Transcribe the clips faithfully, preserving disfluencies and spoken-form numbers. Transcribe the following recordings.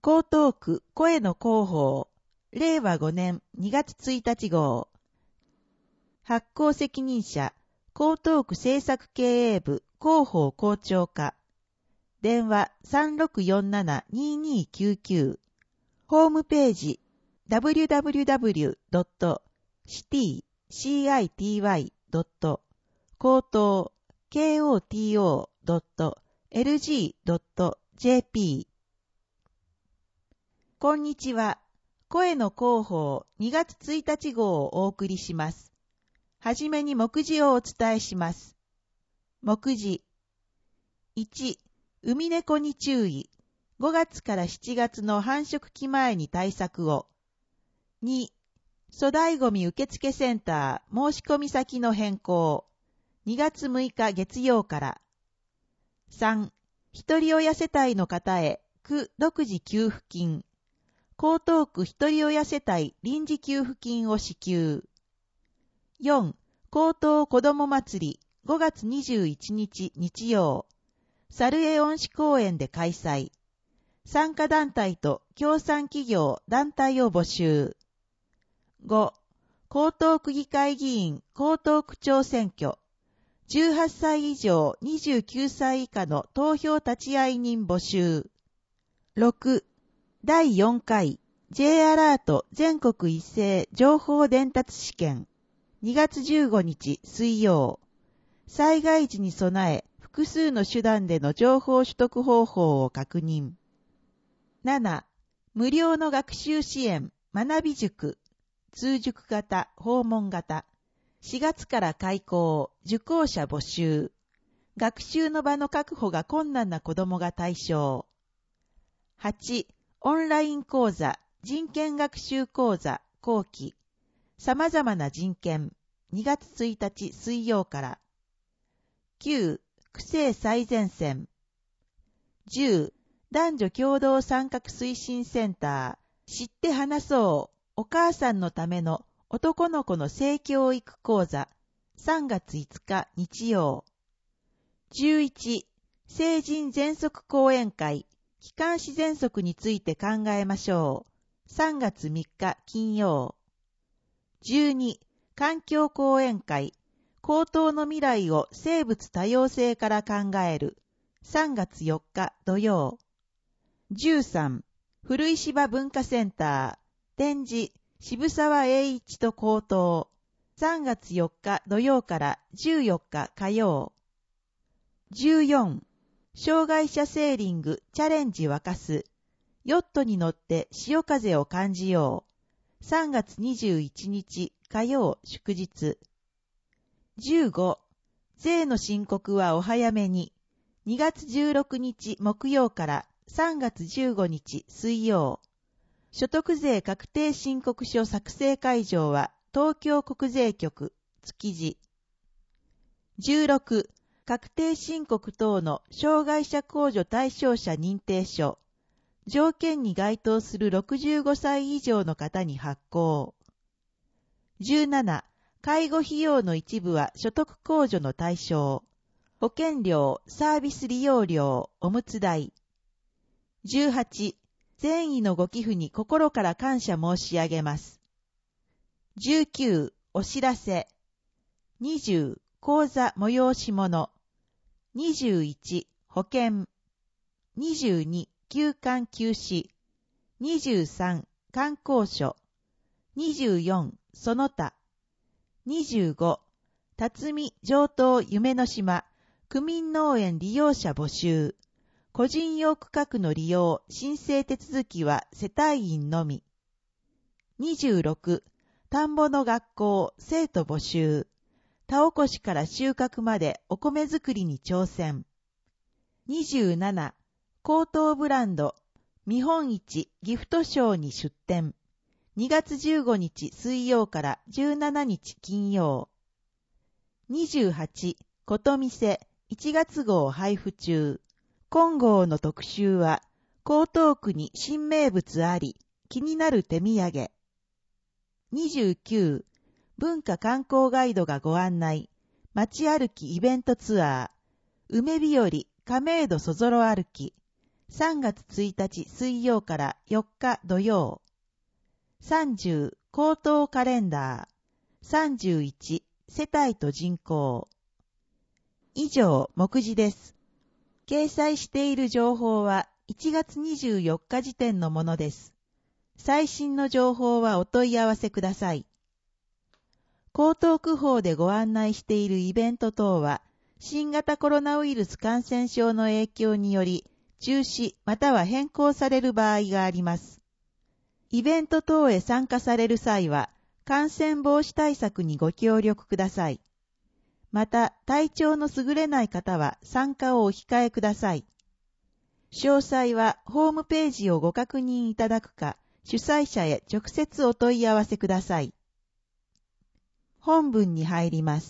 江東区声の広報、れいわごねんにがつついたち号。発行責任者、江東区政策経営部広報校長課。電話 さんろくよんななにーにーきゅうきゅう。ホームページ ダブリューダブリューダブリュードットシティドット高等 ケーオーティーオードットエルジードットジェーピー。 こんにちは。声の広報にがつついたち号をお送りします。はじめに目次をお伝えします。目次いち、海猫に注意。ごがつからしちがつの繁殖期前に対策を。に、粗大ごみ受付センター申し込み先の変更。にがつむいか月曜から。さん、一人親世帯の方へ区独自給付金。江東区一人親世帯臨時給付金を支給。よん、江東子ども祭りごがつにじゅういちにち日曜。猿江恩賜公園で開催。参加団体と協賛企業団体を募集。ご、江東区議会議員江東区長選挙。じゅうはっさい以上にじゅうきゅうさい以下の投票立ち会い人募集。ろく、だいよんかい ジェイ アラート全国一斉情報伝達試験。にがつじゅうごにち水曜。災害時に備え複数の手段での情報取得方法を確認。なな、無料の学習支援学び塾。通塾型、訪問型。しがつから開講、受講者募集。学習の場の確保が困難な子どもが対象。はち、オンライン講座、人権学習講座、後期。様々な人権、にがつついたち水曜から。きゅう、区政最前線。じゅう、男女共同参画推進センター、知って話そう、お母さんのための男の子の性教育講座、さんがついつか日曜。じゅういち、成人喘息講演会、気管支喘息について考えましょう。さんがつみっか金曜。じゅうに、環境講演会、高等の未来を生物多様性から考える。さんがつよっか土曜。じゅうさん、古石場文化センター、展示、渋沢栄一と高等。さんがつよっか土曜からじゅうよっか火曜。じゅうよん、障害者セーリングチャレンジ沸かす。ヨットに乗って潮風を感じよう。さんがつにじゅういちにち火曜祝日。じゅうご、税の申告はお早めに。にがつじゅうろくにち木曜からさんがつじゅうごにち水曜。所得税確定申告書作成会場は東京国税局築地。じゅうろく、確定申告等の障害者控除対象者認定書。条件に該当するろくじゅうごさい以上の方に発行。じゅうなな、介護費用の一部は所得控除の対象。保険料、サービス利用料、おむつ代。じゅうはち、善意のご寄付に心から感謝申し上げます。じゅうきゅう、お知らせ。にじゅう、講座催し物。にじゅういち、保険。にじゅうに、休館休止。にじゅうさん、観光所。にじゅうよん、その他。にじゅうご、辰巳上東夢の島、区民農園利用者募集。個人用区画の利用、申請手続きは世帯員のみ。にじゅうろく、田んぼの学校、生徒募集。田起こしから収穫までお米作りに挑戦。にじゅうなな、高等ブランド、見本市ギフトショーに出展。にがつじゅうごにち水曜からじゅうしちにち金曜。にじゅうはち、ことみせいちがつ号配布中。今号の特集は、江東区に新名物あり、気になる手土産。にじゅうきゅう、文化観光ガイドがご案内。街歩きイベントツアー。梅日和亀戸そぞろ歩き。 さんがつついたち水曜からよっか土曜。さんじゅう口頭カレンダー。さんじゅういち世帯と人口。以上、目次です。掲載している情報はいちがつにじゅうよっか時点のものです。最新の情報はお問い合わせください。江東区法でご案内しているイベント等は、新型コロナウイルス感染症の影響により、中止または変更される場合があります。イベント等へ参加される際は、感染防止対策にご協力ください。また、体調の優れない方は参加をお控えください。詳細はホームページをご確認いただくか、主催者へ直接お問い合わせください。本文に入ります。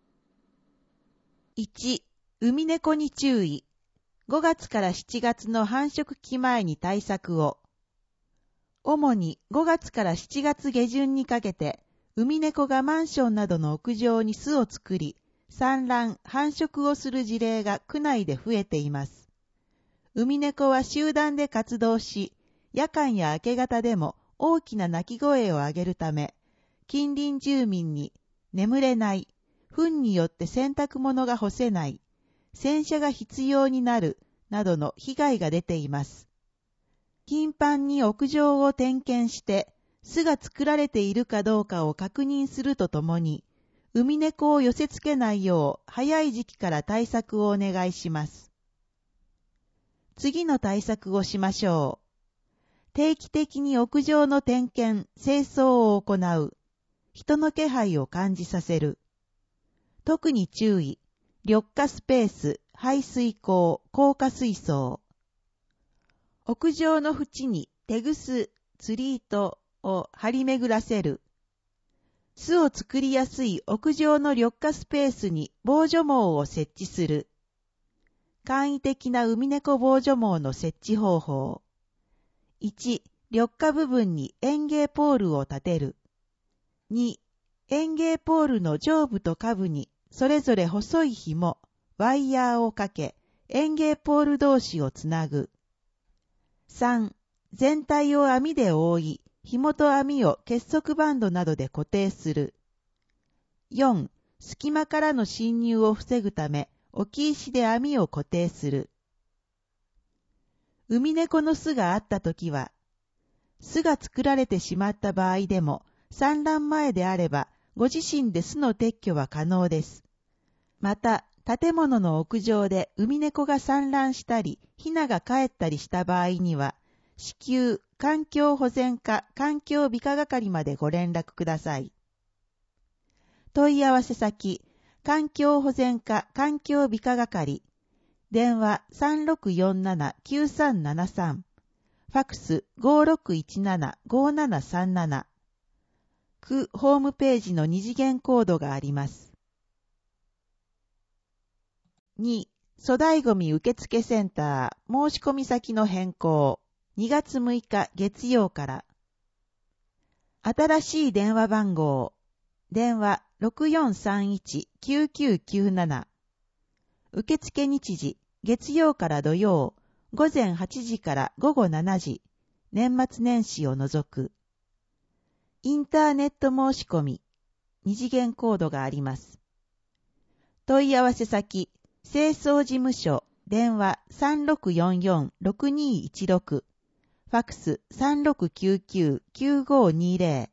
いち、ウミネコに注意。ごがつからしちがつの繁殖期前に対策を。主にごがつからしちがつ下旬にかけて、ウミネコがマンションなどの屋上に巣を作り、産卵、繁殖をする事例が区内で増えています。ウミネコは集団で活動し、夜間や明け方でも大きな鳴き声を上げるため、近隣住民に眠れない、糞によって洗濯物が干せない、洗車が必要になる、などの被害が出ています。頻繁に屋上を点検して、巣が作られているかどうかを確認するとともに、ウミネコを寄せ付けないよう早い時期から対策をお願いします。次の対策をしましょう。定期的に屋上の点検、清掃を行う。人の気配を感じさせる。特に注意。緑化スペース、排水溝、高架水槽。屋上の縁にテグス、釣り糸を張り巡らせる。巣を作りやすい屋上の緑化スペースに防除網を設置する。簡易的なウミネコ防除網の設置方法。いち、緑化部分に園芸ポールを立てる。に、園芸ポールの上部と下部にそれぞれ細い紐、ワイヤーをかけ、園芸ポール同士をつなぐ。さん、全体を網で覆い、紐と網を結束バンドなどで固定する。よん、隙間からの侵入を防ぐため、置き石で網を固定する。ウミネコの巣があったときは、巣が作られてしまった場合でも、産卵前であれば、ご自身で巣の撤去は可能です。また、建物の屋上でウミネコが産卵したり、ヒナが帰ったりした場合には、至急、環境保全課環境美化係までご連絡ください。問い合わせ先、環境保全課環境美化係、電話 さんろくよんななきゅうさんななさん、ファクス ごろくいちななごななさんなな、区ホームページの二次元コードがあります。に、粗大ごみ受付センター申し込み先の変更。にがつむいか月曜から。新しい電話番号。電話 ろくよんさんいちきゅうきゅうきゅうなな。受付日時、月曜から土曜、ごぜんはちじからごごしちじ、年末年始を除く。インターネット申し込み。二次元コードがあります。問い合わせ先、清掃事務所、電話 さんろくよんよんろくにいちろく、ファクス さんろくきゅうきゅうきゅうごにぜろ。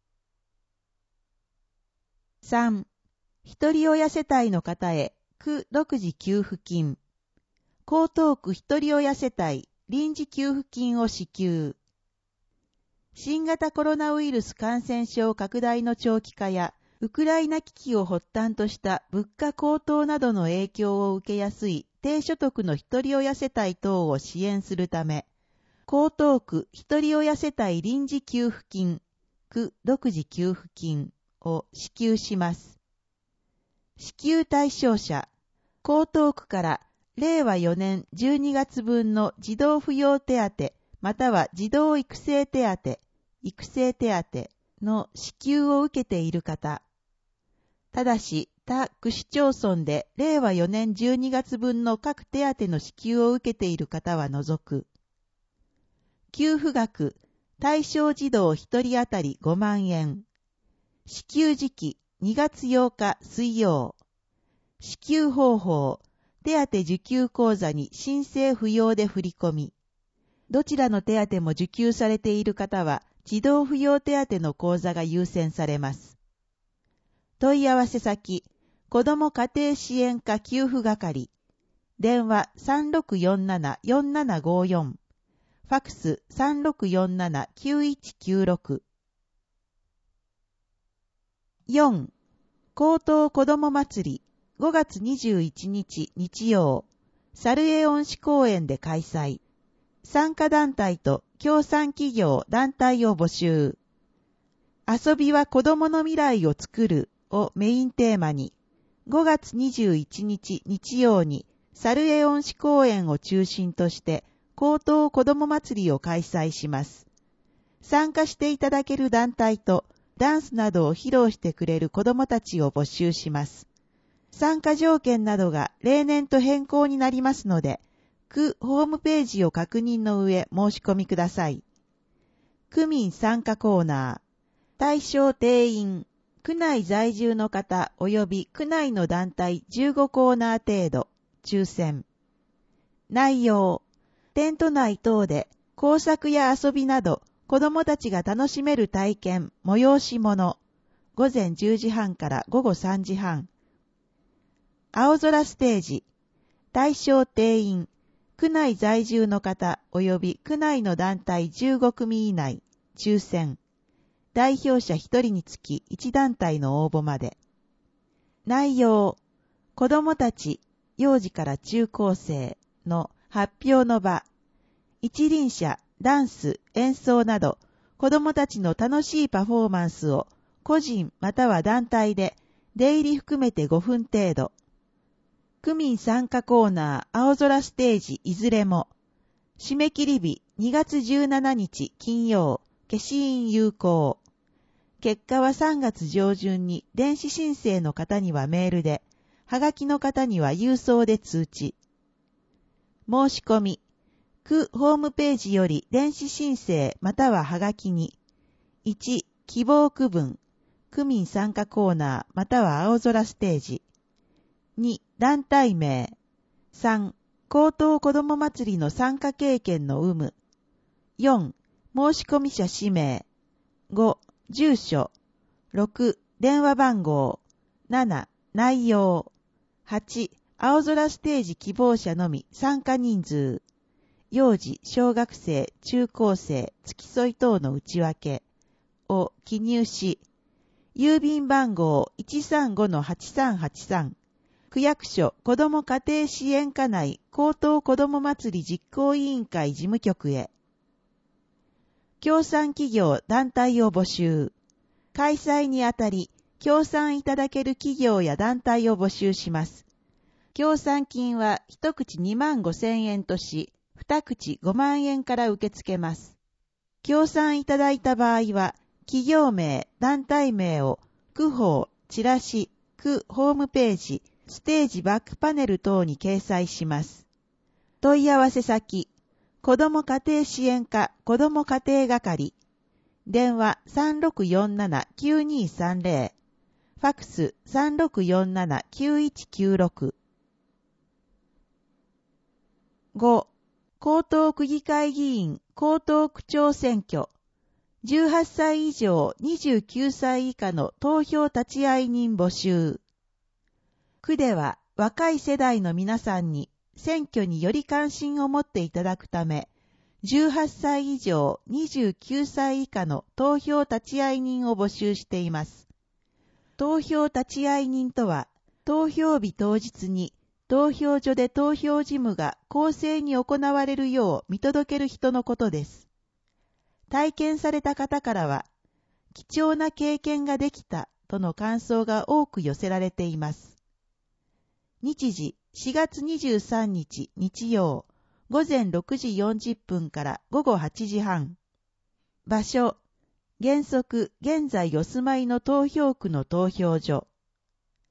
さん、一人親世帯の方へ、区独自給付金。江東区一人親世帯臨時給付金を支給。新型コロナウイルス感染症拡大の長期化や、ウクライナ危機を発端とした物価高騰などの影響を受けやすい低所得の一人親世帯等を支援するため、江東区一人親世帯臨時給付金、区独自給付金を支給します。支給対象者、江東区かられいわよねんじゅうにがつぶんの児童扶養手当または児童育成手当、育成手当の支給を受けている方。ただし、 他区市町村でれいわよねんじゅうにがつぶんの各手当の支給を受けている方は除く。給付額、対象児童ひとり当たりごまんえん。支給時期にがつようか水曜。支給方法、手当受給口座に申請不要で振り込み。どちらの手当も受給されている方は、児童扶養手当の口座が優先されます。問い合わせ先、子ども家庭支援課給付係。電話 さんろくよんななよんななごよん。ファクス さんろくよんななきゅういちきゅうろく。よん. 高等子ども祭りごがつにじゅういちにち日曜、サルエオン市公園で開催。参加団体と協賛企業団体を募集。遊びは子どもの未来を作るをメインテーマに、ごがつにじゅういちにち日曜にサルエオン市公園を中心として高等子ども祭りを開催します。参加していただける団体とダンスなどを披露してくれる子どもたちを募集します。参加条件などが例年と変更になりますので、区ホームページを確認の上申し込みください。区民参加コーナー。対象定員。区内在住の方及び区内の団体じゅうごコーナー程度。抽選。内容。テント内等で工作や遊びなど子どもたちが楽しめる体験、催し物。ごぜんじゅうじはんからごごさんじはん。青空ステージ。対象定員。区内在住の方及び区内の団体じゅうごくみ以内。抽選。代表者ひとりにつきいち団体の応募まで。内容。子どもたち、幼児から中高生の発表の場。一輪車、ダンス、演奏など、子どもたちの楽しいパフォーマンスを個人または団体で出入り含めてごふん程度。区民参加コーナー青空ステージいずれも。締め切り日にがつじゅうしちにち金曜、消印有効。結果はさんがつ上旬に電子申請の方にはメールで、はがきの方には郵送で通知。申し込み。区ホームページより電子申請またははがきに。いち. 希望区分。区民参加コーナーまたは青空ステージ。に. 団体名。さん. 高等子ども祭りの参加経験の有無。よん. 申し込み者氏名。ご. 住所。ろく. 電話番号。なな. 内容。はち. 青空ステージ希望者のみ参加人数。幼児、小学生、中高生、付き添い等の内訳を記入し、郵便番号 いちさんごのはちさんはちさん、区役所子ども家庭支援課内高等子ども祭り実行委員会事務局へ。協賛企業団体を募集。開催にあたり、協賛いただける企業や団体を募集します。協賛金は一口にまんごせんえんとし、二口ごまんえんから受け付けます。協賛いただいた場合は、企業名、団体名を区報、チラシ、区ホームページ、ステージバックパネル等に掲載します。問い合わせ先、子ども家庭支援課子ども家庭係。電話 さんろくよんななきゅうにさんぜろ。ファクス さんろくよんななきゅういちきゅうろく。ご. 江東区議会議員江東区長選挙。じゅうはっさい以上にじゅうきゅうさい以下の投票立会人募集。区では若い世代の皆さんに選挙により関心を持っていただくため、じゅうはっさい以上にじゅうきゅうさい以下の投票立会人を募集しています。投票立会人とは、投票日当日に投票所で投票事務が公正に行われるよう見届ける人のことです。体験された方からは、貴重な経験ができたとの感想が多く寄せられています。日時しがつにじゅうさんにち日曜、ごぜんろくじよんじゅっぷんからごごはちじはん。場所、原則現在お住まいの投票区の投票所。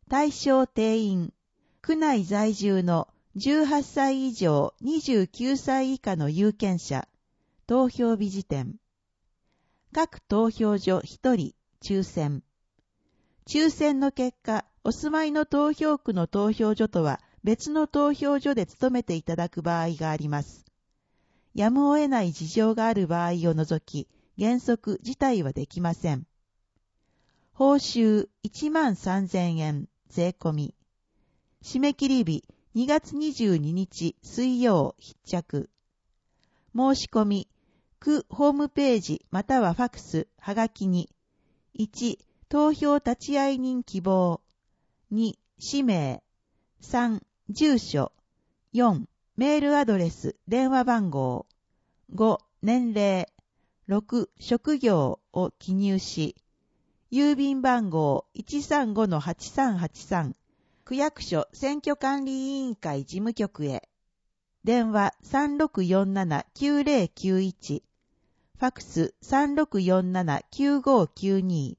対象定員、区内在住のじゅうはっさい以上にじゅうきゅうさい以下の有権者、投票日時点。各投票所ひとり、抽選。抽選の結果、お住まいの投票区の投票所とは別の投票所で務めていただく場合があります。やむを得ない事情がある場合を除き、原則辞退はできません。報酬いちまんさんぜんえん、税込み。締め切り日にがつにじゅうににち水曜必着。申し込み、区ホームページまたはファクス、はがきに、いち、投票立ち会い人希望、に、氏名、さん、住所、よん、メールアドレス、電話番号、ご、年齢、ろく、職業を記入し、郵便番号 いちさんごのはちさんはちさん、区役所選挙管理委員会事務局へ。電話 さんろくよんななきゅうぜろきゅういち、ファクス さんろくよんななきゅうごきゅうに。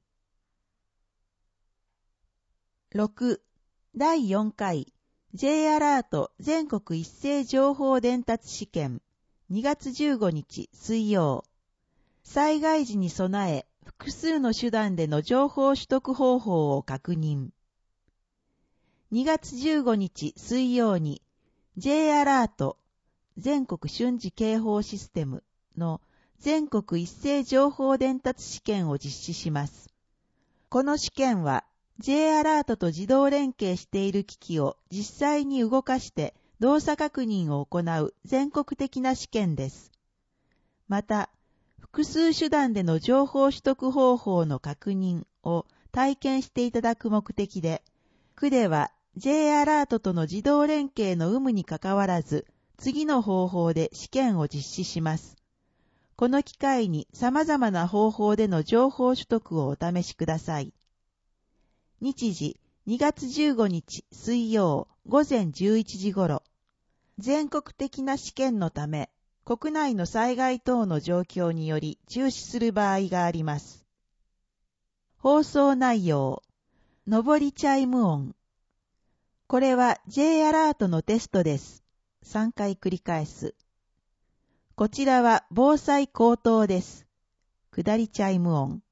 ろく. だいよんかい J アラート全国一斉情報伝達試験にがつじゅうごにち水曜。災害時に備え、複数の手段での情報取得方法を確認。にがつじゅうごにち水曜に J アラート全国瞬時警報システムの全国一斉情報伝達試験を実施します。この試験は J アラートと自動連携している機器を実際に動かして動作確認を行う全国的な試験です。また、複数手段での情報取得方法の確認を体験していただく目的で、区では J アラートとの自動連携の有無にかかわらず、次の方法で試験を実施します。この機会に様々な方法での情報取得をお試しください。日時にがつじゅうごにち水曜ごぜんじゅういちじ頃。全国的な試験のため、国内の災害等の状況により中止する場合があります。放送内容、上りチャイム音。これは J アラートのテストです。さんかい繰り返す。こちらは防災口頭です。下りチャイム音。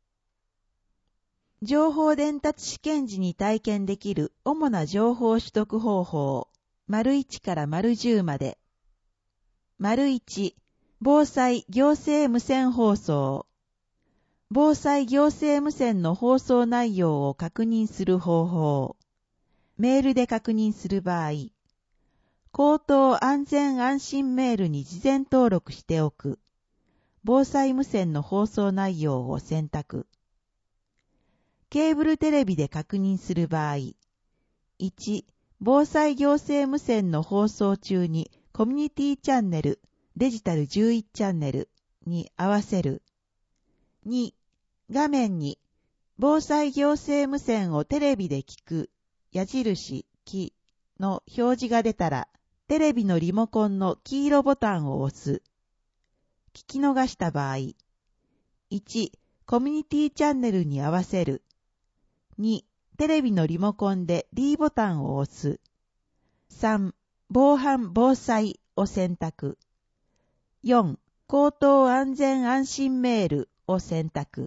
情報伝達試験時に体験できる主な情報取得方法、丸いちから丸じゅうまで。丸いち、防災行政無線放送。防災行政無線の放送内容を確認する方法。メールで確認する場合。口頭安全安心メールに事前登録しておく。防災無線の放送内容を選択。ケーブルテレビで確認する場合。いち、防災行政無線の放送中にコミュニティチャンネル、デジタルじゅういちチャンネルに合わせる。に、画面に防災行政無線をテレビで聞く矢印、きの表示が出たら、テレビのリモコンの黄色ボタンを押す。聞き逃した場合。いち、コミュニティチャンネルに合わせる。に、テレビのリモコンで D ボタンを押す。さん、防犯防災を選択。よん、口頭安全安心メールを選択。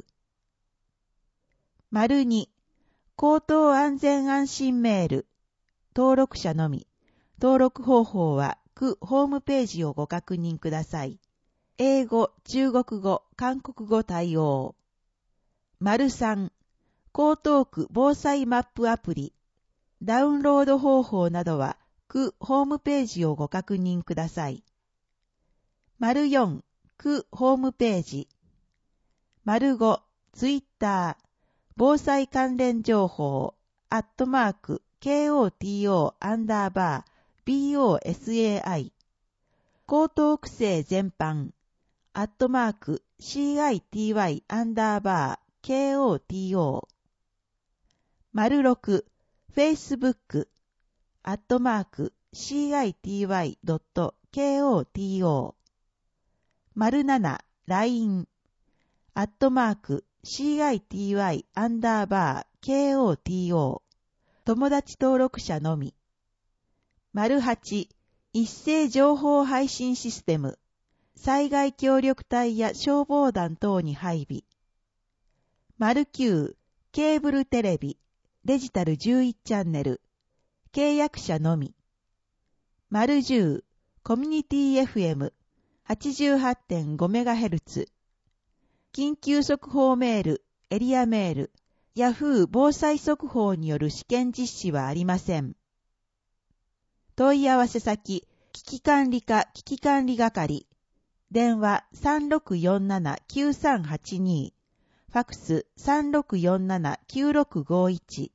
丸に、口頭安全安心メール。登録者のみ。登録方法は区ホームページをご確認ください。英語、中国語、韓国語対応。丸さん、江東区防災マップアプリ。ダウンロード方法などは区ホームページをご確認ください。丸よん、区ホームページ。丸ご、ツイッター。防災関連情報、アットマーク、ケーオーティーオー アンダーバー、ビーオーエスエーアイ。江東区政全般、アットマーク、シーアイティーワイ アンダーバー、ケーオーティーオー。丸ろく、Facebook、アットマーク、シーアイティーワイ ドット ケーオーティーオー。丸なな、ライン、アットマーク、シーアイティーワイ アンダーバー ケーオーティーオー。 友達登録者のみ。丸はち、一斉情報配信システム、災害協力隊や消防団等に配備。丸きゅう、ケーブルテレビ、デジタルじゅういちチャンネル、契約者のみ。丸じゅう、コミュニティ エフエム、はちじゅうはちてんごメガヘルツ。緊急速報メール、エリアメール、ヤフー防災速報による試験実施はありません。問い合わせ先、危機管理課危機管理係。電話 さんろくよんななきゅうさんはちに、ファクス さんろくよんななきゅうろくごいち。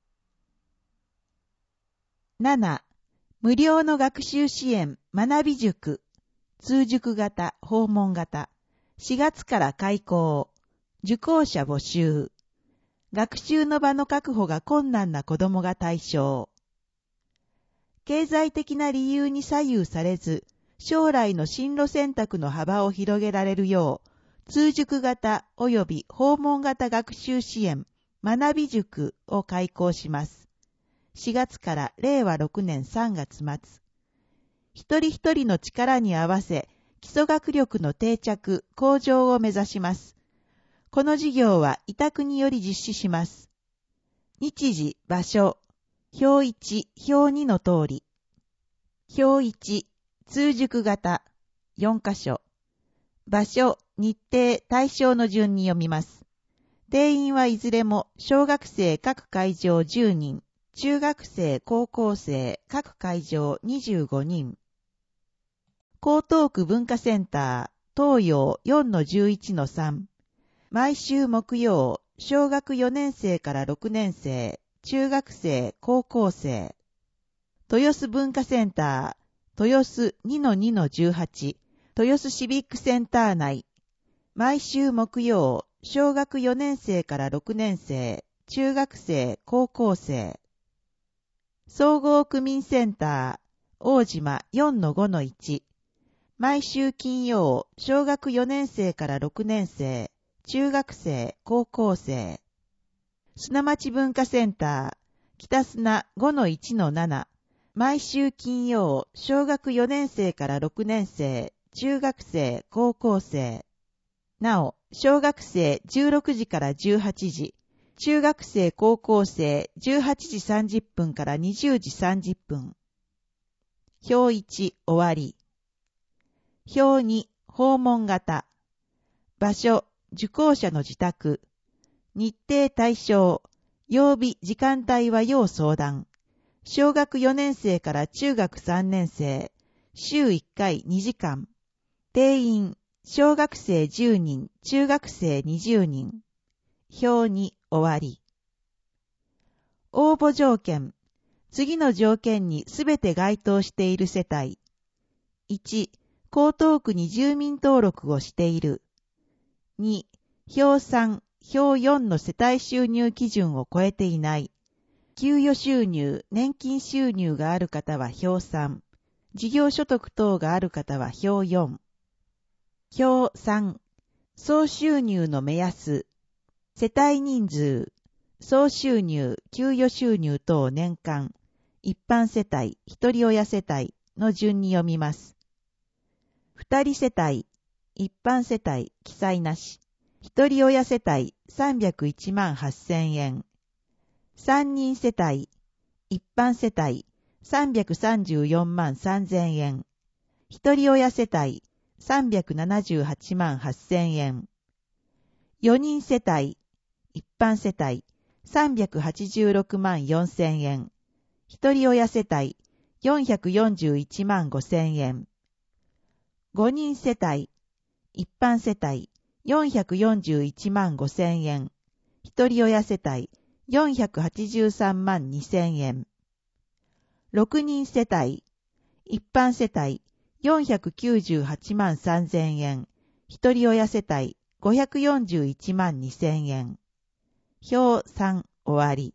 なな、無料の学習支援学び塾、通塾型、訪問型、しがつから開講、受講者募集。学習の場の確保が困難な子どもが対象。経済的な理由に左右されず、将来の進路選択の幅を広げられるよう、通塾型及び訪問型学習支援、学び塾を開講します。しがつかられいわろくねんさんがつ末。一人一人の力に合わせ、基礎学力の定着、向上を目指します。この授業は委託により実施します。日時、場所、表いち、表にの通り。表いち、通塾型、よんかしょ。場所、日程、対象の順に読みます。定員はいずれも小学生各会場じゅうにん、中学生、高校生各会場にじゅうごにん。江東区文化センター、東洋 よんのじゅういちのさん。毎週木曜、小学よねん生からろくねん生、中学生、高校生。豊洲文化センター、豊洲 にのにのじゅうはち、豊洲シビックセンター内。毎週木曜、小学よねん生からろくねん生、中学生、高校生。総合区民センター、大島 よんのごのいち。毎週金曜、小学よねん生からろくねん生、中学生、高校生。砂町文化センター、北砂 ごのいちのなな。毎週金曜、小学よねん生からろくねん生、中学生、高校生。なお、小学生じゅうろくじからじゅうはちじ、中学生、高校生じゅうはちじさんじゅっぷんからにじゅうじさんじゅっぷん。表いち、終わり。表に、訪問型。場所、受講者の自宅。日程対象。曜日、時間帯は要相談。小学よねん生から中学さんねん生。週いっかいにじかん。定員。小学生じゅうにん、中学生にじゅうにん。表に終わり。応募条件。次の条件にすべて該当している世帯。いち、江東区に住民登録をしている。に、表さん、表よんの世帯収入基準を超えていない。給与収入、年金収入がある方は表さん。事業所得等がある方は表よん。表さん、総収入の目安。世帯人数、総収入、給与収入等年間、一般世帯、一人親世帯の順に読みます。二人世帯、一般世帯、記載なし。一人親世帯、さんびゃくいちまんはっせんえん。三人世帯、一般世帯、さんびゃくさんじゅうよんまんさんぜんえん。一人親世帯、さんびゃくななじゅうはちまんはっせんえん。四人世帯、一般世帯、さんびゃくはちじゅうろくまんよんせんえん。一人親世帯、よんひゃくよんじゅういちまんごせんえん。五人世帯、一般世帯、よんひゃくよんじゅういちまんごせんえん。一人親世帯、よんひゃくはちじゅうさんまんにせんえん。六人世帯、一般世帯、よんひゃくきゅうじゅうはちまんさんぜんえん。一人親世帯、ごひゃくよんじゅういちまんにせんえん。表さん、終わり。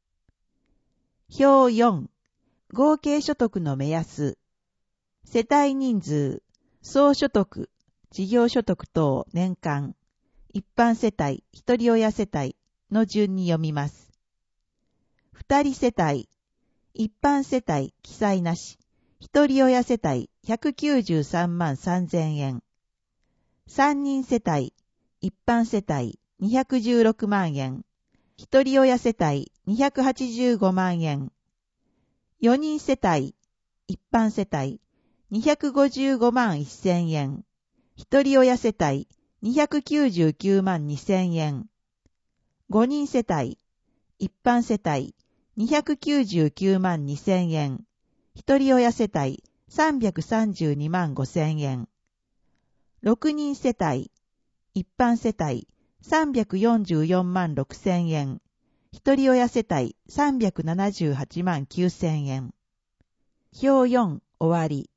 表よん、合計所得の目安。世帯人数、総所得、事業所得等年間、一般世帯、一人親世帯の順に読みます。 二人世帯、一般世帯記載なし、一人親世帯ひゃくきゅうじゅうさんまんさんぜんえん。三人世帯、一般世帯にひゃくじゅうろくまんえん。一人親世帯にひゃくはちじゅうごまんえん。四人世帯、一般世帯にひゃくごじゅうごまんせんえん。一人親世帯にひゃくきゅうじゅうきゅうまんにせんえん。五人世帯、一般世帯にひゃくきゅうじゅうきゅうまんにせんえん。一人親世帯さんびゃくさんじゅうにまんごせんえん。六人世帯、一般世帯さんびゃくよんじゅうよんまんろくせんえん。一人親世帯さんびゃくななじゅうはちまんきゅうせんえん。表よん終わり。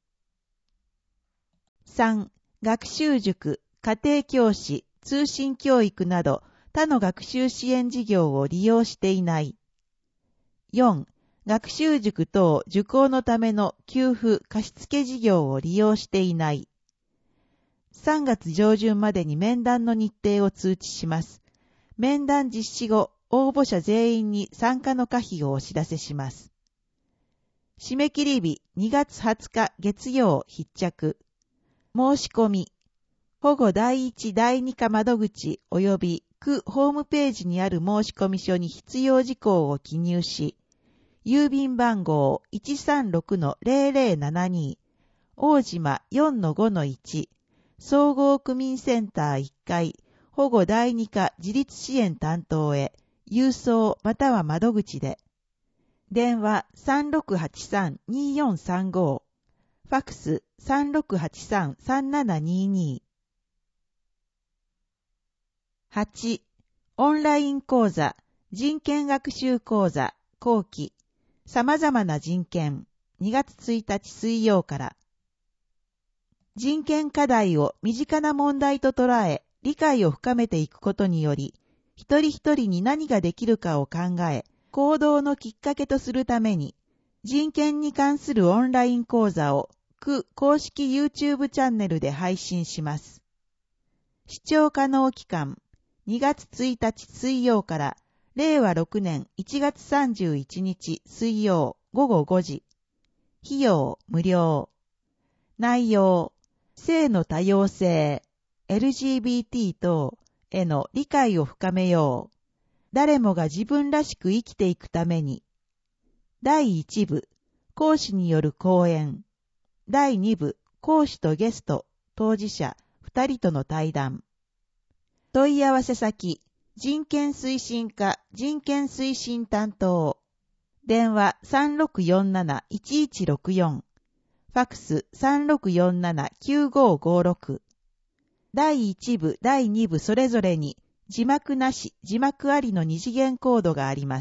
さん、学習塾、家庭教師、通信教育など他の学習支援事業を利用していない。よん、学習塾等受講のための給付貸付事業を利用していない。さんがつ上旬までに面談の日程を通知します。面談実施後、応募者全員に参加の可否をお知らせします。締め切り日にがつはつか月曜必着。申し込み。保護第一第二課窓口及び区ホームページにある申込書に必要事項を記入し、郵便番号 いちさんろくのゼロゼロななに 大島 よんのごのいち 総合区民センターいっかい保護第二課自立支援担当へ郵送または窓口で。電話 さんろくはちさんによんさんご ファックス さんろくはちさんさんななにに。はち. オンライン講座人権学習講座後期様々な人権にがつついたち水曜から。人権課題を身近な問題と捉え理解を深めていくことにより一人一人に何ができるかを考え行動のきっかけとするために人権に関するオンライン講座を区公式 YouTube チャンネルで配信します。視聴可能期間にがつついたち水曜かられいわろくねんいちがつさんじゅういちにち水曜ごごごじ。費用無料。内容、性の多様性、エルジービーティー 等への理解を深めよう。誰もが自分らしく生きていくために。だいいち部、講師による講演。だいに部、講師とゲスト、当事者ふたりとの対談。問い合わせ先、人権推進課人権推進担当。電話 さんろくよんなないちいちろくよん。ファックス さんろくよんななきゅうごごろく。だいいち部、だいに部それぞれに字幕なし、字幕ありの二次元コードがあります。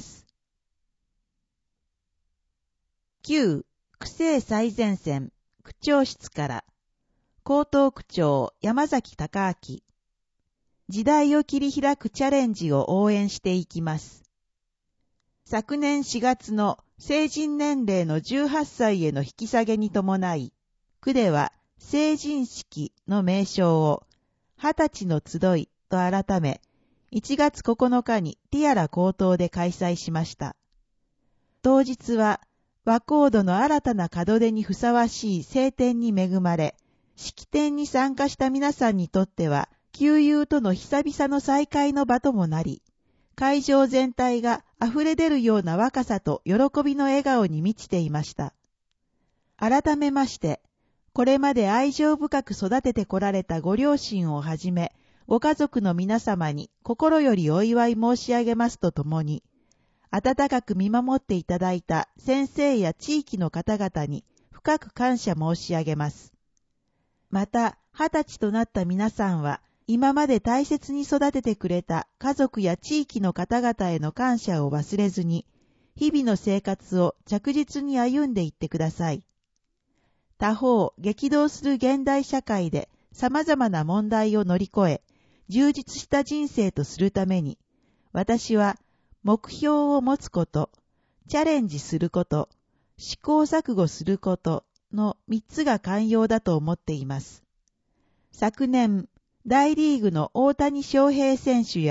きゅう. 区政最前線、区長室から。江東区長山崎隆明。時代を切り開くチャレンジを応援していきます。昨年しがつの成人年齢のじゅうはっさいへの引き下げに伴い、区では成人式の名称をはたちの集いと改め、いちがつここのかにティアラ高等で開催しました。当日は和コードの新たな門出にふさわしい晴天に恵まれ、式典に参加した皆さんにとっては、旧友との久々の再会の場ともなり、会場全体が溢れ出るような若さと喜びの笑顔に満ちていました。改めまして、これまで愛情深く育ててこられたご両親をはじめ、ご家族の皆様に心よりお祝い申し上げますとともに、温かく見守っていただいた先生や地域の方々に深く感謝申し上げます。また、二十歳となった皆さんは、今まで大切に育ててくれた家族や地域の方々への感謝を忘れずに、日々の生活を着実に歩んでいってください。他方、激動する現代社会で様々な問題を乗り越え、充実した人生とするために、私は目標を持つこと、チャレンジすること、試行錯誤することの三つが肝要だと思っています。昨年、大リーグの大谷翔平選手や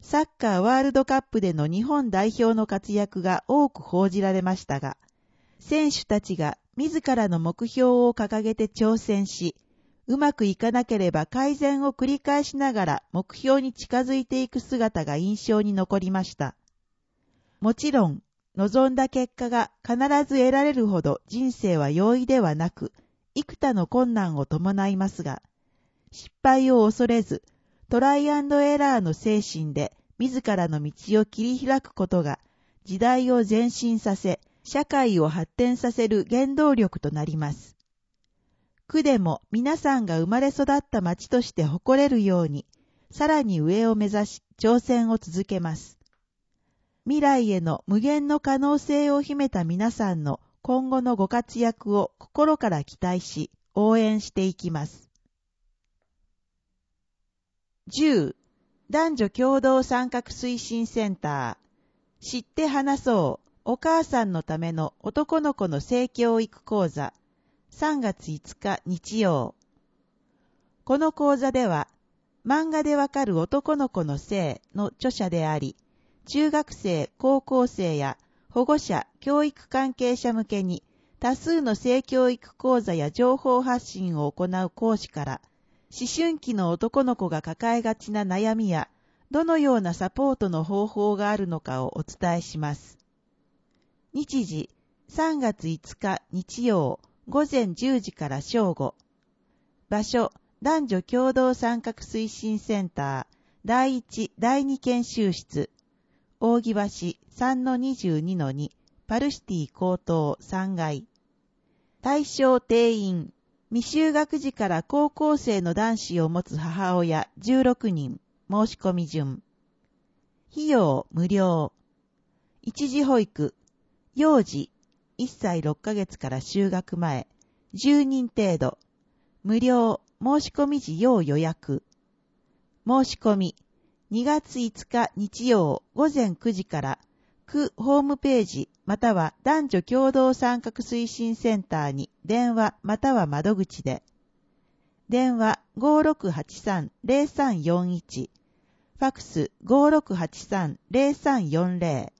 サッカーワールドカップでの日本代表の活躍が多く報じられましたが、選手たちが自らの目標を掲げて挑戦し、うまくいかなければ改善を繰り返しながら目標に近づいていく姿が印象に残りました。もちろん、望んだ結果が必ず得られるほど人生は容易ではなく、幾多の困難を伴いますが、失敗を恐れず、トライアンドエラーの精神で自らの道を切り開くことが、時代を前進させ、社会を発展させる原動力となります。区でも皆さんが生まれ育った町として誇れるように、さらに上を目指し挑戦を続けます。未来への無限の可能性を秘めた皆さんの今後のご活躍を心から期待し、応援していきます。じゅう. 男女共同参画推進センター。知って話そう。お母さんのための男の子の性教育講座。さんがついつか日曜。この講座では、漫画でわかる男の子の性の著者であり、中学生、高校生や保護者、教育関係者向けに多数の性教育講座や情報発信を行う講師から、思春期の男の子が抱えがちな悩みや、どのようなサポートの方法があるのかをお伝えします。日時、さんがついつか日曜、ごぜんじゅうじから正午。場所、男女共同参画推進センター、だいいち、だいに研修室。扇橋 さんのにじゅうにのに パルシティ高等さんがい。対象定員、未就学児から高校生の男子を持つ母親じゅうろくにん、申し込み順。費用無料。一時保育、幼児、いっさいろっかげつから就学前、じゅうにん程度。無料、申し込み時要予約。申し込み、にがついつか日曜ごぜんくじから区ホームページまたは男女共同参画推進センターに電話または窓口で。電話 ごろくはちさんのぜろさんよんいち、ファクス ごろくはちさんのぜろさんよんぜろ。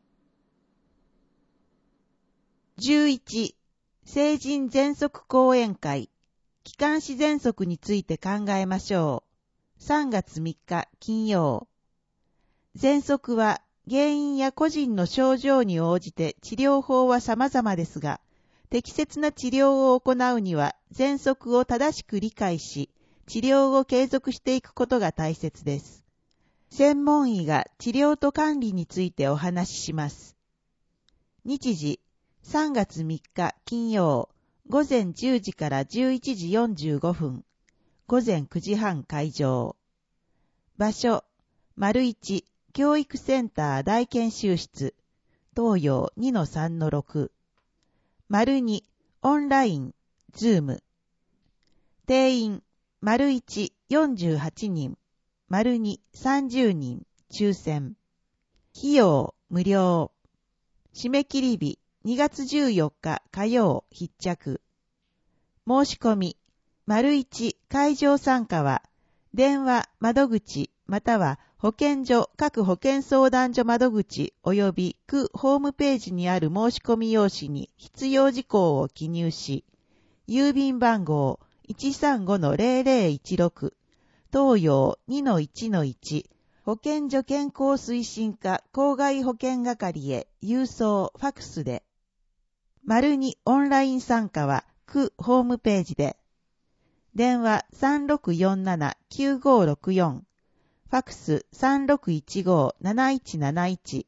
じゅういち. 成人喘息講演会。気管支喘息について考えましょう。さんがつみっか金曜。喘息は原因や個人の症状に応じて治療法は様々ですが、適切な治療を行うには喘息を正しく理解し、治療を継続していくことが大切です。専門医が治療と管理についてお話しします。日時、さんがつみっか金曜、ごぜんじゅうじからじゅういちじよんじゅうごふん、ごぜんくじはん会場。場所、丸一教育センター大研修室、東洋 にのさんのろく。丸にオンライン、ズーム。定員、丸いち、よんじゅうはちにん、丸に、さんじゅうにん、抽選。費用、無料。締め切り日、にがつじゅうよっか火曜必着。申し込み、丸一会場参加は、電話、窓口、または保健所、各保健相談所窓口及び区ホームページにある申し込み用紙に必要事項を記入し、郵便番号 いちさんごのぜろぜろいちろく、東洋 にのいちのいち、保健所健康推進課郊外保健係へ郵送ファクスで。丸にオンライン参加は区ホームページで。電話 さんろくよんななきゅうごろくよん、ファクス さんろくいちごなないちなないち。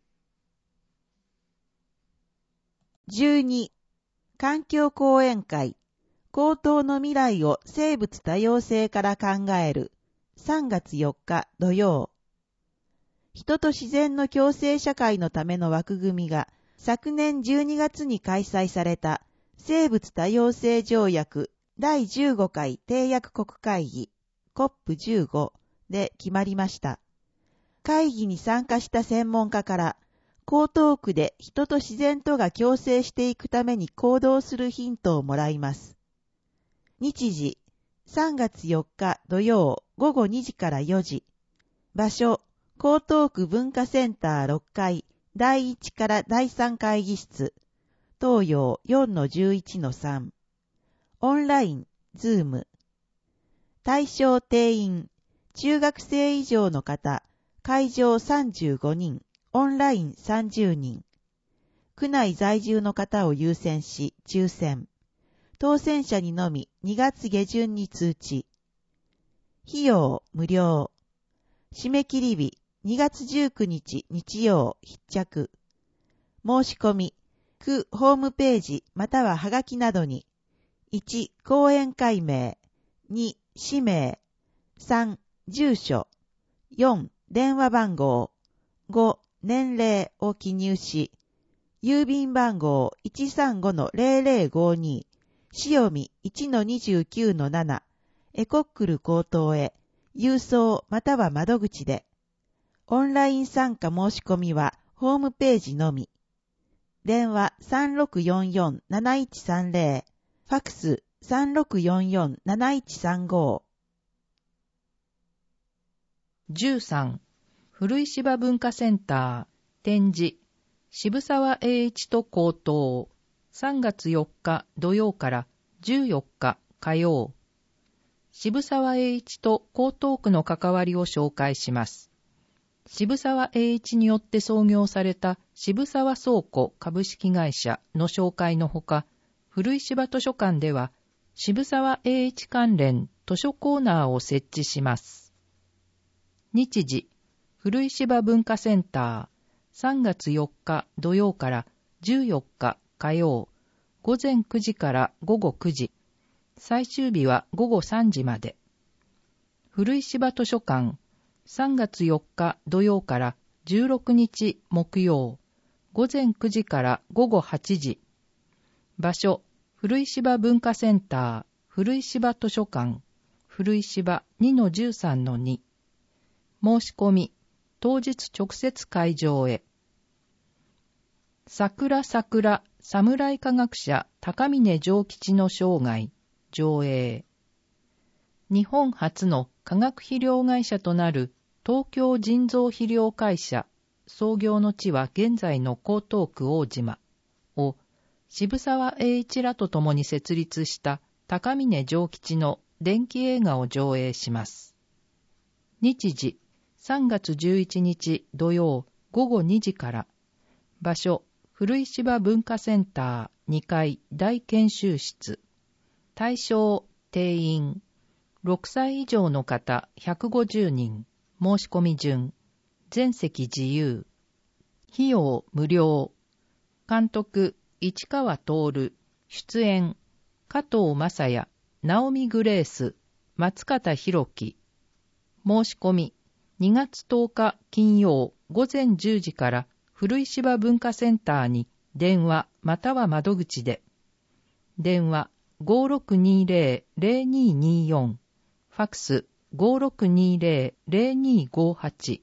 じゅうに. 環境講演会。高等の未来を生物多様性から考える。さんがつよっか土曜。人と自然の共生社会のための枠組みが昨年じゅうにがつに開催された生物多様性条約だいじゅうごかい締約国会議 コップじゅうご で決まりました。会議に参加した専門家から江東区で人と自然とが共生していくために行動するヒントをもらいます。日時、さんがつよっか土曜ごごにじからよじ。場所、 江東区文化センターろっかいだいいちからだいさん会議室、東洋 よんのじゅういちのさん。オンライン、ズーム。対象定員、中学生以上の方、会場さんじゅうごにん、オンラインさんじゅうにん。区内在住の方を優先し、抽選。当選者にのみにがつ下旬に通知。費用無料。締め切り日にがつじゅうくにち日曜必着。申し込み、区ホームページまたははがきなどに、いち講演会名、に氏名、さん住所、よん電話番号、ご年齢を記入し、郵便番号 いちさんごのゼロゼロごに、塩見 いちのにじゅうきゅうのなな、エコックル高等へ、郵送または窓口で。オンライン参加申し込みはホームページのみ。電話 さんろくよんよんなないちさんゼロ、ファクス さんろくよんよんなないちさんご。 じゅうさん、古石場文化センター、展示、渋沢栄一と高等、さんがつよっか土曜からじゅうよっか火曜。渋沢栄一と江東区の関わりを紹介します。渋沢栄一によって創業された渋沢倉庫株式会社の紹介のほか、古石場図書館では渋沢栄一関連図書コーナーを設置します。日時、古石場文化センター、さんがつよっか土曜からじゅうよっか火曜、ごぜんくじからごごくじ、最終日はごごさんじまで。古石場図書館、さんがつよっか土曜からじゅうろくにち木曜、ごぜんくじからごごはちじ。場所、古石場文化センター、古石場図書館、古石場 にのじゅうさんのに。申し込み、当日直接会場へ。桜桜侍科学者高峰丈吉の生涯、上映。日本初の化学肥料会社となる東京人造肥料会社、創業の地は現在の江東区大島を渋沢栄一らと共に設立した高峰丈吉の伝記映画を上映します。日時、さんがつじゅういちにち土曜ごごにじから。場所、古石場文化センターにかい大研修室。対象、定員。ろくさい以上の方ひゃくごじゅうにん。申し込み順。全席自由。費用無料。監督、市川徹。出演、加藤正也、ナオミグレース、松方弘樹。申し込み、にがつとおか金曜ごぜんじゅうじから古石場文化センターに電話または窓口で。電話 ごろくにゼロ ゼロにによん、ファクス ごろくにゼロ ゼロにごはち。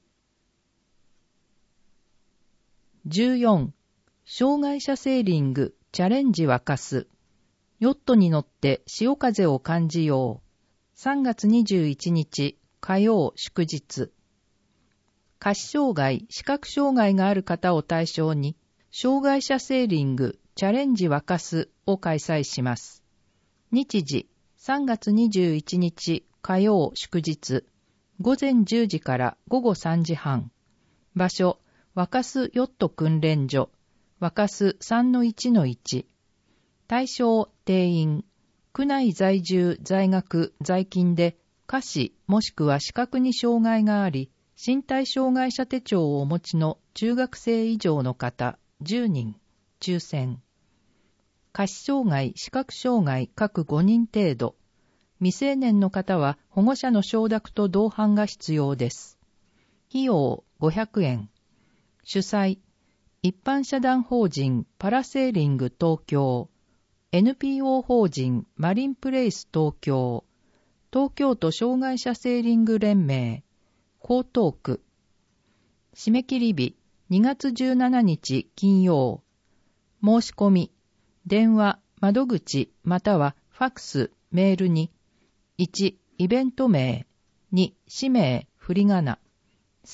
じゅうよん、障害者セーリングチャレンジ沸かす。ヨットに乗って潮風を感じよう。さんがつにじゅういちにち火曜祝日。下肢障害、視覚障害がある方を対象に、障害者セーリングチャレンジ沸かすを開催します。日時、さんがつにじゅういちにち火曜祝日、ごぜんじゅうじからごごさんじはん。場所、沸かすヨット訓練所、沸かす さんのいちのいち。対象、定員。区内在住、在学、在勤で、下肢もしくは視覚に障害があり、身体障害者手帳をお持ちの中学生以上の方じゅうにん、抽選。下肢障害、視覚障害各ごにん程度。未成年の方は保護者の承諾と同伴が必要です。費用ごひゃくえん。主催、一般社団法人パラセーリング東京、エヌピーオー 法人マリンプレイス東京、東京都障害者セーリング連盟、江東区。締め切り日、にがつじゅうしちにち金曜。申し込み、電話、窓口、またはファクス、メールに、いち、イベント名、に、氏名、振り仮名、さん、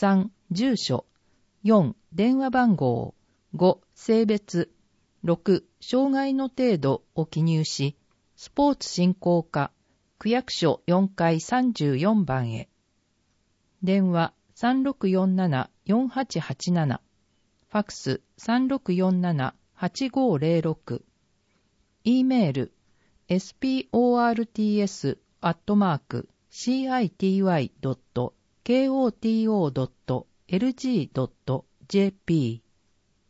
住所、よん、電話番号、ご、性別、ろく、障害の程度を記入し、スポーツ振興課、区役所よんかいさんじゅうよんばんへ。電話 さんろくよんななよんはちはちなな、ファックス さんろくよんななはちごーぜろろく、E メール エスポーツ アットマーク シーアイティーワイ ドット ケーオーティーオー ドット エルジー ドット ジェーピー。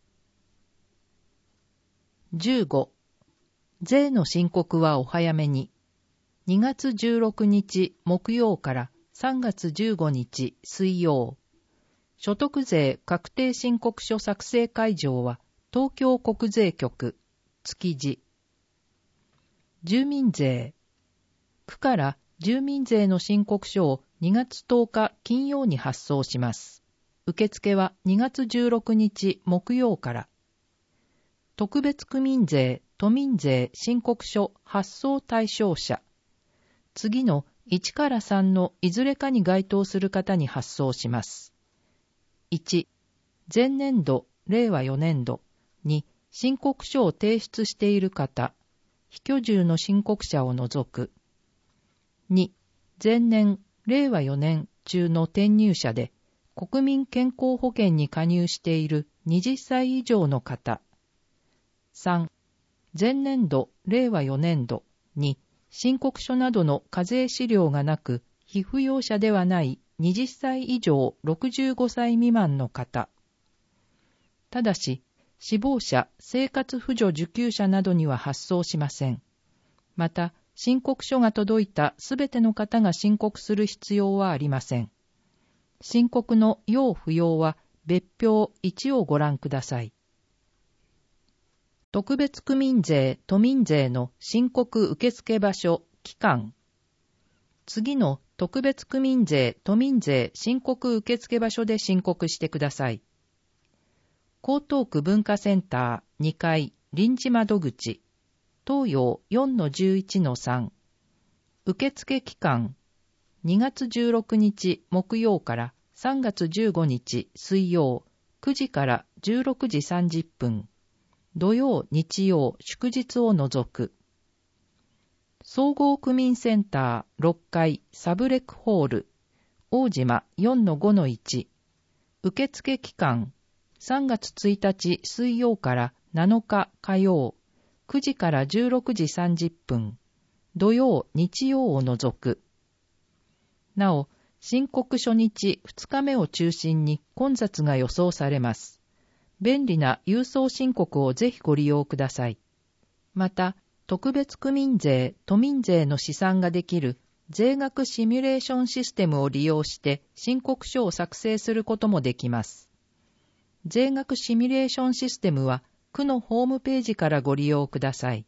じゅうご、税の申告はお早めに。にがつじゅうろくにち木曜からさんがつじゅうごにち水曜。所得税確定申告書作成会場は東京国税局、築地。住民税。区から住民税の申告書をにがつとおか金曜に発送します。受付はにがつじゅうろくにち木曜から。特別区民税、都民税申告書発送対象者。次のいちからさんのいずれかに該当する方に発送します。いち、前年度、れいわよねんど。に、申告書を提出している方、非居住の申告者を除く。に、前年、れいわよねん中の転入者で、国民健康保険に加入しているはたち以上の方。さん、前年度、れいわよねんどに申告書などの課税資料がなく、被扶養者ではないはたち以上ろくじゅうごさい未満の方。ただし、死亡者、生活扶助受給者などには発送しません。また、申告書が届いたすべての方が申告する必要はありません。申告の要不要は別表いちをご覧ください。特別区民税、都民税の申告受付場所、期間。次の特別区民税、都民税申告受付場所で申告してください。江東区文化センターにかい臨時窓口、東洋 よんのじゅういちのさん。受付期間、にがつじゅうろくにち木曜からさんがつじゅうごにち水曜、くじからじゅうろくじさんじゅっぷん。土曜、日曜、祝日を除く。総合区民センターろっかいサブレクホール、大島 よんのごのいち。受付期間、さんがつついたち水曜からなのか火曜、くじからじゅうろくじさんじゅっぷん。土曜、日曜を除く。なお、申告初日、ふつかめを中心に混雑が予想されます。便利な郵送申告をぜひご利用ください。また、特別区民税、都民税の試算ができる税額シミュレーションシステムを利用して申告書を作成することもできます。税額シミュレーションシステムは区のホームページからご利用ください。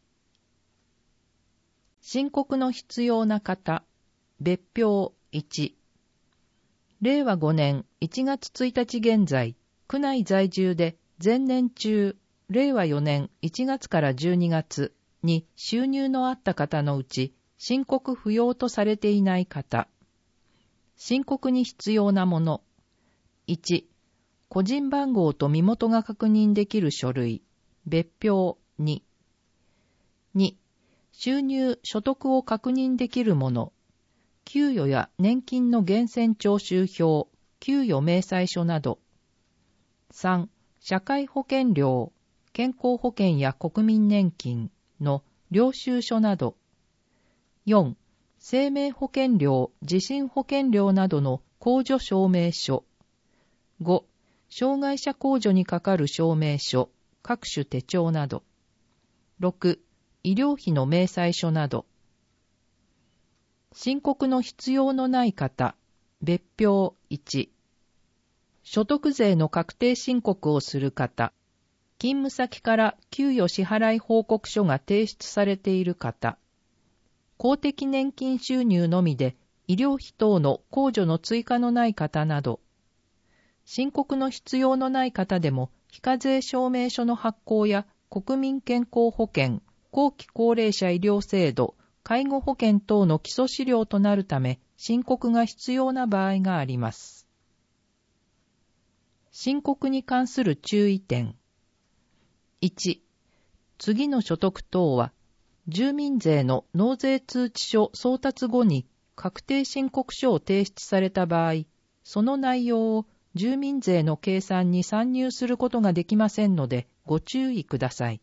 申告の必要な方、別表いち。れいわごねんいちがつついたち現在、区内在住で前年中、れいわよねんいちがつからじゅうにがつに収入のあった方のうち、申告不要とされていない方。申告に必要なもの。いち、個人番号と身元が確認できる書類。別表に。に、収入・所得を確認できるもの。給与や年金の源泉徴収票、給与明細書など。さん、社会保険料、健康保険や国民年金の領収書など。よん、生命保険料、地震保険料などの控除証明書。ご、障害者控除にかかる証明書、各種手帳など。ろく、医療費の明細書など。申告の必要のない方、別表いち。所得税の確定申告をする方、勤務先から給与支払い報告書が提出されている方、公的年金収入のみで医療費等の控除の追加のない方など、申告の必要のない方でも非課税証明書の発行や国民健康保険、後期高齢者医療制度、介護保険等の基礎資料となるため申告が必要な場合があります。 申告に関する注意点。いち、次の所得等は、住民税の納税通知書送達後に確定申告書を提出された場合、その内容を住民税の計算に算入することができませんので、ご注意ください。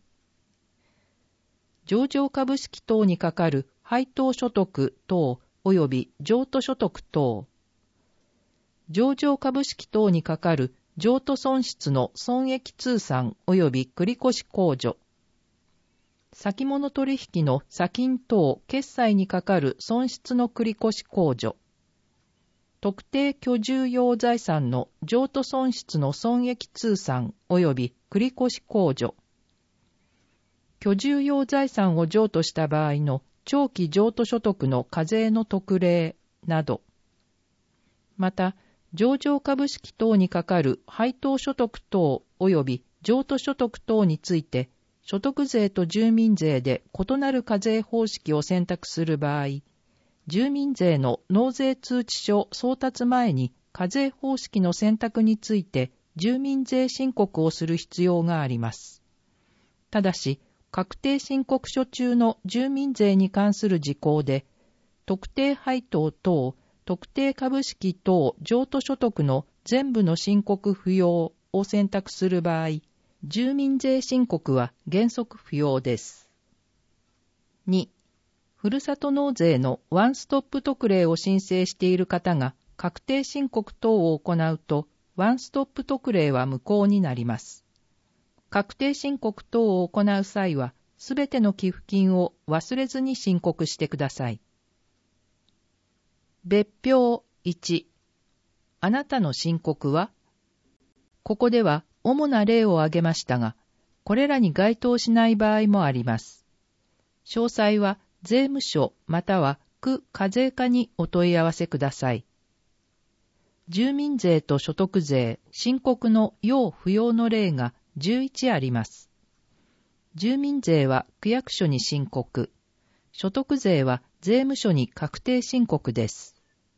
上場株式等にかかる配当所得等及び譲渡所得等。上場株式等にかかる譲渡損失の損益通算及び繰越控除。先物取引の先金等決済にかかる損失の繰越控除。特定居住用財産の譲渡損失の損益通算及び繰越控除。居住用財産を譲渡した場合の長期譲渡所得の課税の特例など。また、上場株式等にかかる配当所得等及び譲渡所得等について、所得税と住民税で異なる課税方式を選択する場合、住民税の納税通知書送達前に課税方式の選択について住民税申告をする必要があります。ただし、確定申告書中の住民税に関する事項で、特定配当等、特定株式等譲渡所得の全部の申告不要を選択する場合、住民税申告は原則不要です。に、ふるさと納税のワンストップ特例を申請している方が確定申告等を行うと、ワンストップ特例は無効になります。確定申告等を行う際は、すべての寄付金を忘れずに申告してください。別表いち、あなたの申告は？ここでは主な例を挙げましたが、これらに該当しない場合もあります。詳細は税務署または区課税課にお問い合わせください。住民税と所得税、申告の要不要の例がじゅういちあります。住民税は区役所に申告、所得税は税務署に確定申告です。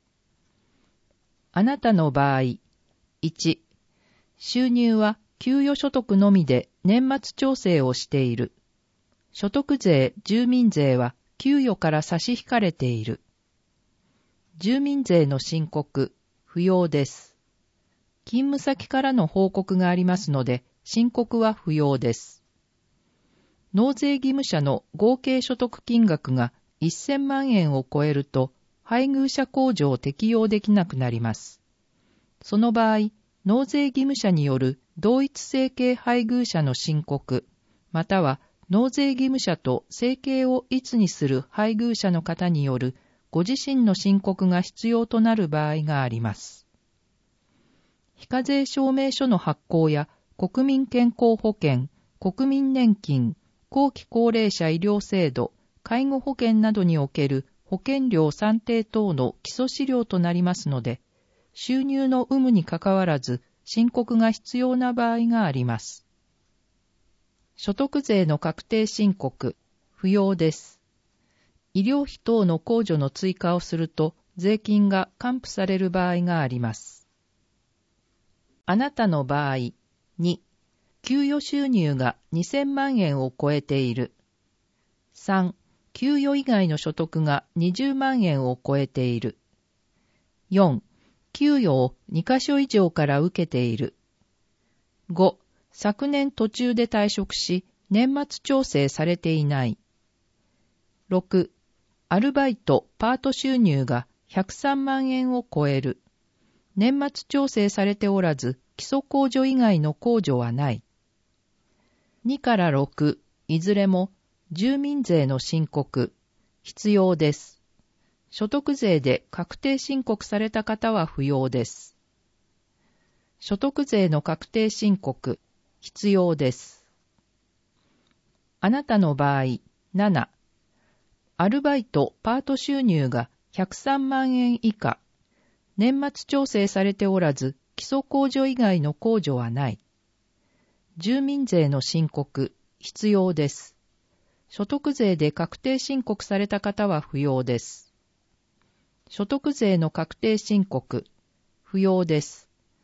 あなたの場合、いち、収入は給与所得のみで年末調整をしている。所得税、住民税は給与から差し引かれている。住民税の申告、不要です。勤務先からの報告がありますので、申告は不要です。納税義務者の合計所得金額がせんまんえんを超えると、配偶者控除を適用できなくなります。その場合、納税義務者による同一生計配偶者の申告、または納税義務者と生計を一にする配偶者の方によるご自身の申告が必要となる場合があります。非課税証明書の発行や国民健康保険、国民年金、後期高齢者医療制度、介護保険などにおける保険料算定等の基礎資料となりますので、収入の有無にかかわらず申告が必要な場合があります。所得税の確定申告、不要です。医療費等の控除の追加をすると税金が還付される場合があります。あなたの場合、に、給与収入がにせんまんえんを超えている。さん、給与以外の所得がにじゅうまんえんを超えている。よん、給与をにかしょ以上から受けている。ご、昨年途中で退職し、年末調整されていない。ろく、アルバイト・パート収入がひゃくさんまんえんを超える。年末調整されておらず、基礎控除以外の控除はない。にからろく、いずれも住民税の申告、必要です。所得税で確定申告された方は不要です。所得税の確定申告、必要です。あなたの場合、なな、アルバイト・パート収入がひゃくさんまんえん以下、年末調整されておらず、基礎控除以外の控除はない。住民税の申告、必要です。所得税で確定申告された方は不要です。所得税の確定申告、不要です。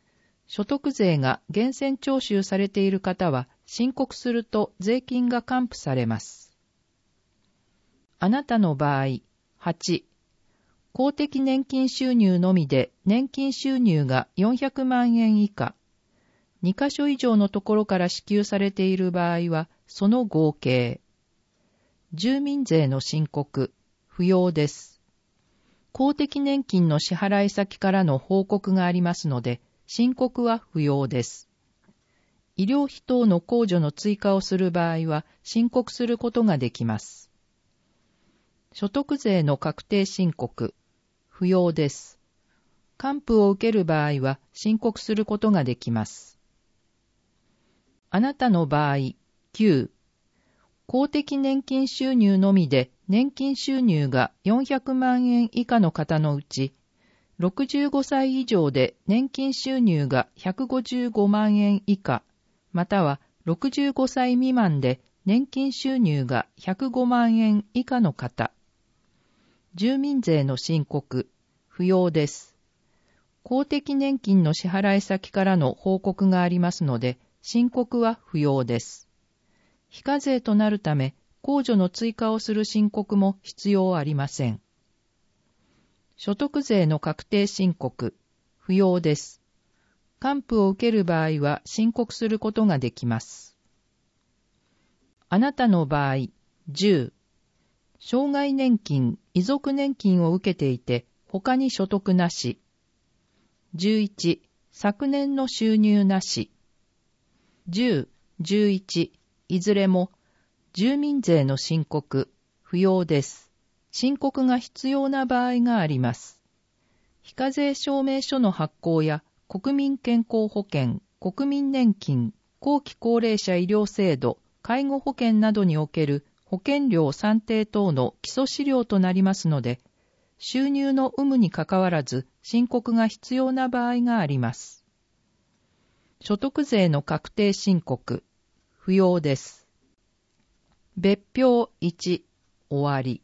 所得税が源泉徴収されている方は申告すると税金が還付されます。あなたの場合、はち、公的年金収入のみで年金収入がよんひゃくまんえん以下、にかしょ以上のところから支給されている場合はその合計。住民税の申告、不要です。公的年金の支払い先からの報告がありますので、申告は不要です。医療費等の控除の追加をする場合は申告することができます。所得税の確定申告、不要です。還付を受ける場合は申告することができます。あなたの場合、きゅう、公的年金収入のみで年金収入がよんひゃくまんえん以下の方のうち、ろくじゅうごさい以上で年金収入がひゃくごじゅうごまんえん以下、またはろくじゅうごさい未満で年金収入がひゃくごまんえん以下の方。住民税の申告、不要です。公的年金の支払い先からの報告がありますので、申告は不要です。非課税となるため、控除の追加をする申告も必要ありません。所得税の確定申告、不要です。還付を受ける場合は申告することができます。あなたの場合、じゅう、生涯年金、遺族年金を受けていて、他に所得なし。じゅういち、昨年の収入なし。じゅう、じゅういち、いずれも、住民税の申告、不要です。申告が必要な場合があります。非課税証明書の発行や、国民健康保険、国民年金、後期高齢者医療制度、介護保険などにおける保険料算定等の基礎資料となりますので、収入の有無にかかわらず申告が必要な場合があります。所得税の確定申告、不要です。別表いち、終わり。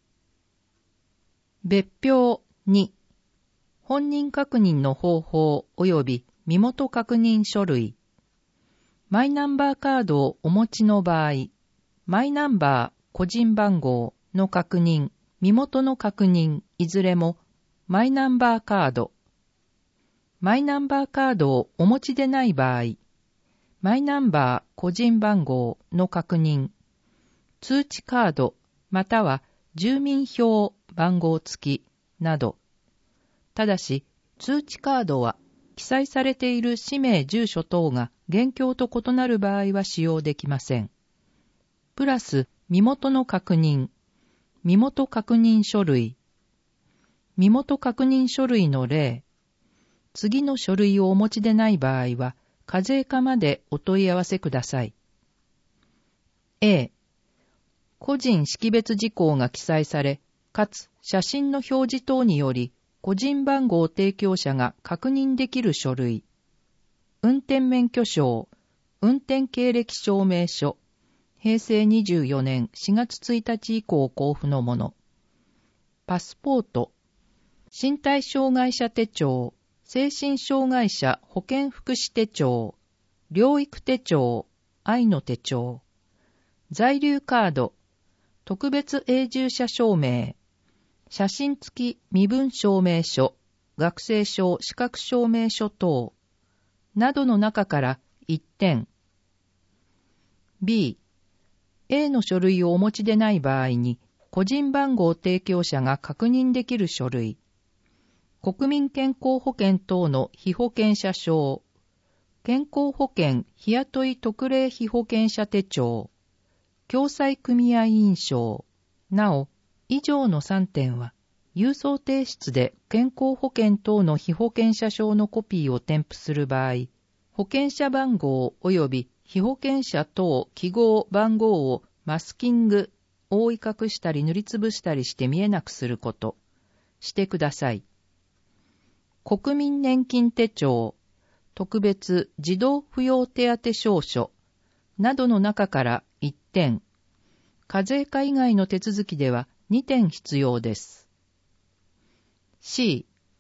別表に、本人確認の方法及び身元確認書類。マイナンバーカードをお持ちの場合、マイナンバー、個人番号の確認、身元の確認、いずれもマイナンバーカード。マイナンバーカードをお持ちでない場合、マイナンバー、個人番号の確認、通知カードまたは住民票番号付きなど。ただし、通知カードは記載されている氏名、住所等が現況と異なる場合は使用できません。プラス、身元の確認、身元確認書類。身元確認書類の例。次の書類をお持ちでない場合は、課税課までお問い合わせください。A、個人識別事項が記載され、かつ写真の表示等により、個人番号提供者が確認できる書類。運転免許証、運転経歴証明書、へいせいにじゅうよねんしがつついたち以降交付のもの。パスポート、身体障害者手帳、精神障害者保健福祉手帳、療育手帳、愛の手帳、在留カード、特別永住者証明、写真付き身分証明書、学生証資格証明書等、などの中からいってん。B、A の書類をお持ちでない場合に、個人番号提供者が確認できる書類、国民健康保険等の被保険者証、健康保険日雇い特例被保険者手帳、共済組合員証。なお、以上のさんてんは、郵送提出で健康保険等の被保険者証のコピーを添付する場合、保険者番号及び被保険者等記号番号をマスキング、覆い隠したり塗りつぶしたりして見えなくすること、してください。国民年金手帳、特別児童扶養手当証書などの中からいってん、課税課以外の手続きではにてん必要です。C、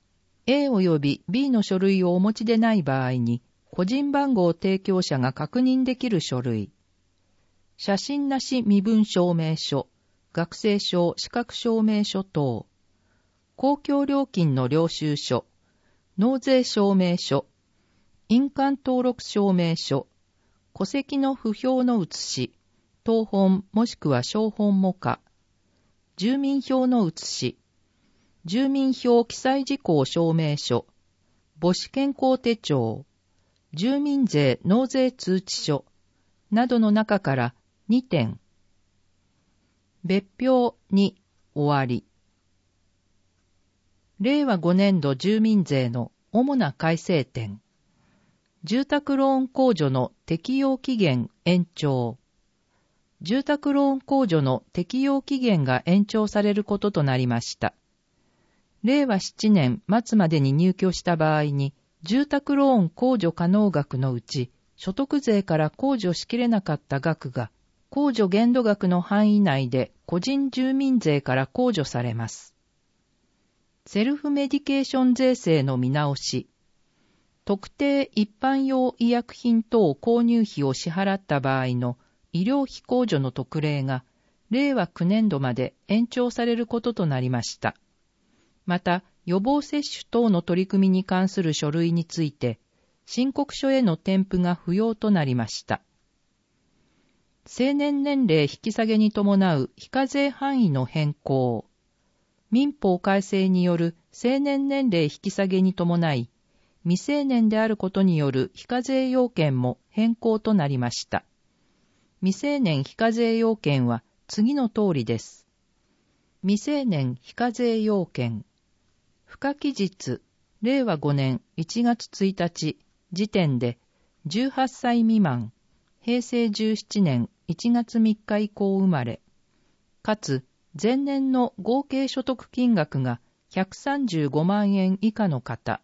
A 及び B の書類をお持ちでない場合に、個人番号提供者が確認できる書類。写真なし身分証明書、学生証、資格証明書等。公共料金の領収書、納税証明書、印鑑登録証明書、戸籍の不評の写し、謄本もしくは証本も可。住民票の写し、住民票記載事項証明書、母子健康手帳、住民税納税通知書などの中からにてん。別表に終わり。れいわごねんど住民税の主な改正点。住宅ローン控除の適用期限延長。住宅ローン控除の適用期限が延長されることとなりました。れいわななねん末までに入居した場合に、住宅ローン控除可能額のうち、所得税から控除しきれなかった額が、控除限度額の範囲内で個人住民税から控除されます。セルフメディケーション税制の見直し。特定一般用医薬品等購入費を支払った場合の医療費控除の特例が、れいわきゅうねんどまで延長されることとなりました。また、予防接種等の取り組みに関する書類について、申告書への添付が不要となりました。成年年齢引き下げに伴う非課税範囲の変更。民法改正による成年年齢引き下げに伴い、未成年であることによる非課税要件も変更となりました。未成年非課税要件は次の通りです。未成年非課税要件。付加期日、れいわごねんいちがつついたち時点でじゅうはっさい未満、へいせいじゅうななねんいちがつみっか以降生まれ、かつ前年の合計所得金額がひゃくさんじゅうごまんえん以下の方。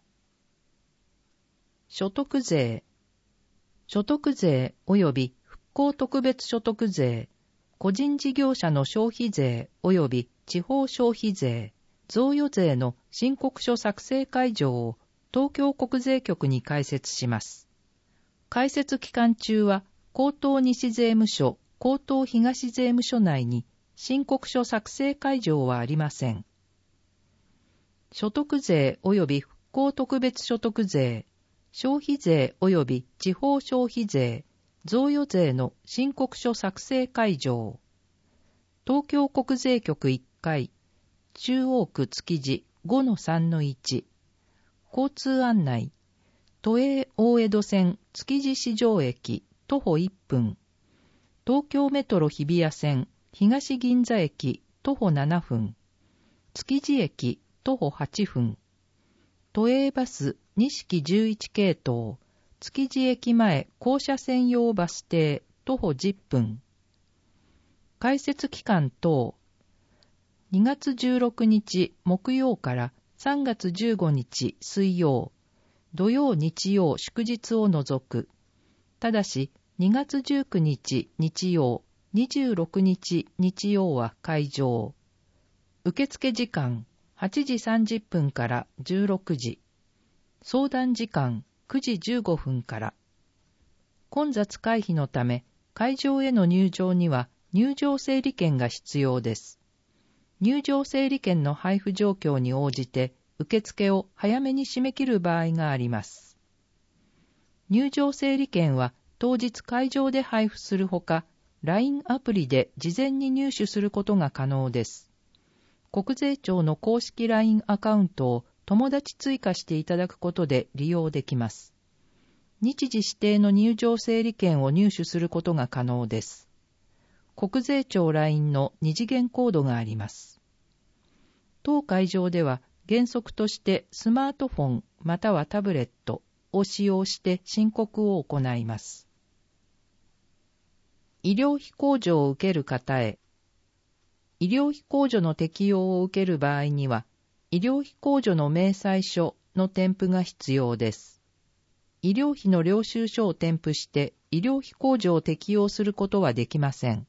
所得税。所得税及び復興特別所得税、個人事業者の消費税及び地方消費税、贈与税の申告書作成会場を東京国税局に開設します。開設期間中は江東西税務署、江東東税務署内に申告書作成会場はありません。所得税及び復興特別所得税、消費税及び地方消費税、贈与税の申告書作成会場。東京国税局いっかい、中央区築地 ごのさんのいち。交通案内。都営大江戸線築地市場駅徒歩いっぷん。東京メトロ日比谷線東銀座駅徒歩ななふん。築地駅徒歩はっぷん。都営バス錦じゅういち系統築地駅前降車専用バス停徒歩じゅっぷん。開設期間等。にがつじゅうろくにち木曜からさんがつじゅうごにち水曜、土曜日曜祝日を除く。ただしにがつじゅうくにち日曜、にじゅうろくにち日曜は会場。受付時間はちじさんじゅっぷんからじゅうろくじ。相談時間くじじゅうごふんから。混雑回避のため会場への入場には入場整理券が必要です。入場整理券の配布状況に応じて受付を早めに締め切る場合があります。入場整理券は当日会場で配布するほか、ライン アプリで事前に入手することが可能です。国税庁の公式 ライン アカウントを友達追加していただくことで利用できます。日時指定の入場整理券を入手することが可能です。国税庁 ライン の二次元コードがあります。当会場では原則としてスマートフォンまたはタブレットを使用して申告を行います。医療費控除を受ける方へ。医療費控除の適用を受ける場合には、医療費控除の明細書の添付が必要です。医療費の領収書を添付して医療費控除を適用することはできません。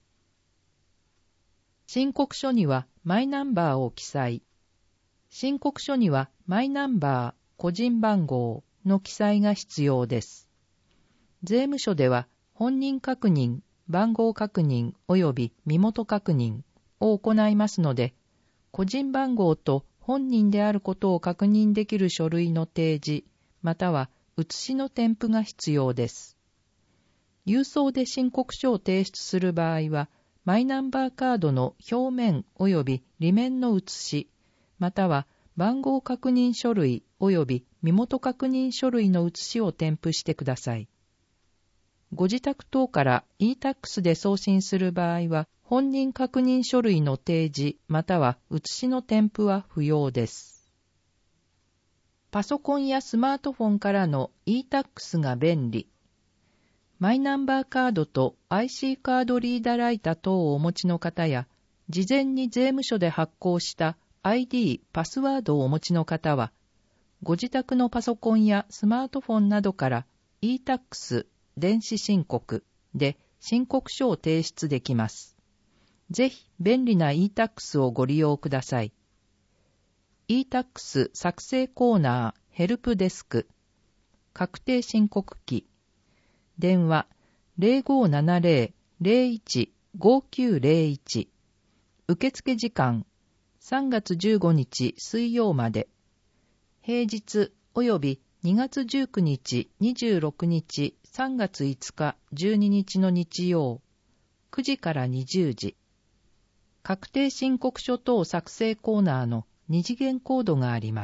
申告書にはマイナンバーを記載。申告書にはマイナンバ個人番号の記載が必要です。税務署では本人確認、番号確認及び身元確認を行いますので、個人番号と本人であることを確認できる書類の提示、または写しの添付が必要です。郵送で申告書を提出する場合は、マイナンバーカードの表面及び裏面の写し、または番号確認書類及び身元確認書類の写しを添付してください。ご自宅等から イータックス で送信する場合は、本人確認書類の提示または写しの添付は不要です。パソコンやスマートフォンからの イータックス が便利。マイナンバーカードと アイシー カードリーダーライタ等をお持ちの方や、事前に税務署で発行した アイディー、パスワードをお持ちの方は、ご自宅のパソコンやスマートフォンなどから イータックス 電子申告で申告書を提出できます。ぜひ便利な イータックス をご利用ください。イータックス 作成コーナーヘルプデスク確定申告機電話 ゼロごーななゼロ ゼロいち ごきゅうゼロいち受付時間さんがつじゅうごにち水曜まで平日およびにがつじゅうくにち、にじゅうろくにち、さんがついつか、じゅうににちの日曜くじからにじゅうじ確定申告書等作成コーナーの二次元コードがあります。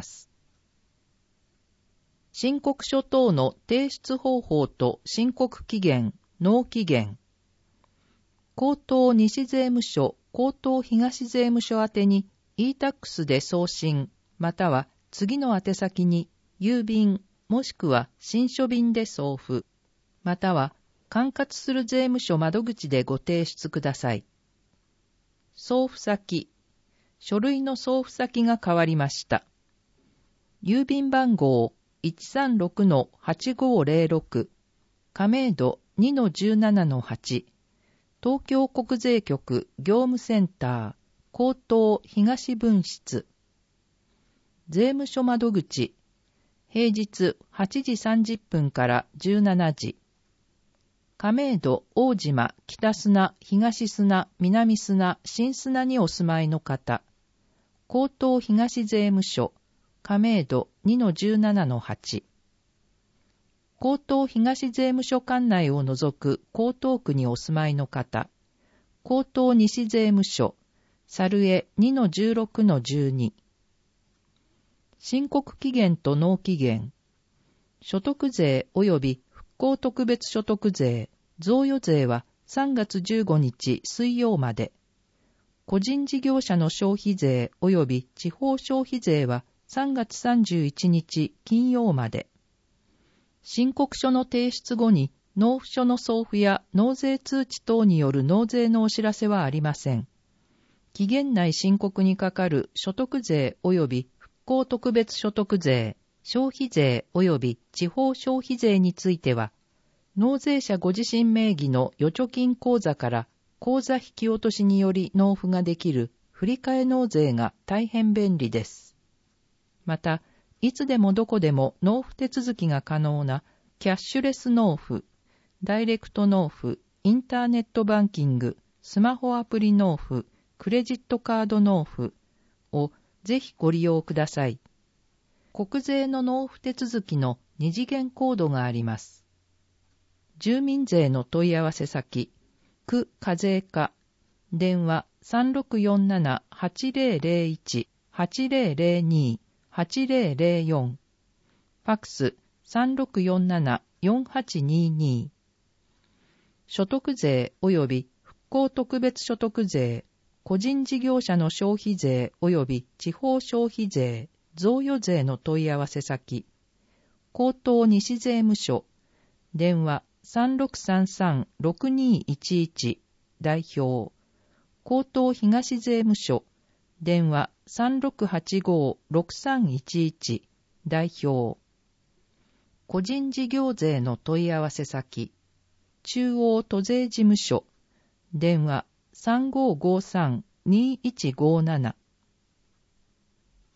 申告書等の提出方法と申告期限、納期限。江東西税務署、江東東税務署宛てに イータックス で送信、または次の宛先に郵便もしくは信書便で送付、または管轄する税務署窓口でご提出ください。送付先、書類の送付先が変わりました。郵便番号 いちさんろくのはちごーぜろろく 亀戸 にのじゅうななのはち 東京国税局業務センター江東東分室税務署窓口平日はちじさんじゅっぷんからじゅうしちじ亀戸、大島、北砂、東砂、南砂、新砂にお住まいの方江東東税務署亀戸 にのじゅうななのはち 江東東税務署管内を除く江東区にお住まいの方江東西税務署猿江 にのじゅうろくのじゅうに 申告期限と納期限所得税及び復興特別所得税贈与税はさんがつじゅうごにち水曜まで個人事業者の消費税及び地方消費税はさんがつさんじゅういちにち金曜まで。申告書の提出後に納付書の送付や納税通知等による納税のお知らせはありません。期限内申告にかかる所得税及び復興特別所得税、消費税及び地方消費税については、納税者ご自身名義の預貯金口座から口座引き落としにより納付ができる振替納税が大変便利です。また、いつでもどこでも納付手続きが可能なキャッシュレス納付、ダイレクト納付、インターネットバンキング、スマホアプリ納付、クレジットカード納付をぜひご利用ください。国税の納付手続きの二次元コードがあります。住民税の問い合わせ先、区課税課、電話 さんろくよんなな はちぜろぜろいち はちぜろぜろに はちぜろぜろよん、ファックス さんろくよんなな よんはちにに、所得税及び復興特別所得税、個人事業者の消費税及び地方消費税、贈与税の問い合わせ先、江東西税務署、電話 さんろくさんさん ろくにいちいち 代表、江東東税務署、電話 さんろくはちご ろくさんいちいち 代表、個人事業税の問い合わせ先、中央都税事務所、電話 さんごーごーさん にいちごーなな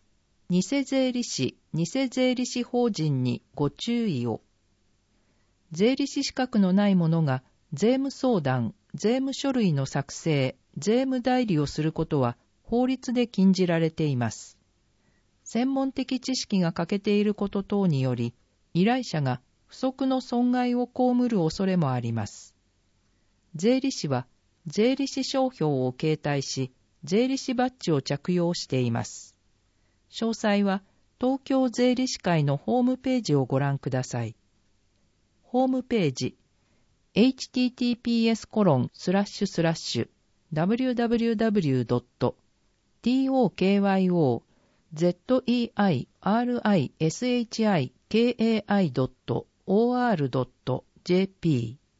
偽税理士、偽税理士法人にご注意を。税理士資格のない者が税務相談、税務書類の作成、税務代理をすることは法律で禁じられています。専門的知識が欠けていること等により、依頼者が不測の損害を被る恐れもあります。税理士は税理士商標を携帯し、税理士バッジを着用しています。詳細は東京税理士会のホームページをご覧ください。ホームページ エイチティーティーピーエスコロンスラッシュスラッシュダブリューダブリューダブリュードットトーキョーゼットイーアイアールアイエスエイチアイケーエーアイドットオーアールドットジェーピー。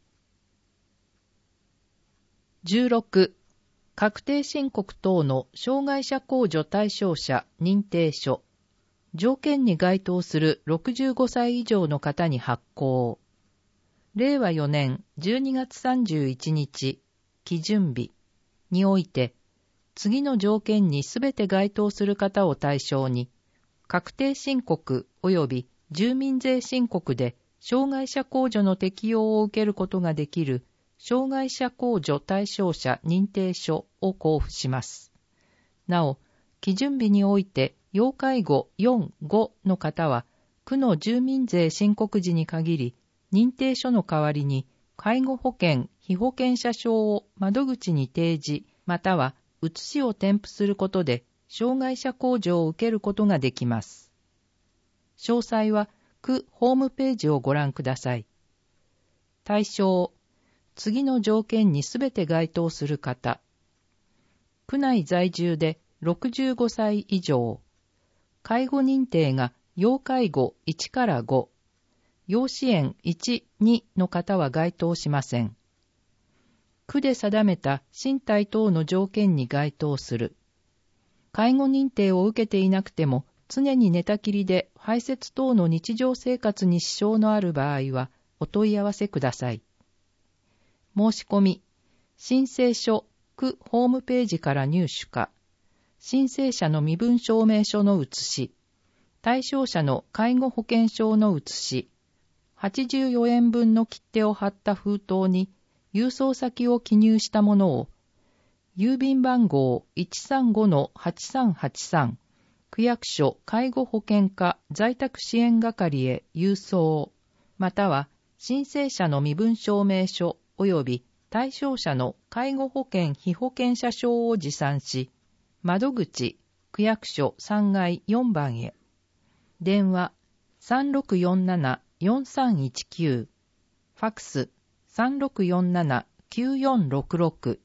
じゅうろく. 確定申告等の障害者控除対象者認定書。条件に該当するろくじゅうごさい以上の方に発行。れいわよねんじゅうにがつさんじゅういちにち、基準日において、次の条件にすべて該当する方を対象に、確定申告及び住民税申告で障害者控除の適用を受けることができる障害者控除対象者認定書を交付します。なお、基準日において要介護よん、ごの方は、区の住民税申告時に限り、認定書の代わりに介護保険、被保険者証を窓口に提示、または写しを添付することで、障害者控除を受けることができます。詳細は区ホームページをご覧ください。対象、次の条件にすべて該当する方。区内在住でろくじゅうごさい以上。介護認定が要介護いちからご。要支援いち、にの方は該当しません。区で定めた身体等の条件に該当する。介護認定を受けていなくても、常に寝たきりで排泄等の日常生活に支障のある場合は、お問い合わせください。申し込み、申請書、区ホームページから入手か、申請者の身分証明書の写し、対象者の介護保険証の写し、はちじゅうよえんぶんの切手を貼った封筒に郵送先を記入したものを、郵便番号 いちさんごのはちさんはちさん、区役所介護保険課在宅支援係へ郵送、または申請者の身分証明書及び対象者の介護保険被保険者証を持参し、窓口区役所さんがいよんばんへ。電話 さんろくよんななよんさんいちきゅう、ファックス さんろくよんななきゅうよんろくろく。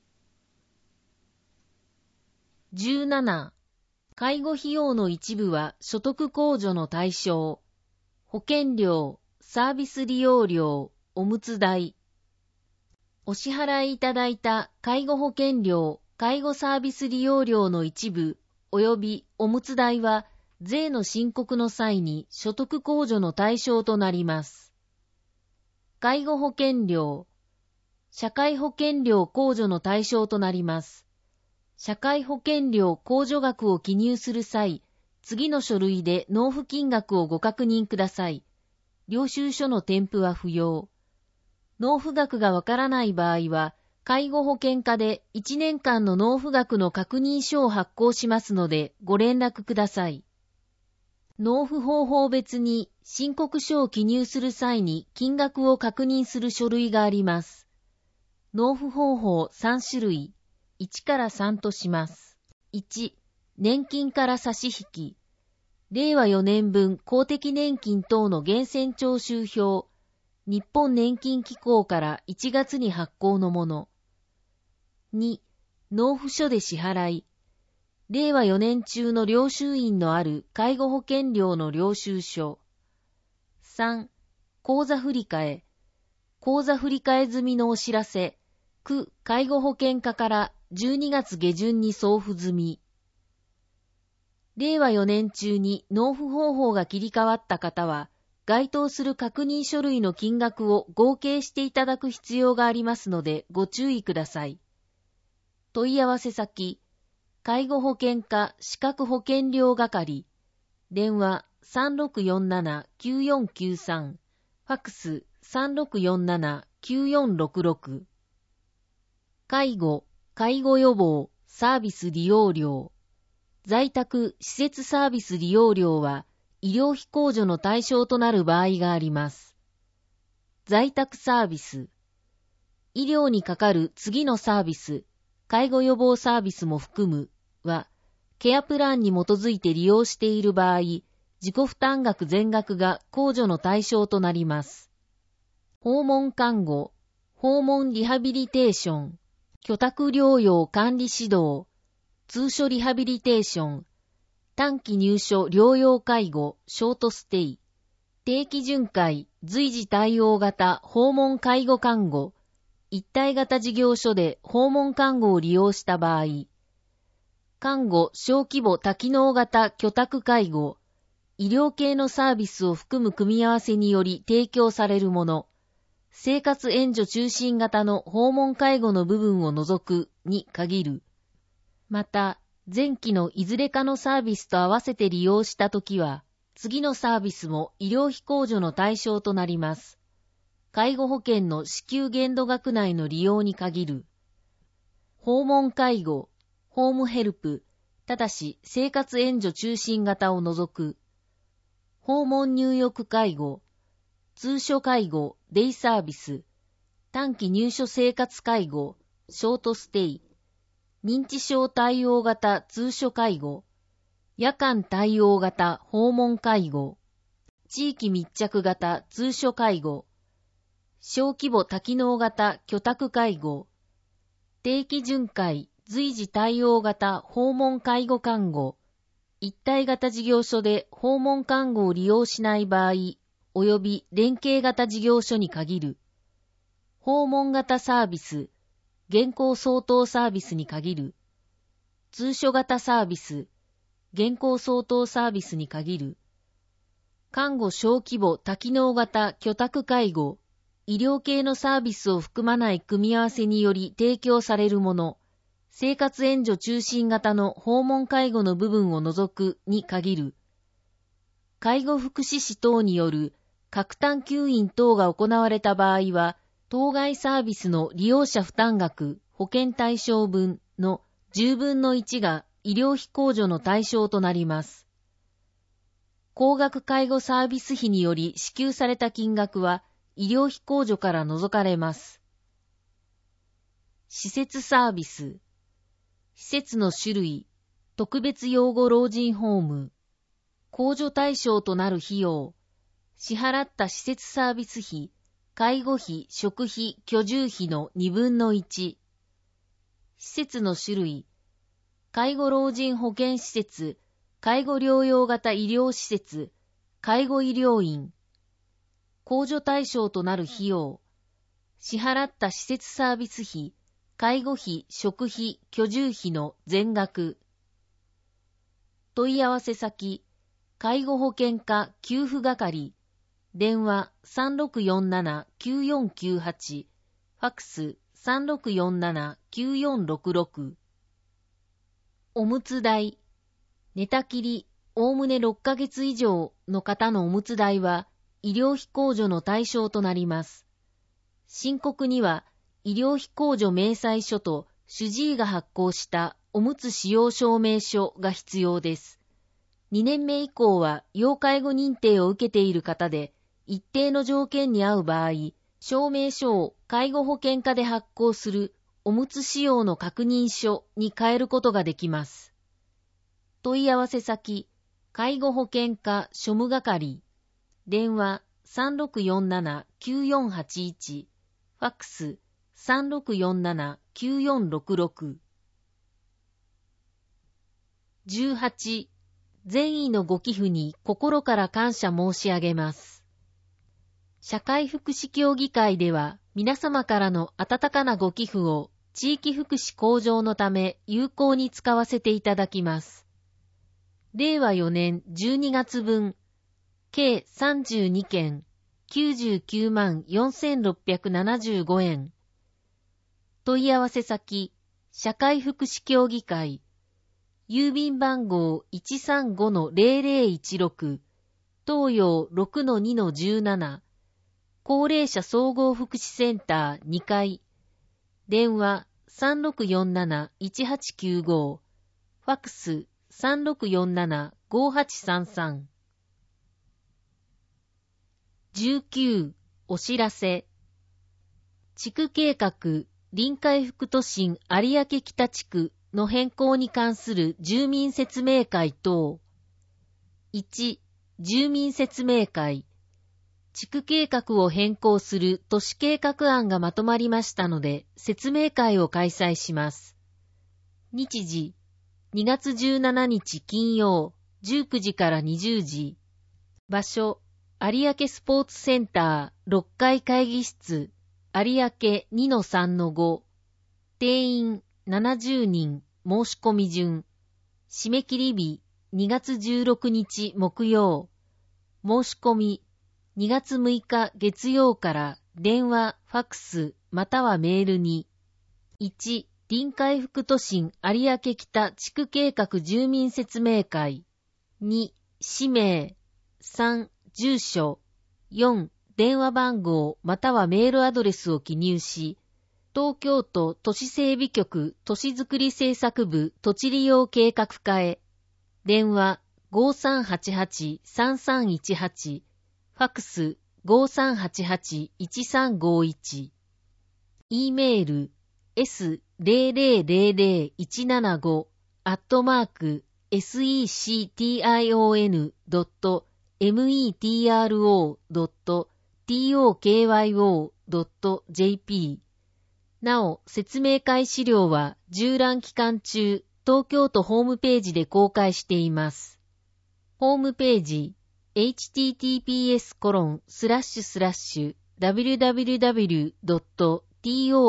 じゅうなな. 介護費用の一部は所得控除の対象。保険料、サービス利用料、おむつ代。お支払いいただいた介護保険料、介護サービス利用料の一部及びおむつ代は税の申告の際に所得控除の対象となります。介護保険料、社会保険料控除の対象となります。社会保険料控除額を記入する際、次の書類で納付金額をご確認ください。領収書の添付は不要。納付額がわからない場合は、介護保険課でいちねんかんの納付額の確認書を発行しますのでご連絡ください。納付方法別に申告書を記入する際に金額を確認する書類があります。納付方法さんしゅるい、いちからさんとします。いち、年金から差し引き。れいわよねんぶん公的年金等の源泉徴収票、日本年金機構からいちがつに発行のもの。に、納付書で支払い。れいわよねん中の領収印のある介護保険料の領収書。さん、口座振替。口座振替済みのお知らせ。区介護保険課からじゅうにがつげじゅんに送付済み。れいわよねん中に納付方法が切り替わった方は、該当する確認書類の金額を合計していただく必要がありますのでご注意ください。問い合わせ先、介護保険課資格保険料係、 電話 さんろくよんななきゅうよんきゅうさん、ファックス さんろくよんななきゅうよんろくろく。介護、介護予防、サービス利用料。在宅、施設サービス利用料は、医療費控除の対象となる場合があります。在宅サービス。医療にかかる次のサービス、介護予防サービスも含むは、ケアプランに基づいて利用している場合、自己負担額全額が控除の対象となります。訪問看護、訪問リハビリテーション、居宅療養管理指導、通所リハビリテーション、短期入所療養介護、ショートステイ、定期巡回、随時対応型訪問介護看護、一体型事業所で訪問看護を利用した場合、看護小規模多機能型居宅介護、医療系のサービスを含む組み合わせにより提供されるもの、生活援助中心型の訪問介護の部分を除くに限る。また、前期のいずれかのサービスと合わせて利用したときは、次のサービスも医療費控除の対象となります。介護保険の支給限度額内の利用に限る。訪問介護、ホームヘルプ、ただし生活援助中心型を除く。訪問入浴介護、通所介護、デイサービス、短期入所生活介護、ショートステイ、認知症対応型通所介護、夜間対応型訪問介護、地域密着型通所介護、小規模多機能型居宅介護、定期巡回随時対応型訪問介護看護、一体型事業所で訪問看護を利用しない場合、及び連携型事業所に限る。訪問型サービス、現行相当サービスに限る。通所型サービス、現行相当サービスに限る。看護小規模多機能型居宅介護、医療系のサービスを含まない組み合わせにより提供されるもの、生活援助中心型の訪問介護の部分を除くに限る。介護福祉士等による各単吸引等が行われた場合は、当該サービスの利用者負担額保険対象分のじゅうぶんのいちが医療費控除の対象となります。高額介護サービス費により支給された金額は医療費控除から除かれます。施設サービス。施設の種類、特別養護老人ホーム、控除対象となる費用、支払った施設サービス費、介護費、食費、居住費のにぶんのいち。施設の種類、介護老人保健施設、介護療養型医療施設、介護医療院。控除対象となる費用、支払った施設サービス費、介護費、食費、居住費の全額。問い合わせ先、介護保険課給付係、電話 さんろくよんななきゅうよんきゅうはち、ファックス さんろくよんななきゅうよんろくろく。おむつ代、寝たきり、おおむねろっかげつ以上の方のおむつ代は医療費控除の対象となります。申告には、医療費控除明細書と主治医が発行したおむつ使用証明書が必要です。にねんめ以降は要介護認定を受けている方で、一定の条件に合う場合、証明書を介護保険課で発行するおむつ使用の確認書に変えることができます。問い合わせ先、介護保険課庶務係、電話 さんろくよんななきゅうよんはちいち、ファックスさんろくよんななきゅうよんろくろく。じゅうはち. 善意のご寄付に心から感謝申し上げます。社会福祉協議会では皆様からの温かなご寄付を地域福祉向上のため有効に使わせていただきます。れいわよねんじゅうにがつぶん、計さんじゅうにけん、きゅうじゅうきゅうまんよんせんろっぴゃくななじゅうごえん。問い合わせ先、社会福祉協議会、 郵便番号 いちさんごのゼロゼロいちろく、東洋 ろくのにのじゅうなな、高齢者総合福祉センターにかい、電話 さんろくよんなないちはちきゅうご、ファックス さんろくよんななごはちさんさん。じゅうきゅう、お知らせ。地区計画臨海副都心有明北地区の変更に関する住民説明会等。いち、住民説明会。地区計画を変更する都市計画案がまとまりましたので、説明会を開催します。日時、にがつじゅうしちにち金曜、じゅうくじからにじゅうじ。場所、有明スポーツセンターろっかい会議室、有明 にのさんのご。定員ななじゅうにん、申し込み順。締め切り日、にがつじゅうろくにち木曜。申し込み、にがつむいか月曜から電話、ファックス、またはメールに。いち、臨海副都心有明北地区計画住民説明会。に、氏名。さん、住所。よん、電話番号またはメールアドレスを記入し、東京都都市整備局都市づくり政策部土地利用計画課へ。電話 ごさんはちはちさんさんいちはち、ファックス ごさんはちはちいちさんごいち。E メール エスゼロゼロゼロゼロいちななご アットマーク セクトン ドット メトロ ドット トクヨ ドット ジェーピー。なお、説明会資料は縦覧期間中、東京都ホームページで公開しています。ホームページ、エイチティーティーピーエスコロンスラッシュスラッシュダブリューダブリューダブリュードットト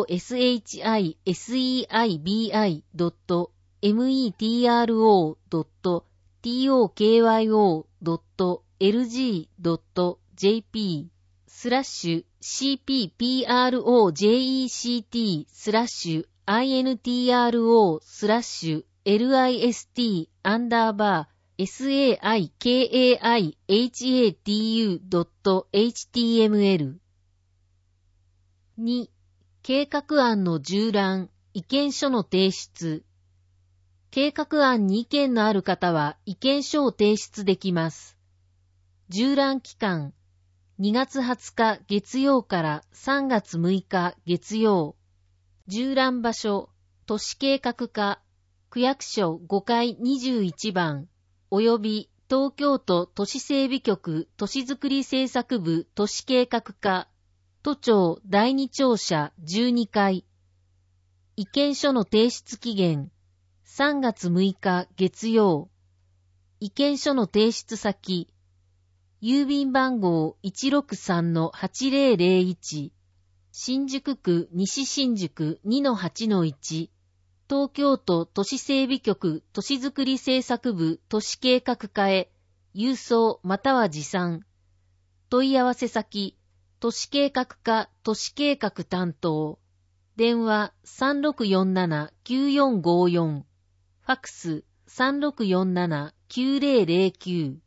シブイドットメトロドットトクヨ ドット エルジー ドット ジェーピー スラッシュ シーピーピーアールオージェーイーシーティー スラッシュ アイエヌティーアールオー スラッシュ エルアイエスティー アンダーバー エスエーアイケーエーアイエイチエーティーユー ドット エイチティーエムエル。に、計画案の縦覧、意見書の提出。計画案に意見のある方は意見書を提出できます。縦覧期間、にがつはつか月曜からさんがつむいか月曜。縦覧場所、都市計画課、区役所ごかいにじゅういちばん、および東京都都市整備局都市づくり政策部都市計画課、都庁だいに庁舎じゅうにかい。意見書の提出期限、さんがつむいか月曜。意見書の提出先、郵便番号 いちろくさんのはちゼロゼロいち、新宿区西新宿 にのはちのいち、東京都都市整備局都市づくり政策部都市計画課へ、郵送または持参。問い合わせ先、都市計画課都市計画担当。電話 さんろくよんななきゅうよんごよん。ファックス さんろくよんななきゅうゼロゼロきゅう。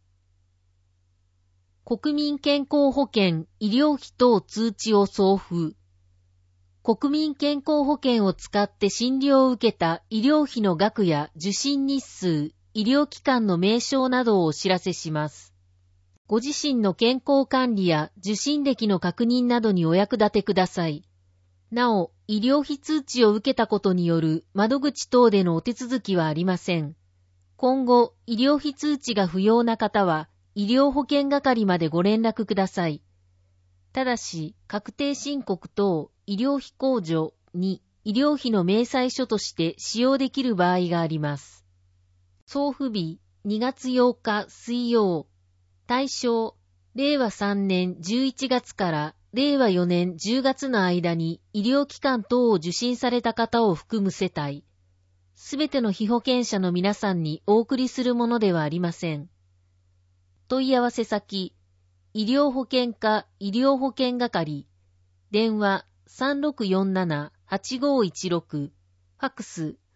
国民健康保険医療費等通知を送付。国民健康保険を使って診療を受けた医療費の額や受診日数、医療機関の名称などをお知らせします。ご自身の健康管理や受診歴の確認などにお役立てください。なお、医療費通知を受けたことによる窓口等でのお手続きはありません。今後、医療費通知が不要な方は、医療保険係までご連絡ください。ただし、確定申告等医療費控除に医療費の明細書として使用できる場合があります。送付日にがつようか水曜。対象、れいわさんねんじゅういちがつかられいわよねんじゅうがつの間に医療機関等を受診された方を含む世帯。すべての被保険者の皆さんにお送りするものではありません。問い合わせ先、医療保険課医療保険係、電話 さんろくよんななはちごいちろく、ファックス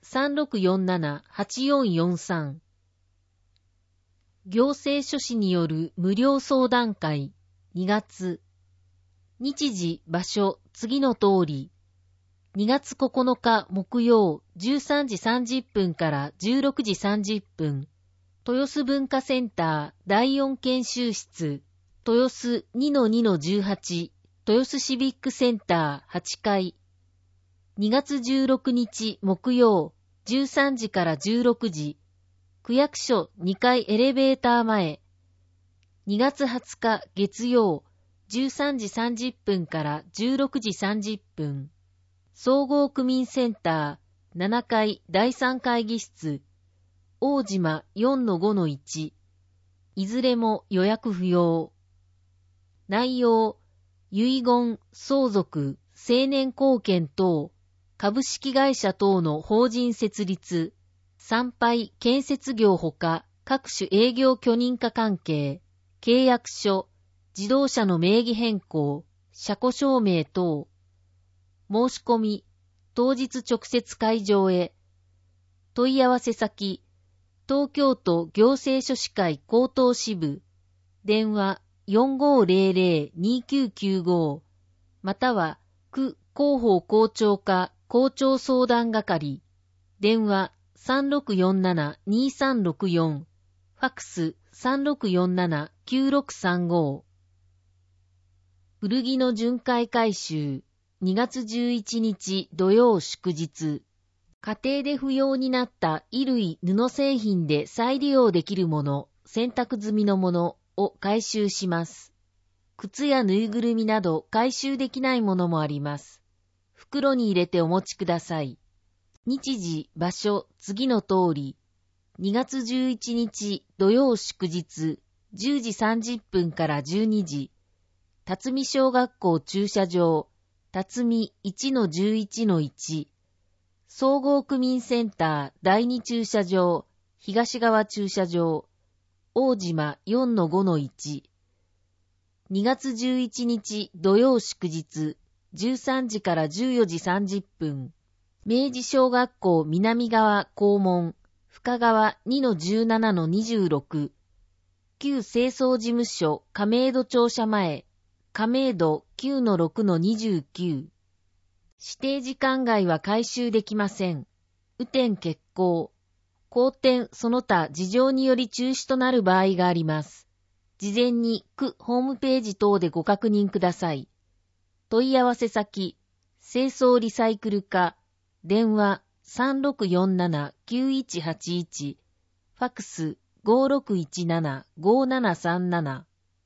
さんろくよんなな はちよんよんさん。行政書士による無料相談会にがつ。日時、場所、次の通り。にがつここのか木曜じゅうさんじさんじゅっぷんからじゅうろくじさんじゅっぷん。豊洲文化センターだいよん研修室。豊洲 にのにのじゅうはち。豊洲シビックセンターはちかい。にがつじゅうろくにち木曜じゅうさんじからじゅうろくじ。区役所にかいエレベーター前。にがつはつか月曜じゅうさんじさんじゅっぷんからじゅうろくじさんじゅっぷん。総合区民センターななかいだいさん会議室。大島 よんのごのいち。いずれも予約不要。内容、遺言、相続、成年後見等、株式会社等の法人設立、参拝、建設業ほか、各種営業許認可関係、契約書、自動車の名義変更、車庫証明等、申し込み、当日直接会場へ、問い合わせ先、東京都行政書士会高等支部、電話 よんごーぜろぜろ にきゅうきゅうご または区広報校長課校長相談係、電話 さんろくよんなな にさんろくよん、ファックス さんろくよんなな きゅうろくさんご。古着の巡回回収、にがつじゅういちにち土曜祝日。家庭で不要になった衣類布製品で再利用できるもの、洗濯済みのものを回収します。靴やぬいぐるみなど回収できないものもあります。袋に入れてお持ちください。日時、場所、次の通り。にがつじゅういちにち土曜祝日、じゅうじさんじゅっぷんからじゅうにじ。辰巳小学校駐車場、辰巳 いちのじゅういちのいち。総合区民センターだいに駐車場、東側駐車場、大島 よんのごのいち。にがつじゅういちにち土曜祝日、じゅうさんじからじゅうよじさんじゅっぷん。明治小学校南側校門、深川 にのじゅうななのにじゅうろく。旧清掃事務所亀戸庁舎前、亀戸 きゅうのろくのにじゅうきゅう。指定時間外は回収できません。雨天決行。荒天その他事情により中止となる場合があります。事前に区ホームページ等でご確認ください。問い合わせ先、清掃リサイクル課、電話 さんろくよんなな きゅういちはちいち、ファックス ごろくいちなな ごななさんなな。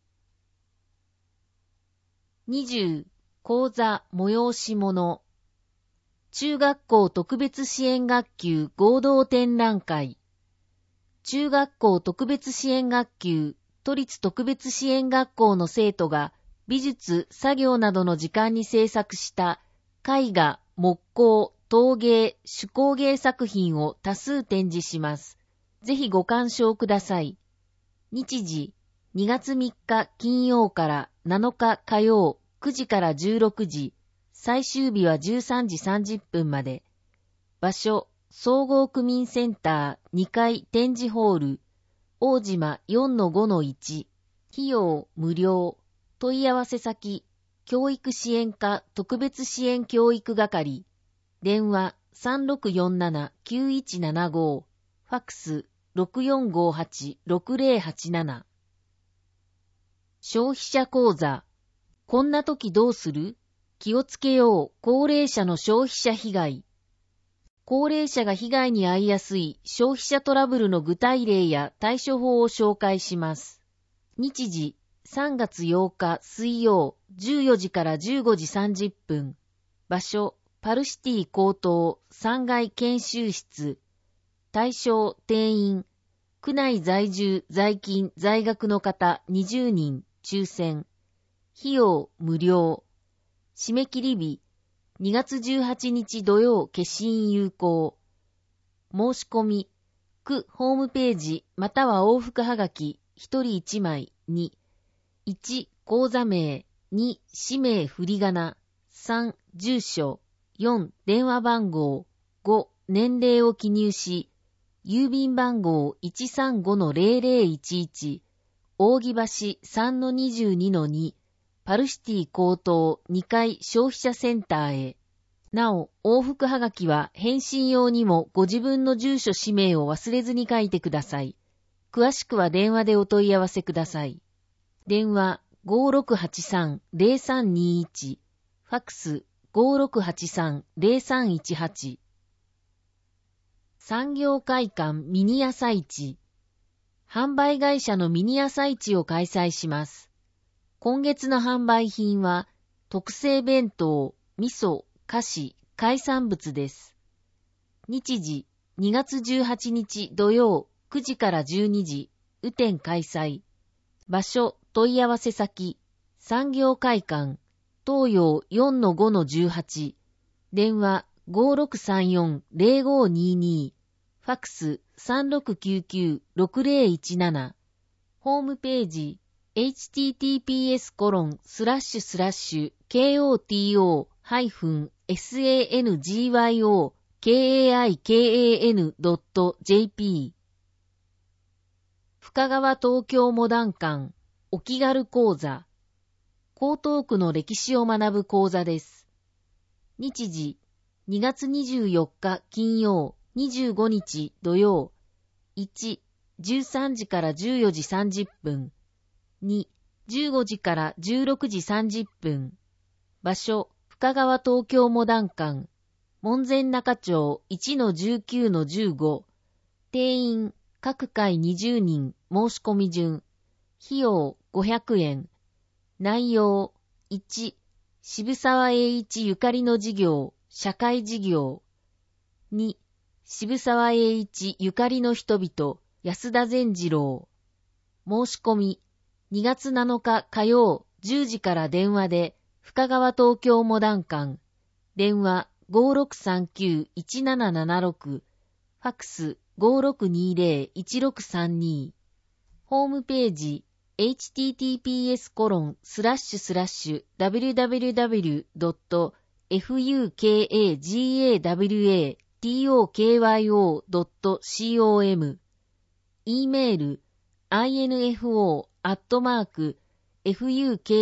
にじゅう講座催し物。中学校特別支援学級合同展覧会。中学校特別支援学級、都立特別支援学校の生徒が美術、作業などの時間に制作した絵画、木工、陶芸、手工芸作品を多数展示します。ぜひご鑑賞ください。日時、にがつみっか金曜からなのか火曜くじからじゅうろくじ。最終日はじゅうさんじさんじゅっぷんまで。場所、総合区民センターにかい展示ホール、大島 よんのごのいち。費用無料。問い合わせ先、教育支援課特別支援教育係。電話 さんろくよんなな きゅういちななご。ファックス ろくよんごはち ろくぜろはちなな。消費者講座。こんな時どうする？気をつけよう、高齢者の消費者被害。高齢者が被害に遭いやすい消費者トラブルの具体例や対処法を紹介します。日時、さんがつようか水曜、じゅうよじからじゅうごじさんじゅっぷん。場所、パルシティ高等さんがい研修室。対象、定員。区内在住、在勤、在学の方にじゅうにん、抽選。費用、無料。締め切り日、にがつじゅうはちにち土曜消印有効。申し込み、区ホームページまたは往復はがきひとりいちまいに、いち口座名、に氏名振り仮名、さん住所、よん電話番号、ご年齢を記入し、郵便番号 いちさんごのゼロゼロいちいち、扇橋 さんのにじゅうにのに、パルシティ高等にかい消費者センターへ。なお、往復はがきは返信用にもご自分の住所氏名を忘れずに書いてください。詳しくは電話でお問い合わせください。電話 ごーろくはちさんゼロさんにいち、ファックス ごーろくはちさんゼロさんいちはち。産業会館ミニ朝市。販売会社のミニ朝市を開催します。今月の販売品は、特製弁当、味噌、菓子、海産物です。日時、にがつじゅうはちにち土曜くじからじゅうにじ、雨天開催。場所、問い合わせ先、産業会館、東洋 よんのごのじゅうはち、電話 ごーろくさんよんゼロごにに、ファックス さんろくきゅうきゅうろくゼロいちなな、ホームページ、エイチティーティーピーエスコロンスラッシュスラッシュケーオーティーオーハイフンエスエーエヌジーワイオーケーエーアイケーエーエヌドットジェーピー 深川東京モダン館お気軽講座。江東区の歴史を学ぶ講座です。日時、にがつにじゅうよっか金曜、にじゅうごにち土曜。いち、じゅうさんじからじゅうよじさんじゅっぷん。に、じゅうごじからじゅうろくじさんじゅっぷん。場所、深川東京モダン館。門前仲町 いちのじゅうきゅうのじゅうご。定員、各回にじゅうにん、申し込み順。費用、ごひゃくえん。内容、いち、渋沢栄一ゆかりの事業、社会事業。に、渋沢栄一ゆかりの人々、安田善次郎。申し込み、にがつなのか火曜じゅうじから電話で、深川東京モダン館。電話 ごーろくさんきゅういちななななろく、ファックス ごーろくにゼロいちろくさんに。ホームページ、エイチティーティーピーエスコロンスラッシュスラッシュダブリューダブリューダブリュードットファクトドットコム。e メール アイエヌエフオー アットマーク フカガ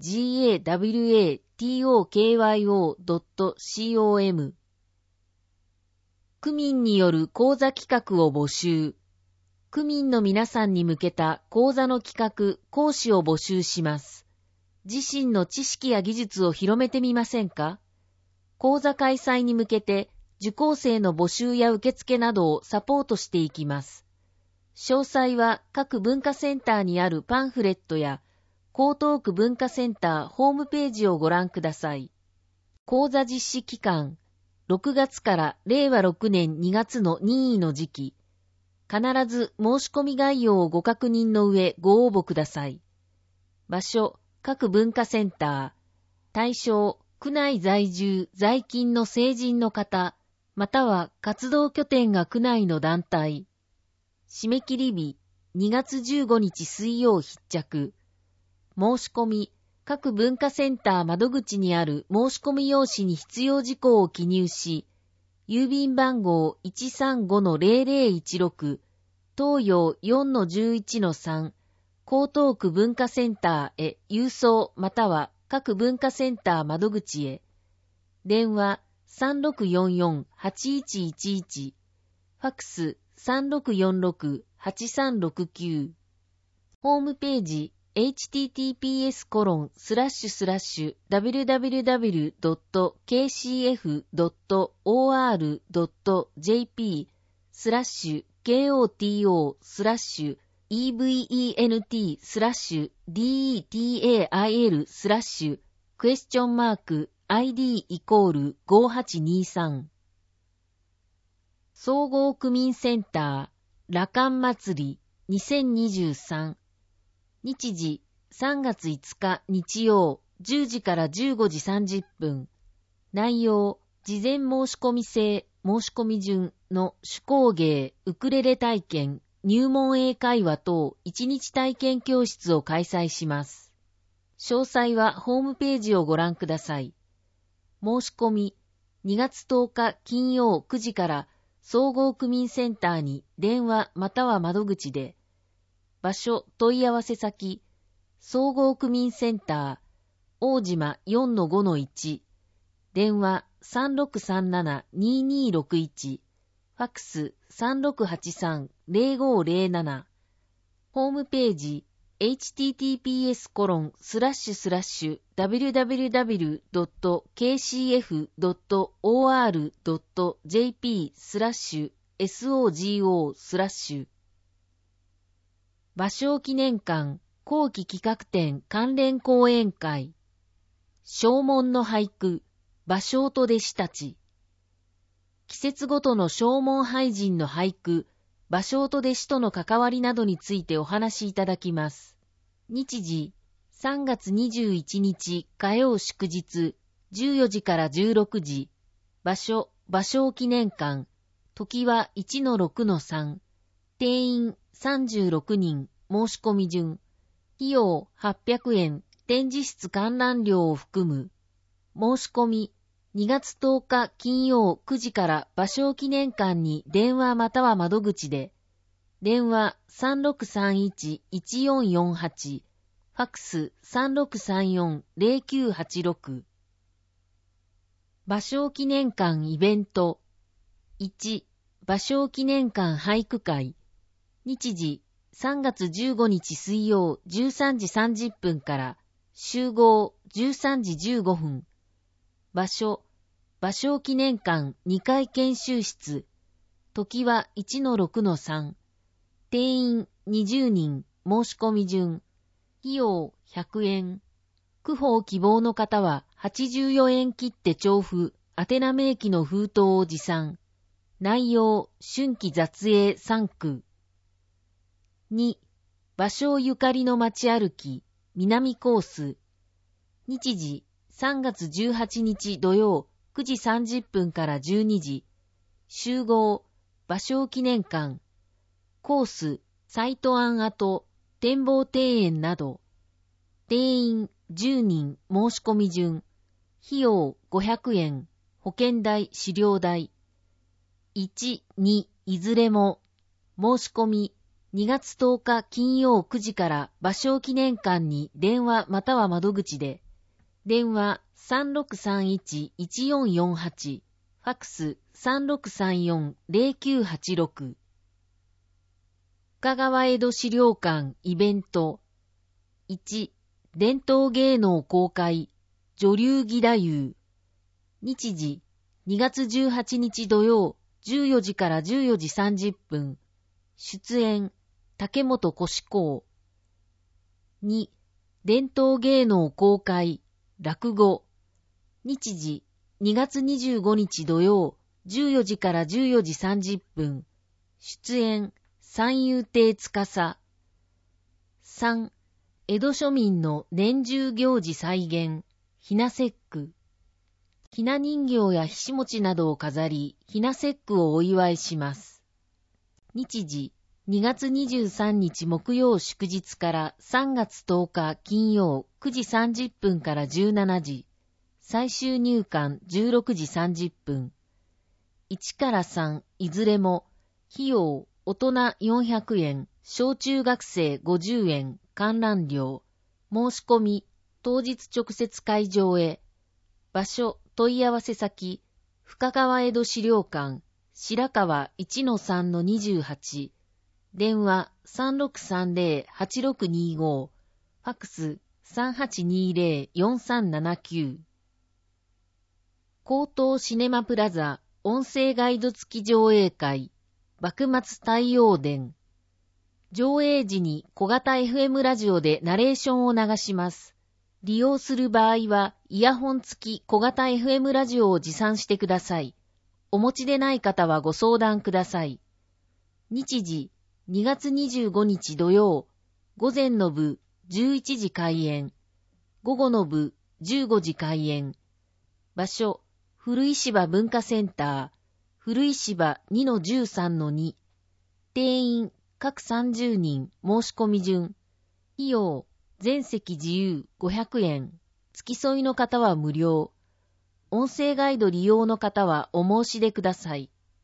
ワトドットコム。区民による講座企画を募集。区民の皆さんに向けた講座の企画、講師を募集します。自身の知識や技術を広めてみませんか？講座開催に向けて、受講生の募集や受付などをサポートしていきます。詳細は各文化センターにあるパンフレットや江東区文化センターホームページをご覧ください。講座実施期間、ろくがつかられいわろくねんにがつの任意の時期。必ず申し込み概要をご確認の上ご応募ください。場所、各文化センター。対象、区内在住、在勤の成人の方、または活動拠点が区内の団体。締め切り日、にがつじゅうごにち水曜必着。申し込み、各文化センター窓口にある申し込み用紙に必要事項を記入し、郵便番号 いちさんごのゼロゼロいちろく、東洋 よんのじゅういちのさん、江東区文化センターへ郵送または各文化センター窓口へ。電話 さんろくよんよんはちいちいちいち、ファックス さんろくよんろくはちさんろくきゅう。ホームページ、エイチティーティーピーエスコロンスラッシュスラッシュダブリューダブリューダブリュードットケーシーエフドットオーアールドットジェーピー スラッシュ ケーオーティーオー スラッシュ イーブイイーエヌティー スラッシュ ディーイーティーエーアイエル スラッシュクエスチョンマーク アイディー イコールごはちにさん。総合区民センター羅漢祭りにせんにじゅうさん。日時さんがついつか日曜じゅうじからじゅうごじさんじゅっぷん。内容、事前申し込み制申し込み順の手工芸ウクレレ体験入門英会話等いちにち体験教室を開催します。詳細はホームページをご覧ください。申し込み、にがつとおか金曜くじから総合区民センターに電話または窓口で、場所問い合わせ先、総合区民センター、大島 よんのごのいち、電話 さんろくさんななにーにーろくいち、ファックス さんろくはちさんぜろごぜろなな、ホームページ エイチティーティーピーエスコロンスラッシュスラッシュダブリューダブリューダブリュードットケーシーエフドットオーアールドットジェーピースラッシュエスオージーオースラッシュ芭蕉記念館後期企画展関連講演会正門の俳句芭蕉と弟子たち季節ごとの正門俳人の俳句芭蕉と弟子との関わりなどについてお話しいただきます。日時さんがつにじゅういちにち火曜祝日じゅうよじからじゅうろくじ場所芭蕉記念館時はいちのろくのさん定員さんじゅうろくにん申し込み順費用はっぴゃくえん展示室観覧料を含む申し込みにがつとおか金曜くじから芭蕉記念館に電話または窓口で電話 さんろくさんいちいちよんよんはち ファックス さんろくさんよんぜろきゅうはちろく芭蕉記念館イベントいち芭蕉記念館俳句会日時さんがつじゅうごにち水曜じゅうさんじさんじゅっぷんから集合じゅうさんじじゅうごふん場所芭蕉記念館にかい研修室時はいちのろくのさん定員にじゅうにん申し込み順費用ひゃくえん区報希望の方ははちじゅうよえん切って調布宛名明記の封筒を持参内容春季雑営さんくに芭蕉ゆかりの街歩き南コース日時さんがつじゅうはちにち土曜くじさんじゅっぷんからじゅうにじ集合芭蕉記念館コースサイト案跡展望庭園など定員じゅうにん申し込み順費用ごひゃくえん保険代資料代いち、にいずれも申し込みにがつとおか金曜くじから芭蕉記念館に電話または窓口で電話 さんろくさんいちいちよんよんはち ファックス さんろくさんよんぜろきゅうはちろく深川江戸資料館イベントいち伝統芸能公開女流義太夫日時にがつじゅうはちにち土曜じゅうよじからじゅうよじさんじゅっぷん出演竹本越公に伝統芸能公開落語日時にがつにじゅうごにち土曜じゅうよじからじゅうよじさんじゅっぷん出演三遊亭司さん江戸庶民の年中行事再現ひな節句ひな人形やひし餅などを飾りひな節句をお祝いします日時にがつにじゅうさんにち木曜祝日からさんがつとおか金曜くじさんじゅっぷんからじゅうしちじ最終入館じゅうろくじさんじゅっぷんいちからさんいずれも費用大人よんひゃくえん小中学生ごじゅうえん観覧料申し込み当日直接会場へ場所問い合わせ先深川江戸資料館白川 いちのさんのにじゅうはち電話 さんろくさんぜろはちろくにご ファックス さんはちにぜろよんさんななきゅう高等シネマプラザ音声ガイド付き上映会幕末太陽伝上映時に小型 エフエム ラジオでナレーションを流します利用する場合はイヤホン付き小型 エフエム ラジオを持参してくださいお持ちでない方はご相談ください日時にがつにじゅうごにち土曜午前の部じゅういちじ開演午後の部じゅうごじ開演場所古石場文化センター古石場 にのじゅうさんのに 定員各さんじゅうにん申し込み順費用全席自由ごひゃくえん付き添いの方は無料音声ガイド利用の方はお申し出ください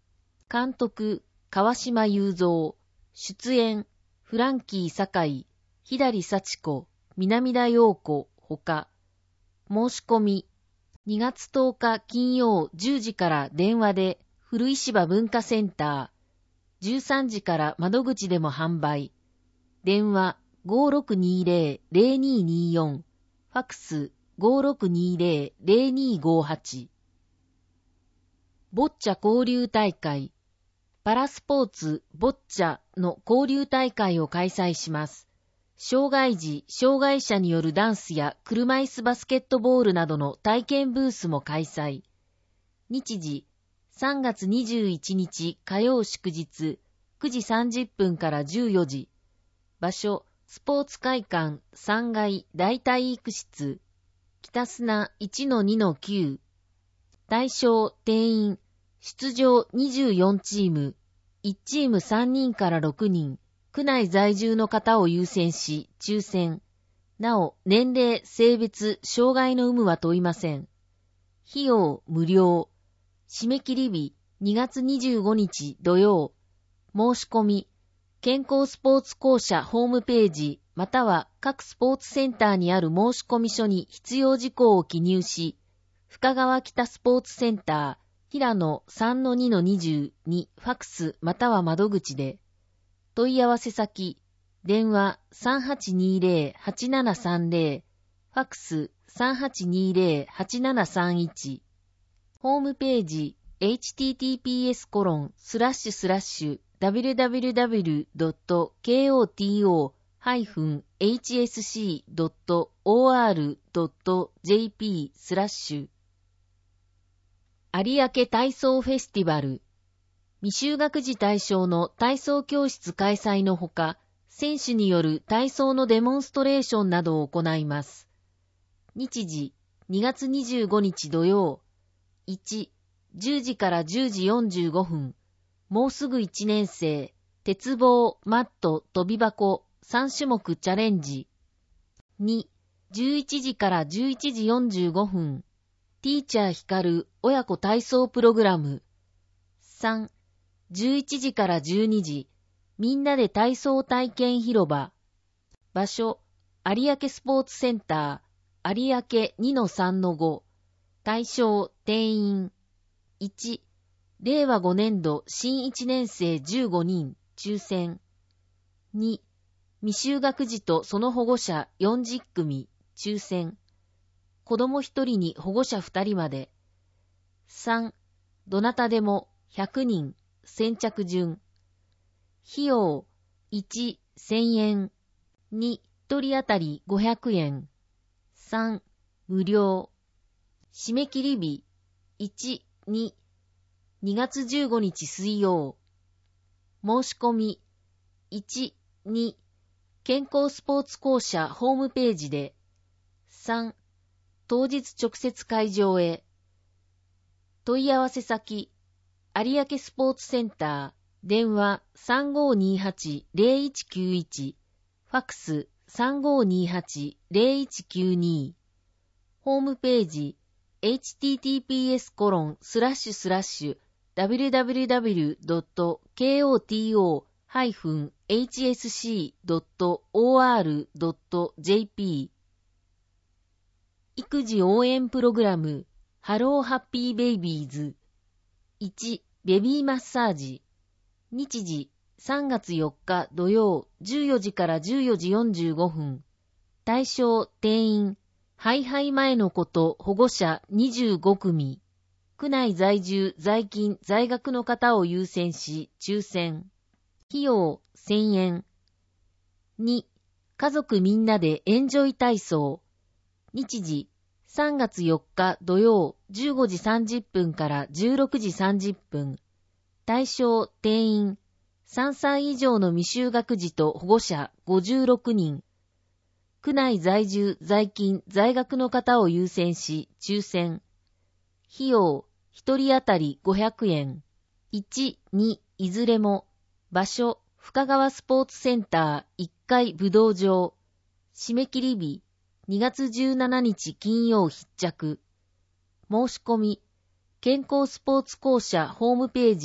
監督、川島雄三。出演、フランキー堺、左幸子、南田陽子、ほか。申し込み、にがつとおか金曜じゅうじから電話で、古石場文化センター。じゅうさんじから窓口でも販売。電話 ごーろくにーぜろ ぜろにーにーよん。ファックス ごーろくにーぜろ ぜろにーごーはち。ボッチャ交流大会。パラスポーツボッチャの交流大会を開催します。障害児、障害者によるダンスや車椅子バスケットボールなどの体験ブースも開催。日時、さんがつにじゅういちにち火曜祝日、くじさんじゅっぷんからじゅうよじ。場所、スポーツ会館さんがい大体育室。北砂 いちのにのきゅう。対象、定員、出場にじゅうよんチーム。いちチームさんにんからろくにん。区内在住の方を優先し、抽選。なお、年齢、性別、障害の有無は問いません。費用、無料。締め切り日、にがつにじゅうごにち土曜。申し込み、健康スポーツ公社ホームページ、または各スポーツセンターにある申込書に必要事項を記入し、深川北スポーツセンター、平野 さんのにのにじゅうに ファックスまたは窓口で。問い合わせ先、電話 さんはちにーぜろ はちななさんぜろ、ファックス さんはちにーぜろ はちななさんいち。ホームページ、エイチティーティーピーエスコロンスラッシュスラッシュダブリュダブリュダブリュドットケーオーティーオーハイフンエイチエスシードットオーアールドットジェーピースラッシュ有明体操フェスティバル。未就学児対象の体操教室開催のほか、選手による体操のデモンストレーションなどを行います。日時、にがつにじゅうごにち土曜。いち、じゅうじからじゅうじよんじゅうごふん。もうすぐいちねん生、鉄棒、マット、飛び箱、さんしゅもくチャレンジ。に、じゅういちじからじゅういちじよんじゅうごふん。ティーチャー光る親子体操プログラム。さん、じゅういちじからじゅうにじ、みんなで体操体験広場。場所、有明スポーツセンター、有明 にのさんのご。対象、定員。いち、れいわごねんど新いちねん生じゅうごにん、抽選。に、未就学児とその保護者よんじゅっくみ、抽選。子供ひとりに保護者ふたりまで。さん、どなたでもひゃくにん、先着順。費用、いち、せんえん。に、ひとり当たりごひゃくえん。さん、無料。締め切り日、いち、に、にがつじゅうごにち水曜。申し込み、いち、に、健康スポーツ公社ホームページで。さん、当日直接会場へ。問い合わせ先、有明スポーツセンター、電話 さんごーにーはち ぜろいちきゅういち、ファックス さんごーにーはち ぜろいちきゅうに、ホームページ、エイチティーティーピーエスコロンスラッシュスラッシュダブリュダブリュダブリュドットケーオーティーオーハイフンエイチエスシードットオーアールドットジェーピー。育児応援プログラム、ハローハッピーベイビーズ。いち、ベビーマッサージ。日時、さんがつよっか土曜、じゅうよじからじゅうよじよんじゅうごふん。対象、定員、ハイハイ前の子と保護者にじゅうごくみ。区内在住、在勤、在学の方を優先し、抽選。費用、せんえん。に、家族みんなでエンジョイ体操。日時、さんがつよっか土曜じゅうごじさんじゅっぷんからじゅうろくじさんじゅっぷん。対象、定員。さんさい以上の未就学児と保護者ごじゅうろくにん。区内在住、在勤、在学の方を優先し、抽選。費用、ひとり当たりごひゃくえん。いち、に、いずれも。場所、深川スポーツセンターいっかい武道場。締め切り日、にがつじゅうしちにち金曜必着。申し込み、健康スポーツ公社ホームページ、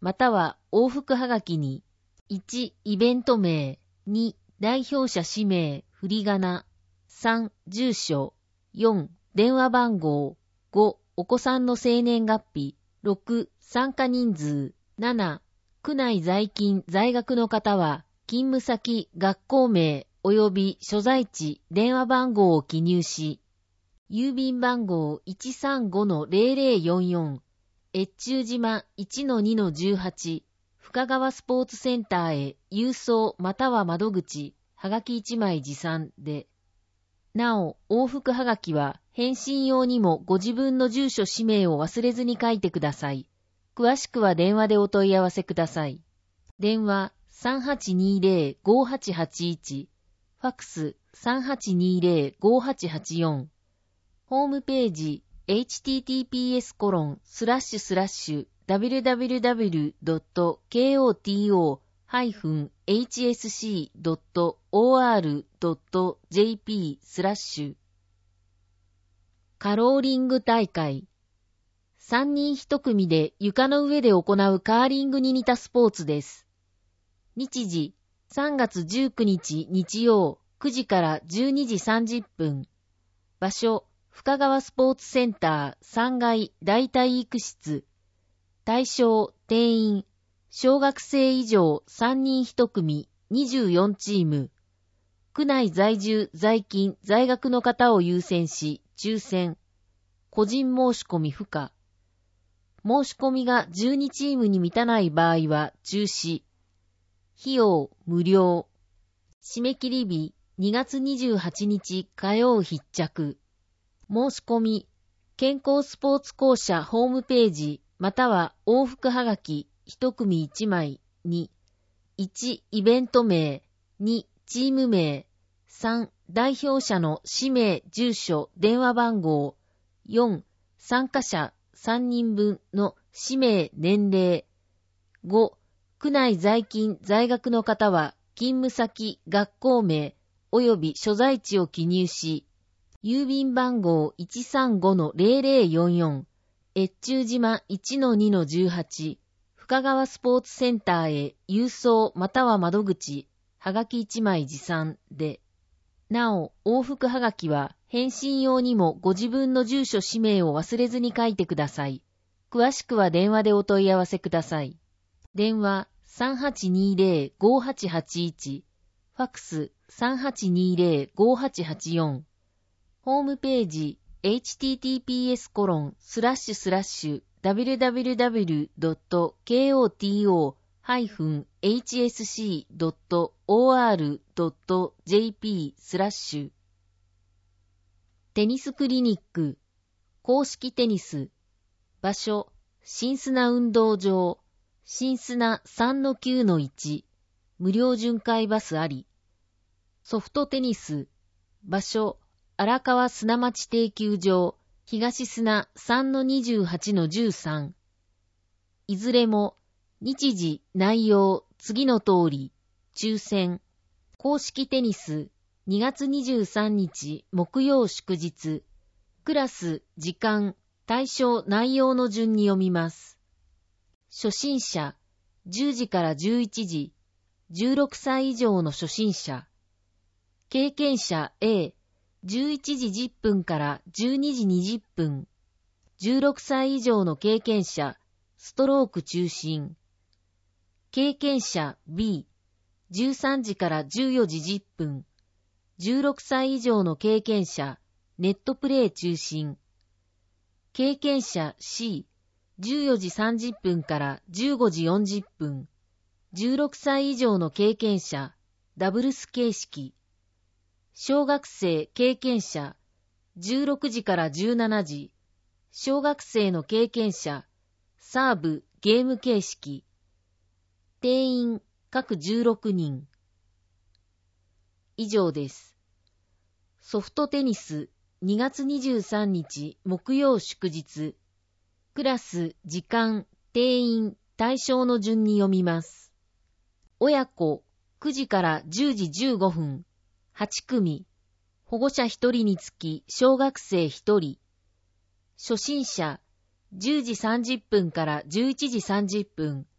または往復はがきに、いち、イベント名、に、代表者氏名、振り仮名、さん、住所、よん、電話番号、ご、お子さんの生年月日、ろく、参加人数、なな、区内在勤在学の方は、勤務先、学校名、及び所在地、電話番号を記入し、郵便番号 いちさんごのゼロゼロよんよん、越中島 いちのにのじゅうはち、深川スポーツセンターへ郵送または窓口、はがきいちまい持参で。なお、往復はがきは返信用にもご自分の住所氏名を忘れずに書いてください。詳しくは電話でお問い合わせください。電話 さんはちにーぜろ ごはちはちいち、ファックス さんはちにーぜろ ごはちはちよん、ホームページ エイチティーティーピーエスコロンスラッシュスラッシュダブリューダブリューダブリュードットケーオーティーオーハイフンエイチエスシードットオーアールドットジェーピー スラッシュカローリング大会。さんにんひと組で床の上で行うカーリングに似たスポーツです。日時さんがつじゅうくにち日曜くじからじゅうにじさんじゅっぷん。場所深川スポーツセンターさんがい大体育室。対象定員小学生以上さんにんひと組にじゅうよんチーム。区内在住在勤在学の方を優先し抽選。個人申し込み不可。申し込みがじゅうにチームに満たない場合は中止。費用無料。締め切り日にがつにじゅうはちにち火曜必着。申し込み健康スポーツ公社ホームページまたは往復はがきいち組いちまいに、いちイベント名、にチーム名、さん代表者の氏名住所電話番号、よん参加者さんにんぶんの氏名年齢、ご区内在勤在学の方は勤務先学校名及び所在地を記入し、郵便番号 いちさんごのゼロゼロよんよん、越中島 いちのにのじゅうはち、深川スポーツセンターへ郵送または窓口、はがきいちまい持参で。なお、往復はがきは返信用にもご自分の住所氏名を忘れずに書いてください。詳しくは電話でお問い合わせください。電話 さんはちにーぜろ ごはちはちいち、ファックス さんはちにーぜろ ごはちはちよん、ホームページ エイチティーティーピーエスコロンスラッシュスラッシュダブリューダブリューダブリュードットケーオーティーオーハイフンエイチエスシードットオーアールドットジェーピー スラッシュテニスクリニック公式テニス場所新砂運動場新砂 さんのきゅうのいち 無料巡回バスありソフトテニス場所荒川砂町定休場東砂 さんのにじゅうはちのじゅうさん いずれも日時内容次の通り抽選公式テニスにがつにじゅうさんにち木曜祝日クラス時間対象内容の順に読みます。初心者じゅうじからじゅういちじじゅうろくさい以上の初心者経験者 Aじゅういちじじゅっぷんからじゅうにじにじゅっぷんじゅうろくさい以上の経験者ストローク中心経験者 Bじゅうさんじからじゅうよじじゅっぷんじゅうろくさい以上の経験者ネットプレイ中心経験者 Cじゅうよじさんじゅっぷんからじゅうごじよんじゅっぷんじゅうろくさい以上の経験者ダブルス形式小学生経験者じゅうろくじからじゅうしちじ小学生の経験者サーブゲーム形式定員各じゅうろくにん以上です。ソフトテニスにがつにじゅうさんにち木曜祝日クラス時間定員対象の順に読みます。親子くじからじゅうじじゅうごふんはち組保護者ひとりにつき小学生ひとり初心者じゅうじさんじゅっぷんからじゅういちじさんじゅっぷん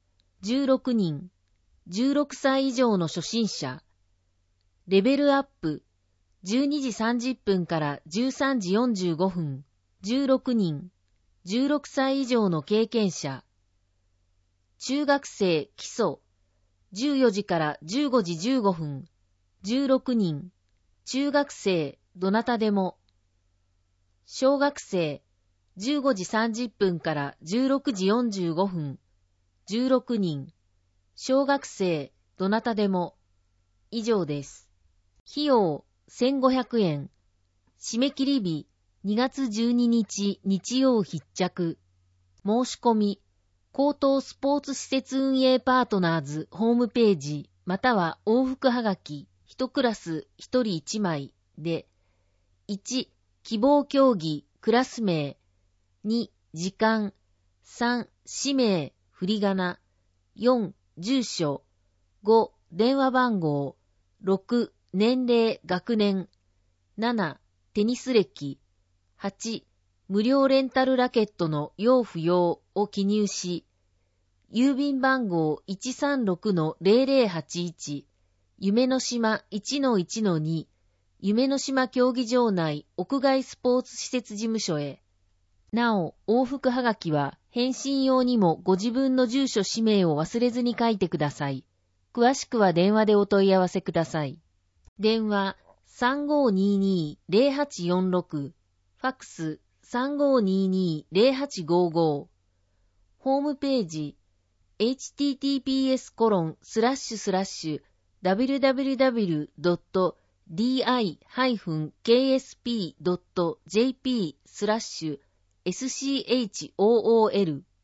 じゅうろくにん、じゅうろくさい以上の初心者。レベルアップ、じゅうにじさんじゅっぷんからじゅうさんじよんじゅうごふん、じゅうろくにん、じゅうろくさい以上の経験者。中学生基礎、じゅうよじからじゅうごじじゅうごふん、じゅうろくにん、中学生どなたでも。小学生、じゅうごじさんじゅっぷんからじゅうろくじよんじゅうごふん、じゅうろくにん、小学生どなたでも。以上です。費用せんごひゃくえん。締め切り日にがつじゅうににち日曜必着。申し込み、高等スポーツ施設運営パートナーズホームページまたは往復はがきいちクラスひとりいちまいで、いち希望競技クラス名、に時間、さん氏名振り仮名、よん住所、ご電話番号、ろく年齢学年、ななテニス歴、はち無料レンタルラケットの用不要を記入し、郵便番号 いちさんろくのぜろぜろはちいち、夢の島 いちのいちのに、夢の島競技場内屋外スポーツ施設事務所へ。なお、往復はがきは返信用にもご自分の住所氏名を忘れずに書いてください。詳しくは電話でお問い合わせください。電話 さんごーにーにーぜろはちよんろく、ファックス さんごーにーにーぜろはちごーごー、ホームページ エイチティーティーピーエスコロンスラッシュスラッシュダブリュダブリュダブリュドットディーアイハイフンケーエスピードットジェーピースラッシュエスシーエイチオーオーエル。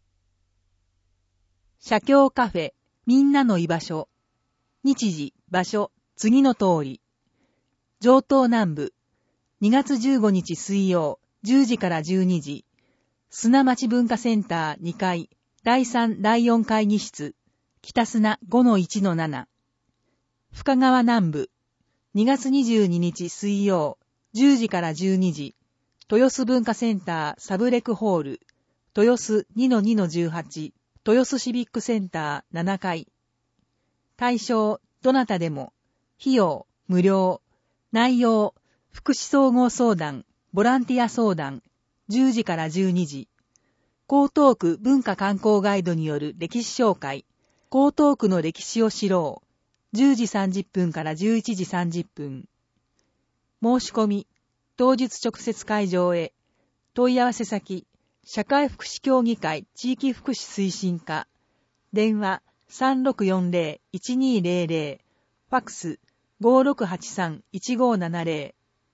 写経カフェみんなの居場所。日時場所次の通り。上東南部にがつじゅうごにち水曜じゅうじからじゅうにじ、砂町文化センターにかいだいさんだいよん会議室、北砂 ごのいちのなな。深川南部にがつにじゅうににち水曜じゅうじからじゅうにじ、豊洲文化センターサブレクホール、豊洲 にのにのじゅうはち、豊洲シビックセンターななかい。対象、どなたでも。費用、無料。内容、福祉総合相談、ボランティア相談、じゅうじからじゅうにじ。江東区文化観光ガイドによる歴史紹介、江東区の歴史を知ろう。じゅうじさんじゅっぷんからじゅういちじさんじゅっぷん。申し込み、当日直接会場へ。問い合わせ先、社会福祉協議会地域福祉推進課。電話 さんろくよんぜろいちにーぜろぜろ、ファックス ごろくはちさんいちごーななぜろ。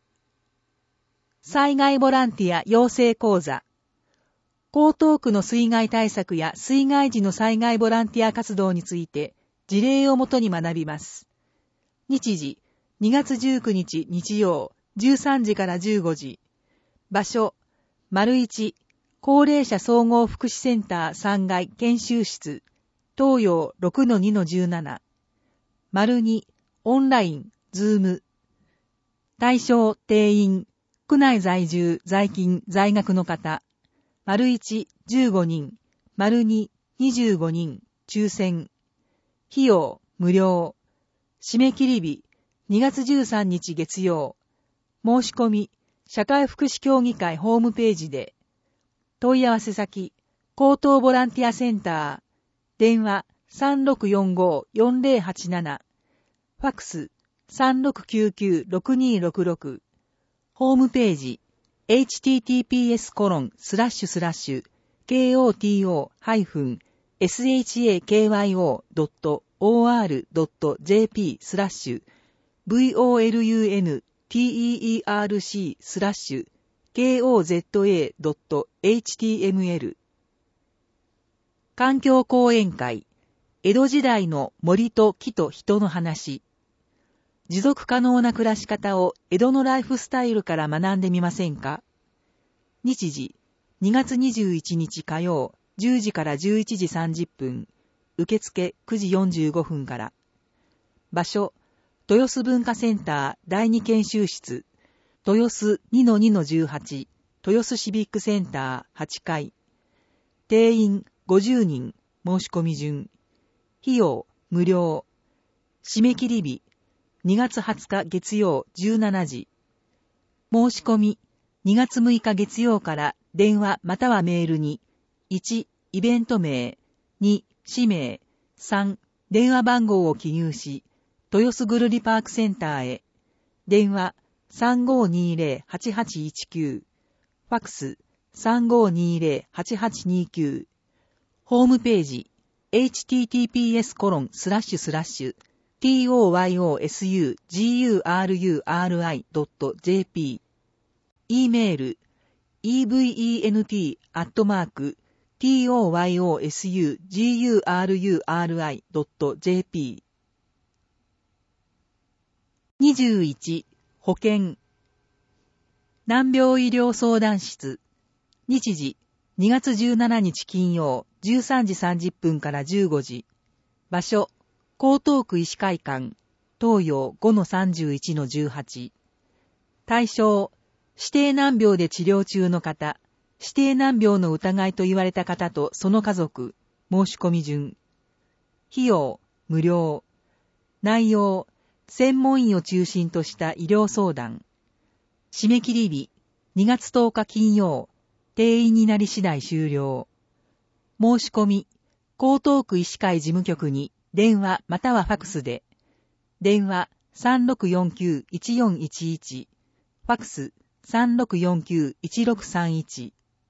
災害ボランティア養成講座。江東区の水害対策や水害時の災害ボランティア活動について事例をもとに学びます。日時、にがつじゅうくにち日曜、じゅうさんじからじゅうごじ。場所、丸いち、高齢者総合福祉センターさんがい研修室、東洋 ろくのにのじゅうなな。丸に、オンライン、ズーム。対象、定員、区内在住、在勤、在学の方。丸いち、じゅうごにん。丸に、にじゅうごにん。抽選。費用、無料。締め切り日、にがつじゅうさんにち月曜。申し込み、社会福祉協議会ホームページで。問い合わせ先、江東ボランティアセンター。電話 さんろくよんごーよんぜろはちなな。ファックス さんろくきゅうきゅうろくにーろくろく。ホームページ エイチティーティーピーエスコロンスラッシュスラッシュケーオーティーオーハイフンエスエイチエーケーワイオードットオーアールドットジェーピースラッシュブイオーエルユーエヌティーイーイーアールシースラッシュケーオーゼットエードットエイチティーエムエル。環境講演会、江戸時代の森と木と人の話。持続可能な暮らし方を江戸のライフスタイルから学んでみませんか？日時、にがつにじゅういちにち火曜、じゅうじからじゅういちじさんじゅっぷん、受付くじよんじゅうごふんから。場所、豊洲文化センターだいに研修室、豊洲 にのにのじゅうはち、豊洲シビックセンターはちかい。定員ごじゅうにん、申し込み順。 費用無料。締め切り日にがつはつか月曜じゅうしちじ。申し込みにがつむいか月曜から電話またはメールにいちイベント名、に氏名、さん電話番号を記入し、豊洲ぐるりパークセンターへ。電話 さんごーにーぜろ はちはちいちきゅう、ファックス さんごーにーぜろ はちはちにきゅう、ホームページ エイチティーティーピーエスコロンスラッシュスラッシュ トヨスグルドットジェーピー、 E メール イーブイイーエヌティー アットマーク トヨスグルドットジェーピー。 にじゅういち保健難病医療相談室。日時にがつじゅうしちにち金曜じゅうさんじさんじゅっぷんからじゅうごじ。場所江東区医師会館、東洋 ごのさんじゅういちのじゅうはち。対象指定難病で治療中の方、指定難病の疑いと言われた方とその家族。申し込み順。費用無料。内容専門医を中心とした医療相談。締め切り日にがつとおか金曜。定員になり次第終了。申し込み江東区医師会事務局に電話またはファックスで。電話 さんろくよんきゅういちよんいちいち、ファックス さんろくよんきゅういちろくさんいち。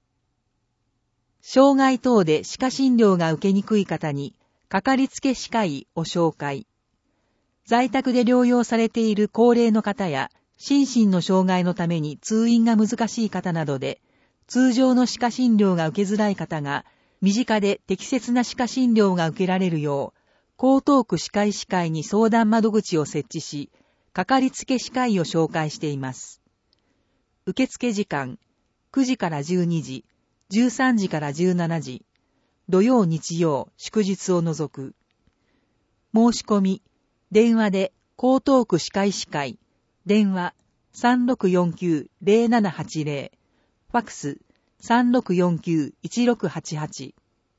障害等で歯科診療が受けにくい方にかかりつけ歯科医を紹介。在宅で療養されている高齢の方や心身の障害のために通院が難しい方などで、通常の歯科診療が受けづらい方が身近で適切な歯科診療が受けられるよう、江東区歯科医師会に相談窓口を設置し、かかりつけ歯科医を紹介しています。受付時間、くじからじゅうにじ、じゅうさんじからじゅうしちじ、土曜日曜、祝日を除く。申し込み、電話で江東区歯科医師会、電話 さんろくよんきゅうぜろななはちぜろ、ファックス さんろくよんきゅういちろくはちはち。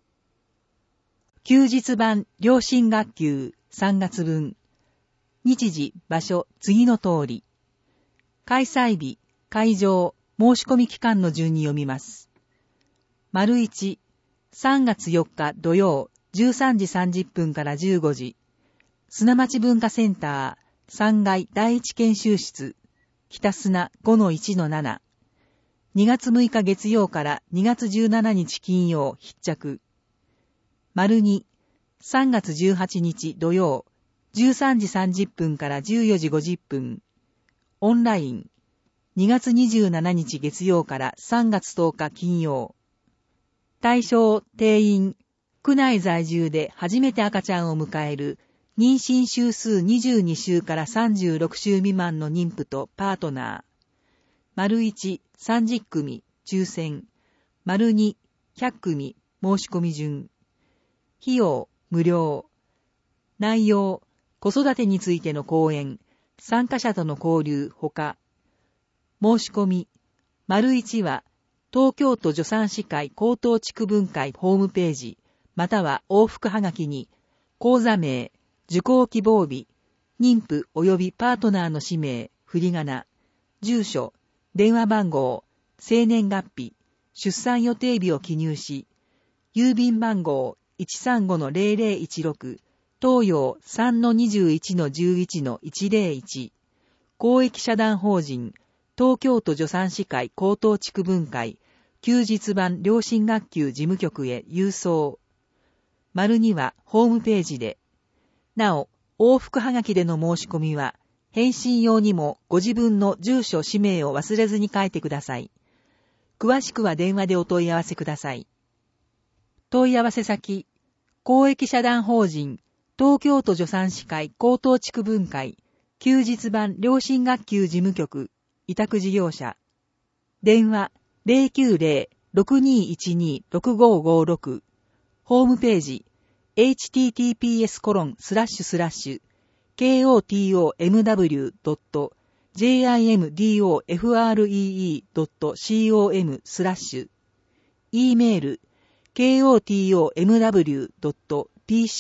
休日版良心学級さんがつぶん。日時、場所、次の通り。開催日、会場、申し込み期間の順に読みます。丸いち、さんがつよっか土曜、じゅうさんじさんじゅっぷんからじゅうごじ。砂町文化センター、さんがいだいいち研修室、北砂 ごのいちのなな。にがつむいか月曜からにがつじゅうしちにち金曜必着。丸に、さんがつじゅうはちにち土曜、じゅうさんじさんじゅっぷんからじゅうよじごじゅっぷん。オンライン、にがつにじゅうしちにち月曜からさんがつとおか金曜。対象、定員、区内在住で初めて赤ちゃんを迎える、妊娠週数にじゅうにしゅうからさんじゅうろくしゅう未満の妊婦とパートナー。丸いち、さんじゅっくみ、抽選。丸に、ひゃっくみ、申し込み順。費用、無料。内容、子育てについての講演、参加者との交流、ほか。申し込み、丸いちは、東京都助産師会高等地区分会ホームページ、または往復はがきに、講座名、受講希望日、妊婦及びパートナーの氏名、振り仮名、住所、電話番号、生年月日、出産予定日を記入し、郵便番号 いちさんごのぜろぜろいちろく、東洋 さんのにじゅういちのじゅういちのいちぜろいち、公益社団法人、東京都助産師会高等地区分会、休日版良心学級事務局へ郵送。丸にはホームページで。なお、往復はがきでの申し込みは、返信用にもご自分の住所氏名を忘れずに書いてください。詳しくは電話でお問い合わせください。問い合わせ先、公益社団法人、東京都助産師会高等地区分会、休日版良心学級事務局、委託事業者。電話 ゼロきゅうゼロ ろくにいちに ろくごごろく。ホームページ、エイチティーティーピーエスコロンスラッシュスラッシュ ケーオーティーオーエムダブリュードットジェイアイエムディーオーエフアールイーイードットコム スラッシュ E メール ケーオーティーオーエムダブリュードットピーシー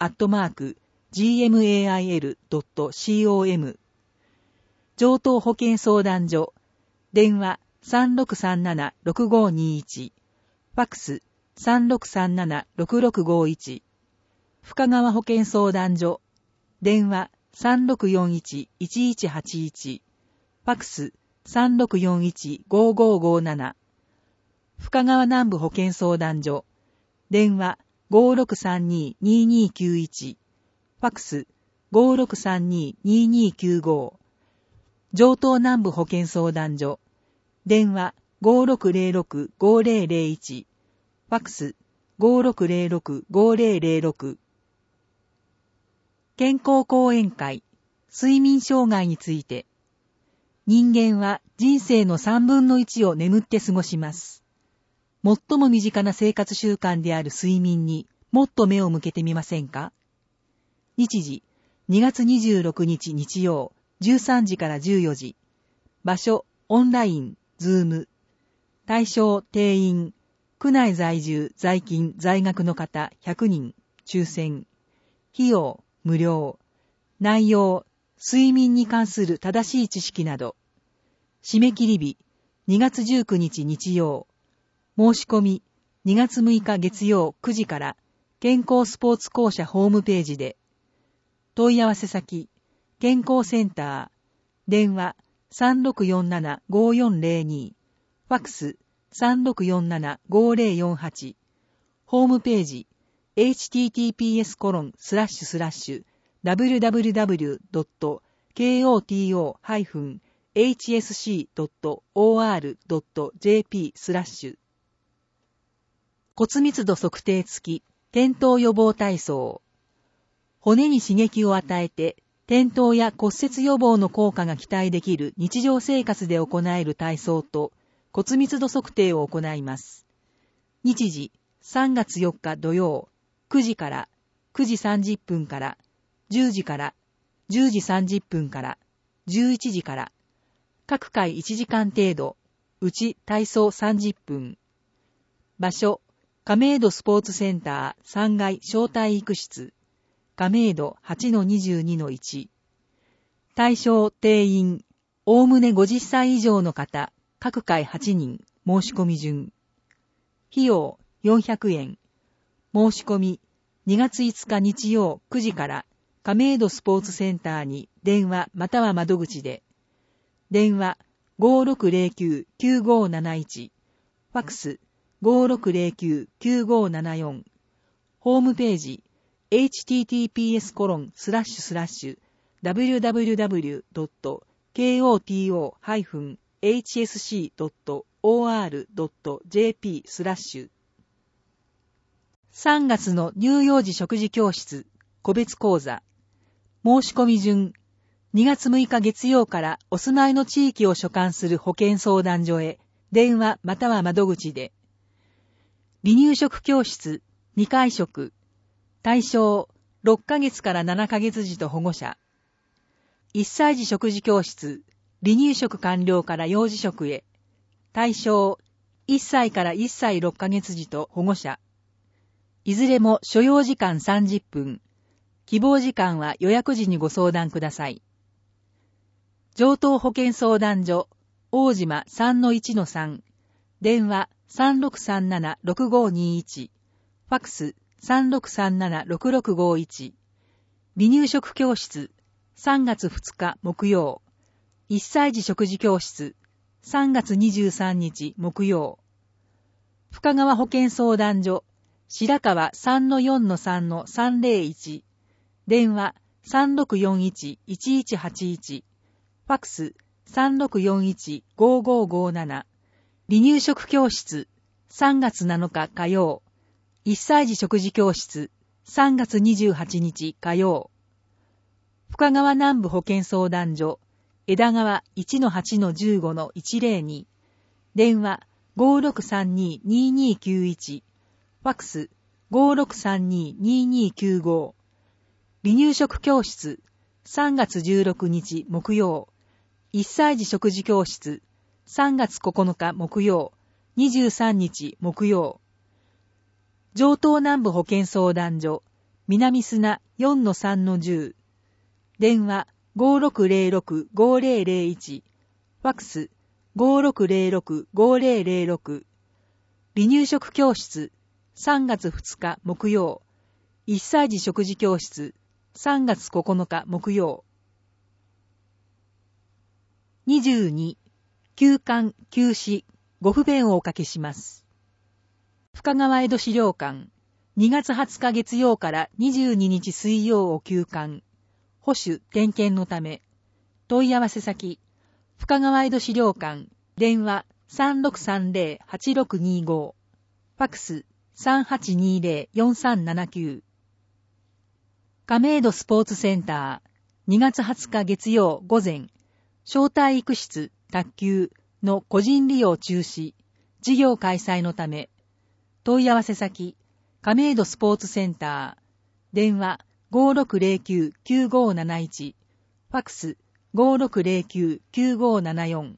アットマーク、ジーエムエーアイエルドットコム 上東保健相談所、電話 さんろくさんななろくごにいち、ファックス さんろくさんななろくろくごいち、深川保健相談所、電話 さんろくよんいちいちいちはちいち、ファックス さんろくよんいちごごごなな、深川南部保健相談所、電話 ごろくさんにににきゅういち、ファックス ごろくさんにににきゅうご、上東南部保健相談所、電話 ごろくぜろろくごぜろぜろいち、ファックス ごろくぜろろくごぜろぜろろく。健康講演会、睡眠障害について。人間は人生のさんぶんのいちを眠って過ごします。最も身近な生活習慣である睡眠にもっと目を向けてみませんか？日時、にがつにじゅうろくにち日曜、じゅうさんじからじゅうよじ。場所、オンライン、ズーム。対象、定員。区内在住、在勤、在学の方ひゃくにん、抽選。費用、無料。内容、睡眠に関する正しい知識など。締め切り日、にがつじゅうくにち日曜。申し込み、にがつむいか月曜くじから、健康スポーツ公社ホームページで。問い合わせ先、健康センター、電話 さんろくよんななごよんぜろに、ファックス さんろくよんななごぜろよんはち、ホームページ、エイチティーティーピーエスコロンスラッシュスラッシュダブリュダブリュダブリュドットケーオーティーオーハイフンエイチエスシードットオーアールドットジェーピースラッシュ骨密度測定付き転倒予防体操。骨に刺激を与えて転倒や骨折予防の効果が期待できる日常生活で行える体操と骨密度測定を行います。日時、さんがつよっか土曜、くじからくじさんじゅっぷんからじゅうじからじゅうじさんじゅっぷんからじゅういちじから、各回いちじかん程度、うち体操さんじゅっぷん。場所、亀戸スポーツセンターさんがい小体育室、亀戸 はちのにじゅうにのいち。対象定員、おおむねごじゅっさい以上の方、各回はちにん、申し込み順。費用よんひゃくえん。申し込み、にがついつか日曜くじから亀戸スポーツセンターに電話または窓口で。電話 ごろくぜろきゅうきゅうごなないち、ファックス ごろくぜろきゅうきゅうごななよん、ホームページ エイチティーティーピーエスコロンスラッシュスラッシュダブリュダブリュダブリュドットケーオーティーオーハイフンエイチエスシードットオーアールドットジェーピースラッシュ。さんがつの乳幼児食事教室個別講座。申し込み順、にがつむいか月曜からお住まいの地域を所管する保健相談所へ電話または窓口で。離乳食教室にかい食。対象ろっかげつからななかげつ児と保護者。いっさい児食事教室離乳食完了から幼児食へ。対象いっさいからいっさいろっかげつ児と保護者。いずれも所要時間さんじゅっぷん。希望時間は予約時にご相談ください。上東保健相談所、大島 さんのいちのさん、電話 さんろくさんななろくごにいち、ファックス さんろくさんななろくろくごいち、離乳食教室、さんがつふつか木曜、いっさい児食事教室、さんがつにじゅうさんにち木曜、深川保健相談所、白川 さんのよんのさんのさんぜろいち、電話 さんろくよんいちいちいちはちいち、ファックス さんろくよんいちごごごなな、離乳食教室さんがつなのか火曜、いっさい児食事教室さんがつにじゅうはちにち火曜、深川南部保健相談所枝川 いちのはちのじゅうごのいちぜろに、電話 ごろくさんにににきゅういち、ファックス ごろくさんにににきゅうご、離乳食教室さんがつじゅうろくにち木曜、いっさい児食事教室さんがつここのか木曜、にじゅうさんにち木曜、上東南部保健相談所南砂 よんのさんのじゅう、電話 ごーろくぜろろくごーぜろぜろいち、ファックス ごーろくぜろろくごーぜろぜろろく、離乳食教室さんがつふつか木曜、いっさい児食事教室さんがつここのか木曜。にじゅうに、休館休止ご不便をおかけします。深川江戸資料館にがつはつか月曜からにじゅうににち水曜を休館、保守点検のため。問い合わせ先、深川江戸資料館、電話 さんろくさんぜろはちろくにご、ファックス さんはちにぜろよんさんななきゅう。亀戸スポーツセンター、にがつはつか月曜午前、招待育室、卓球の個人利用中止、事業開催のため。問い合わせ先、亀戸スポーツセンター、電話 ごーろくぜろきゅうきゅうごーなないち、ファックス ごーろくぜろきゅうきゅうごーななよん。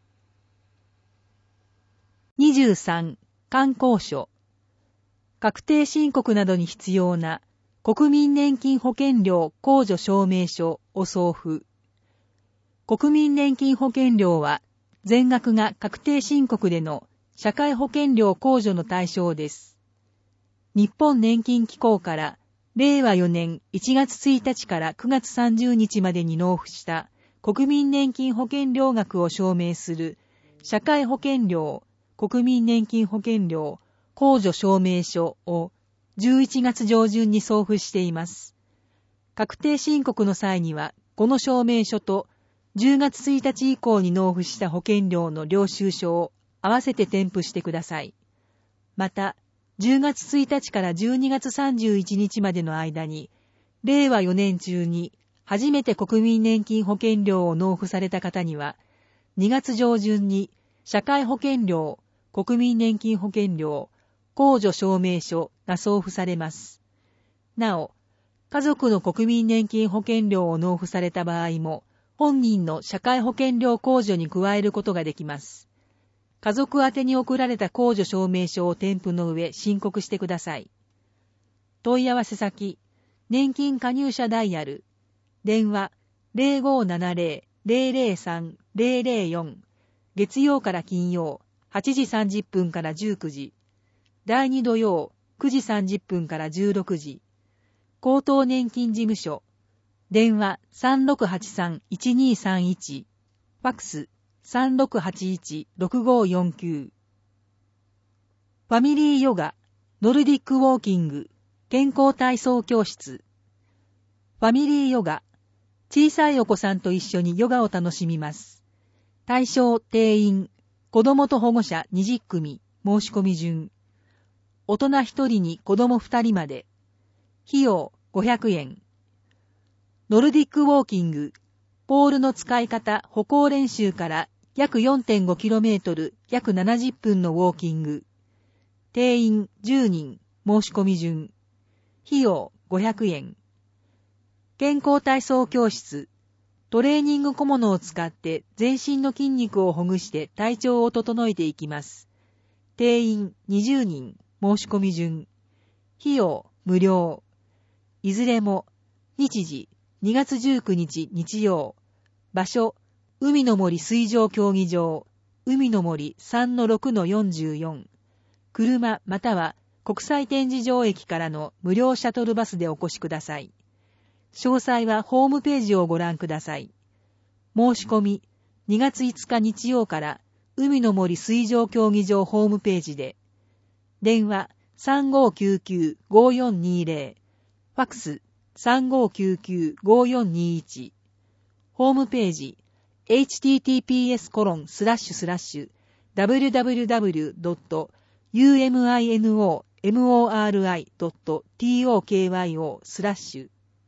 にじゅうさん、観光所。確定申告などに必要な国民年金保険料控除証明書を送付。国民年金保険料は全額が確定申告での社会保険料控除の対象です。日本年金機構かられいわよねんいちがつついたちからくがつさんじゅうにちまでに納付した国民年金保険料額を証明する社会保険料、国民年金保険料控除証明書をじゅういちがつじょうじゅんに送付しています。確定申告の際にはこの証明書とじゅうがつついたち以降に納付した保険料の領収書を合わせて添付してください。また、じゅうがつついたちからじゅうにがつさんじゅういちにちまでの間に、れいわよねん中に初めて国民年金保険料を納付された方には、にがつじょうじゅんに社会保険料、国民年金保険料、控除証明書が送付されます。なお、家族の国民年金保険料を納付された場合も、本人の社会保険料控除に加えることができます。家族宛てに送られた控除証明書を添付の上申告してください。問い合わせ先、年金加入者ダイヤル、電話 ぜろごーななぜろ ぜろぜろさん ぜろぜろよん、月曜から金曜はちじさんじゅっぷんからじゅうくじ、だいに土曜くじさんじゅっぷんからじゅうろくじ、高等年金事務所、電話 さんろくはちさんいちにさんいち、ファックス さんろくはちいちろくごーよんきゅう。ファミリーヨガ、ノルディックウォーキング、健康体操教室。ファミリーヨガ、小さいお子さんと一緒にヨガを楽しみます。対象定員、子供と保護者にじゅっくみ、申し込み順。大人ひとりに子供ふたりまで。費用ごひゃくえん。ノルディックウォーキング、ポールの使い方歩行練習から約 よんてんごキロメートル 約ななじゅっぷんのウォーキング。定員じゅうにん、申し込み順。費用ごひゃくえん。健康体操教室、トレーニング小物を使って全身の筋肉をほぐして体調を整えていきます。定員にじゅうにん、申し込み順。費用無料。いずれも日時にがつじゅうくにち日曜。場所、海の森水上競技場、海の森 さんのろくのよんじゅうよん。車または国際展示場駅からの無料シャトルバスでお越しください。詳細はホームページをご覧ください。申し込み、にがついつか日曜から海の森水上競技場ホームページで。電話 さんごーきゅうきゅうごーよんにーぜろ、ファックス さんごーきゅうきゅうごーよんにーいち。ホームページ エイチティーティーピーエスコロンスラッシュスラッシュダブリュダブリュダブリュドットユーエムアイエヌオーエムオーアールアイドットティーオーケーワイオースラッシュ。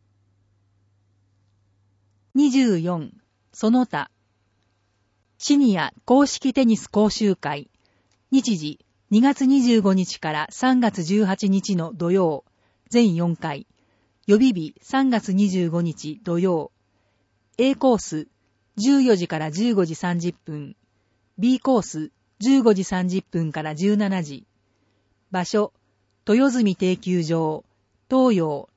にじゅうよん、その他。シニア公式テニス講習会。日時にがつにじゅうごにちからさんがつじゅうはちにちの土曜。全よんかい。予備日さんがつにじゅうごにち土曜。A コースじゅうよじからじゅうごじさんじゅっぷん。B コースじゅうごじさんじゅっぷんからじゅうしちじ。場所、豊住定休場、東洋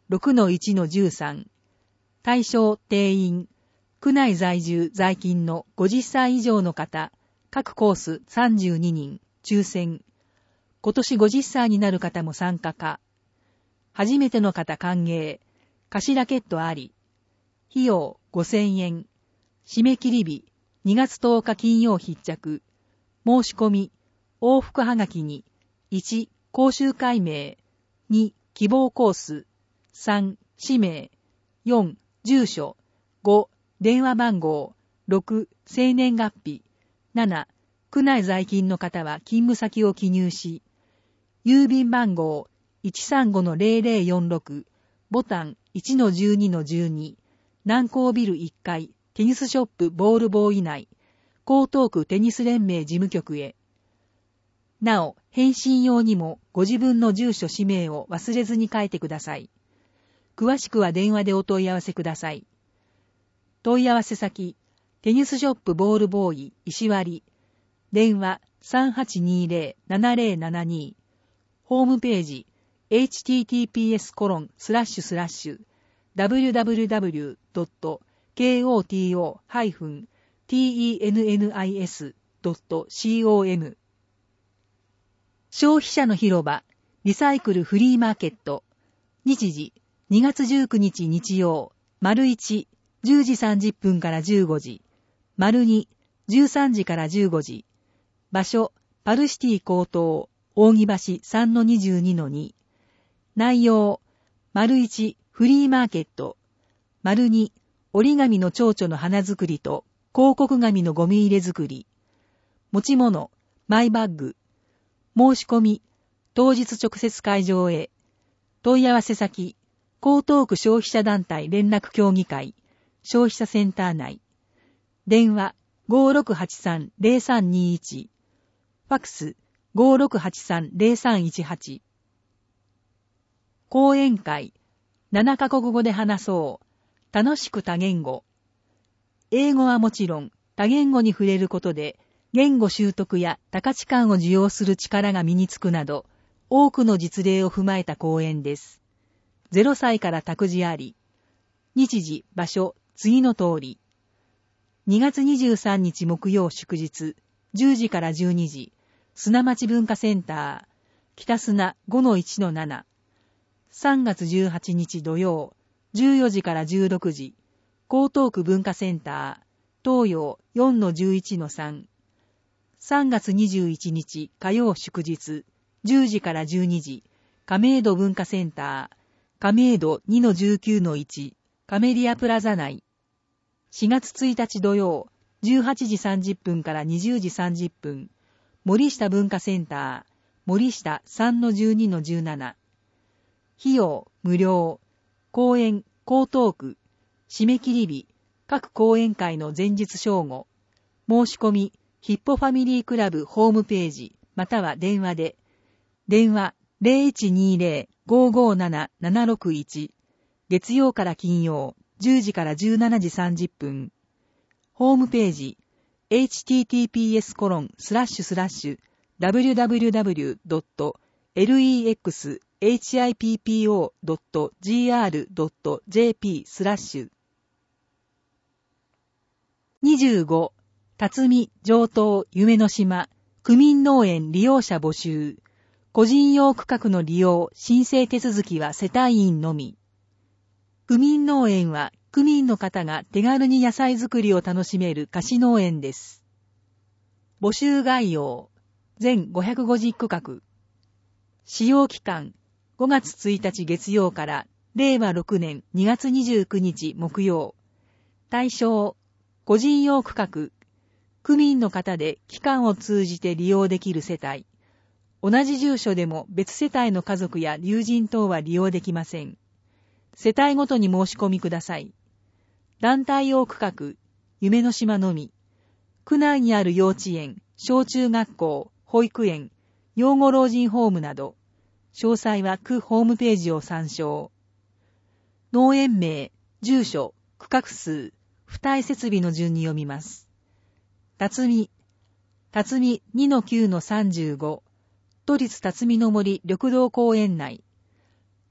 ろくのいちのじゅうさん、対象定員、区内在住在勤のごじゅっさい以上の方、各コースさんじゅうににん、抽選。今年ごじゅっさいになる方も参加か。初めての方歓迎。貸しラケットあり。費用ごせんえん。締め切り日にがつとおか金曜必着。申し込み、往復はがきに、いち、講習会名、に、希望コース、さん、氏名、よん、住所、ご、電話番号、ろく、生年月日、なな、区内在勤の方は勤務先を記入し、郵便番号 いちさんごのゼロゼロよんろく、ボタン いちのじゅうにのじゅうに、南港ビルいっかい、テニスショップボールボーイ内、江東区テニス連盟事務局へ。なお、返信用にもご自分の住所氏名を忘れずに書いてください。詳しくは電話でお問い合わせください。問い合わせ先、テニスショップボールボーイ石割、電話 さんはちにゼロ ななゼロななに、ホームページ エイチティーティーピーエスコロンスラッシュスラッシュダブリュダブリュダブリュドットケーオーティーオーハイフンティーイーエヌエヌアイエスドットコム 消費者の広場リサイクルフリーマーケット日時にがつじゅうくにち日曜丸いち、じゅうじさんじゅっぷんからじゅうごじ丸に、じゅうさんじからじゅうごじ場所パルシティ高等扇橋 さんのにじゅうにのに内容丸いちフリーマーケット丸に折り紙の蝶々の花作りと広告紙のゴミ入れ作り持ち物マイバッグ申し込み当日直接会場へ問い合わせ先江東区消費者団体連絡協議会消費者センター内電話 ごーろくはちさんゼロさんにいち ファクス ごーろくはちさんゼロさんいちはち講演会ななカ国語で話そう楽しく多言語英語はもちろん多言語に触れることで言語習得や多価値観を受容する力が身につくなど多くの実例を踏まえた講演です。ゼロさいから託児あり日時場所次の通りにがつにじゅうさんにち木曜祝日じゅうじからじゅうにじ砂町文化センター北砂 ごのいちのなな さんがつじゅうはちにち土曜じゅうよじからじゅうろくじ江東区文化センター東洋 よんのじゅういちのさん さんがつにじゅういちにち火曜祝日じゅうじからじゅうにじ亀戸文化センター亀戸 にのじゅうきゅうのいち カメリアプラザ内しがつついたち土曜じゅうはちじさんじゅっぷんからにじゅうじさんじゅっぷん森下文化センター森下 さんのじゅうにのじゅうなな 費用無料講演江東区締め切り日各講演会の前日正午申し込みヒッポファミリークラブホームページまたは電話で電話 ゼロいちにゼロ ごーごーなな ななろくいち 月曜から金曜じゅうじからじゅうしちじさんじゅっぷんホームページ エイチティーティーピーエスコロンスラッシュスラッシュダブリュダブリュダブリュドットレックスヒッポドットジーアールドットジェーピー スラッシュにじゅうご辰巳上東夢の島区民農園利用者募集個人用区画の利用申請手続きは世帯員のみ区民農園は区民の方が手軽に野菜作りを楽しめる貸し農園です募集概要全ごひゃくごじゅう区画使用期間ごがつついたち月曜かられいわろくねんにがつにじゅうくにち木曜対象個人用区画区民の方で期間を通じて利用できる世帯同じ住所でも別世帯の家族や友人等は利用できません世帯ごとに申し込みください団体用区画夢の島のみ区内にある幼稚園小中学校保育園養護老人ホームなど詳細は区ホームページを参照。農園名、住所、区画数、付帯設備の順に読みます。辰巳、辰巳 にのきゅうのさんじゅうご、都立辰巳の森緑道公園内。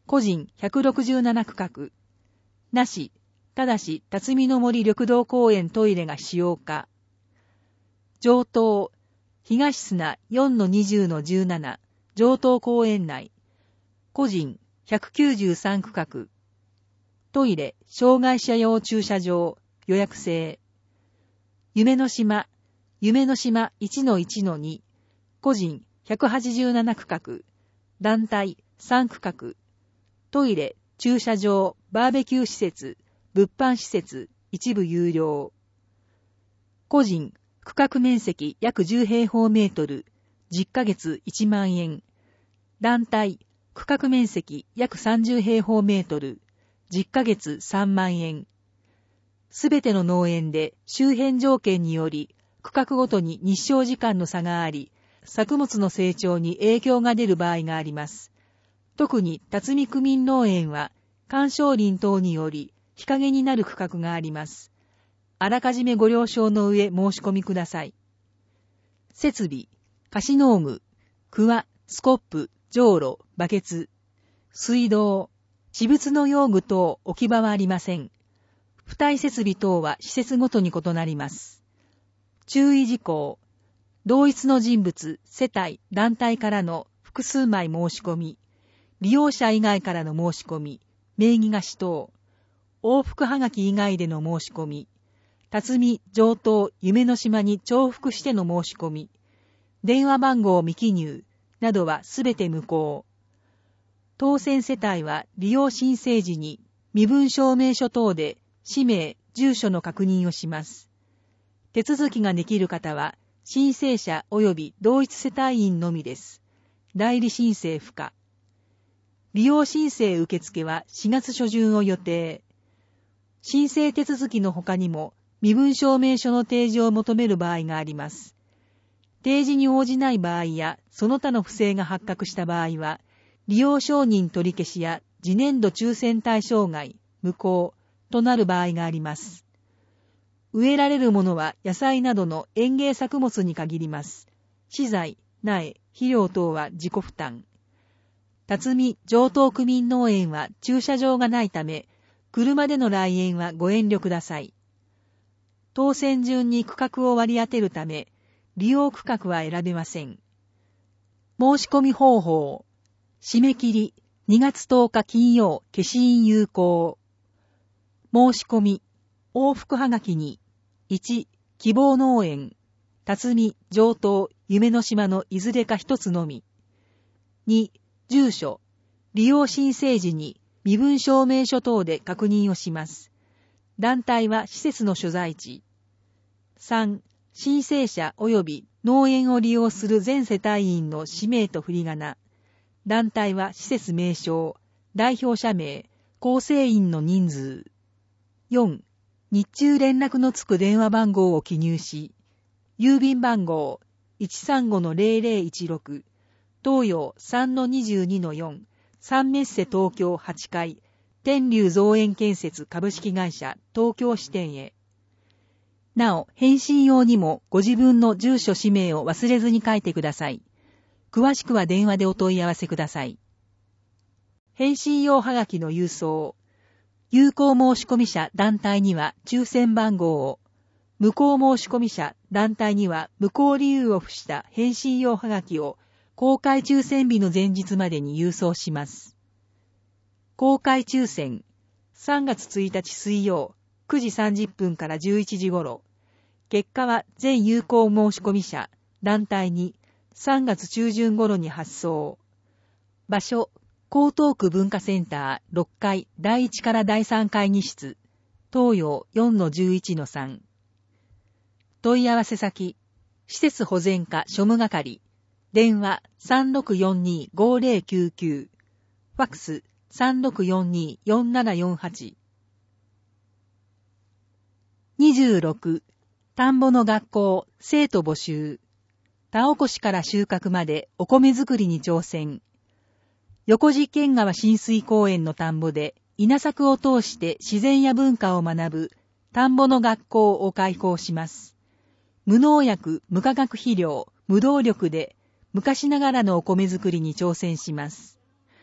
個人ひゃくろくじゅうなな区画。なし、ただし、辰巳の森緑道公園トイレが使用可。上東、東砂 よんのにじゅうのじゅうなな、上東公園内。個人ひゃくきゅうじゅうさん区画。トイレ、障害者用駐車場、予約制。夢の島、夢の島 いちのいちのに、個人ひゃくはちじゅうなな区画。団体さん区画。トイレ、駐車場、バーベキュー施設、物販施設、一部有料。個人、区画面積約じゅう平方メートル、じゅっかげついちまんえん。団体、区画面積約さんじゅう平方メートル、じゅっかげつさんまんえん。すべての農園で周辺条件により、区画ごとに日照時間の差があり、作物の成長に影響が出る場合があります。特に辰巳区民農園は、観賞林等により日陰になる区画があります。あらかじめご了承の上申し込みください。設備、菓子農具、桑、スコップ、じょうろ、バケツ、水道、私物の用具等置き場はありません。付帯設備等は施設ごとに異なります。注意事項、同一の人物、世帯、団体からの複数枚申し込み、利用者以外からの申し込み、名義貸し等、往復はがき以外での申し込み、辰巳、上東、夢の島に重複しての申し込み、電話番号未記入などはすべて無効。当選世帯は利用申請時に身分証明書等で氏名、住所の確認をします。手続きができる方は申請者及び同一世帯員のみです。代理申請不可。利用申請受付はしがつ初旬を予定。申請手続きの他にも身分証明書の提示を求める場合があります。提示に応じない場合やその他の不正が発覚した場合は、利用承認取り消しや次年度抽選対象外、無効となる場合があります。植えられるものは野菜などの園芸作物に限ります。資材、苗、肥料等は自己負担。辰巳上東区民農園は駐車場がないため、車での来園はご遠慮ください。当選順に区画を割り当てるため、利用区画は選べません。申し込み方法。締め切りにがつとおか金曜、消印有効。申し込み。往復はがきに。いち、希望農園。辰巳、上東、夢の島のいずれか一つのみ。に、住所。利用申請時に身分証明書等で確認をします。団体は施設の所在地。さん、申請者及び農園を利用する全世帯員の氏名と振り仮名。団体は施設名称、代表者名、構成員の人数。よん、日中連絡のつく電話番号を記入し、郵便番号 いちさんごのゼロゼロいちろく、東洋 さんのにじゅうにのよん、サンメッセ東京はちかい、天竜造園建設株式会社東京支店へ。なお、返信用にもご自分の住所氏名を忘れずに書いてください。詳しくは電話でお問い合わせください。返信用はがきの郵送。有効申込者団体には抽選番号を、無効申込者団体には無効理由を付した返信用はがきを公開抽選日の前日までに郵送します。公開抽選。さんがつついたち水曜くじさんじゅっぷんからじゅういちじ頃。結果は全有効申込者団体にさんがつ中旬頃に発送。場所、江東区文化センターろっかいだいいちからだいさん会議室、東洋 よんのじゅういちのさん。問い合わせ先、施設保全課庶務係、電話 さんろくよんにーごゼロきゅうきゅう、ファックス さんろくよんにーよんななよんはち。にじゅうろく、田んぼの学校、生徒募集。田起こしから収穫までお米作りに挑戦。横地県川親水公園の田んぼで稲作を通して自然や文化を学ぶ田んぼの学校を開校します。無農薬、無化学肥料、無動力で昔ながらのお米作りに挑戦します。